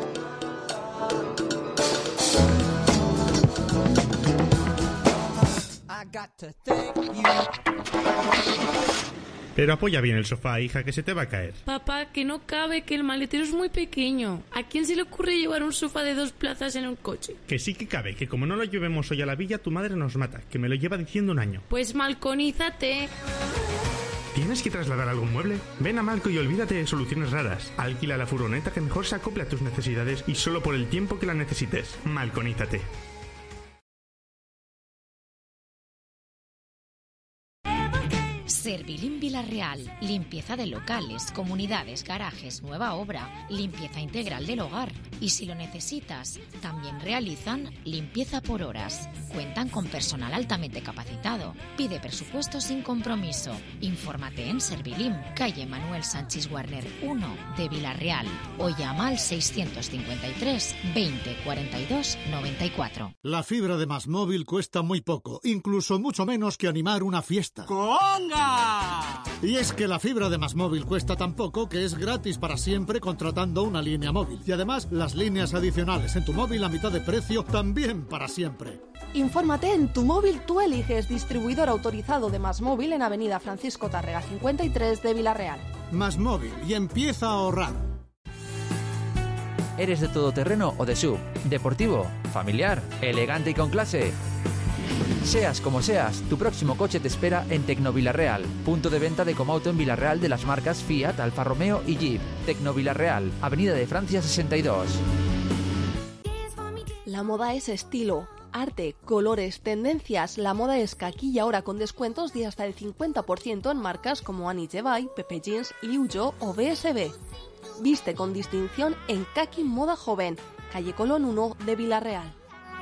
Pero apoya bien el sofá, hija, que se te va a caer. Papá, que no cabe, que el maletero es muy pequeño. ¿A quién se le ocurre llevar un sofá de 2 plazas en un coche? Que sí que cabe, que como no lo llevemos hoy a la villa, tu madre nos mata, que me lo lleva diciendo 1 año. Pues malconízate. ¿Tienes que trasladar algún mueble? Ven a Malco y olvídate de soluciones raras. Alquila la furgoneta que mejor se acople a tus necesidades y solo por el tiempo que la necesites. Malconízate. Servilín Vilarreal, limpieza de locales, comunidades, garajes, nueva obra, limpieza integral del hogar. Y si lo necesitas, también realizan limpieza por horas. Cuentan con personal altamente capacitado. Pide presupuesto sin compromiso. Infórmate en Servilín, calle Manuel Sánchez Guarner 1 de Vilarreal, o llama al 653 20 42 94. La fibra de MásMóvil cuesta muy poco, incluso mucho menos que animar una fiesta. ¡Conga! Y es que la fibra de MásMóvil cuesta tan poco que es gratis para siempre contratando una línea móvil. Y además, las líneas adicionales en tu móvil a mitad de precio también para siempre. Infórmate en Tu Móvil Tú Eliges, distribuidor autorizado de MásMóvil en Avenida Francisco Tárrega 53 de Vilarreal. MásMóvil, y empieza a ahorrar. ¿Eres de todoterreno o de SUV? ¿Deportivo? ¿Familiar? ¿Elegante y con clase? Seas como seas, tu próximo coche te espera en Tecnovilarreal, punto de venta de Comauto en Vilarreal de las marcas Fiat, Alfa Romeo y Jeep. Tecnovilarreal, Avenida de Francia 62. La moda es estilo, arte, colores, tendencias. La moda es kaki y ahora con descuentos de hasta el 50% en marcas como Annie Jevay, Pepe Jeans, Liu Jo o BSB. Viste con distinción en Kaki Moda Joven, calle Colón 1 de Villarreal.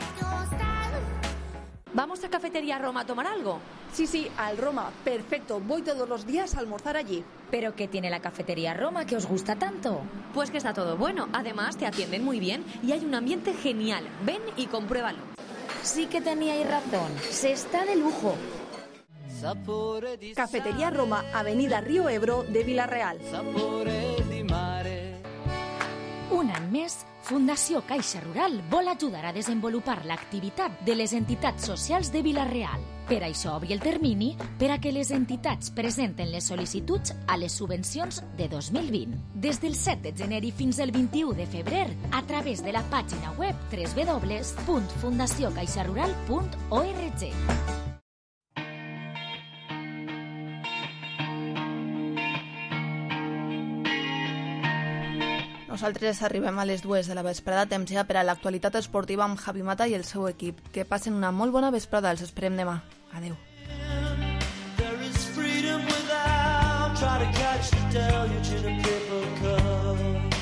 ¿Vamos a Cafetería Roma a tomar algo? Sí, al Roma. Perfecto, voy todos los días a almorzar allí. ¿Pero qué tiene la Cafetería Roma que os gusta tanto? Pues que está todo bueno. Además, te atienden muy bien y hay un ambiente genial. Ven y compruébalo. Sí que teníais razón. Se está de lujo. Cafetería Roma, Avenida Río Ebro de Villarreal. Un any més, Fundació Caixa Rural vol ajudar a desenvolupar l'activitat de les entitats socials de Vila-real. Per això obri el termini per a que les entitats presenten les sol·licituds a les subvencions de 2020. Des del 7 de gener i fins al 21 de febrer, a través de la pàgina web www.fundaciocaixarural.org. Nosaltres arribem a les 2 de la vesprada, temps ja per a l'actualitat esportiva amb Javi Mata i el seu equip. Que passen una molt bona vesprada, els esperem demà. Adeu. There is freedom without try to catch the deluge in a paper cup.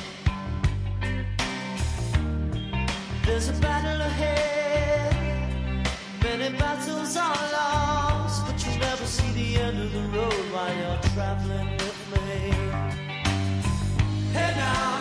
There's a battle ahead, many battles are lost, but you never see the end of the road while you're traveling with me. Hey now.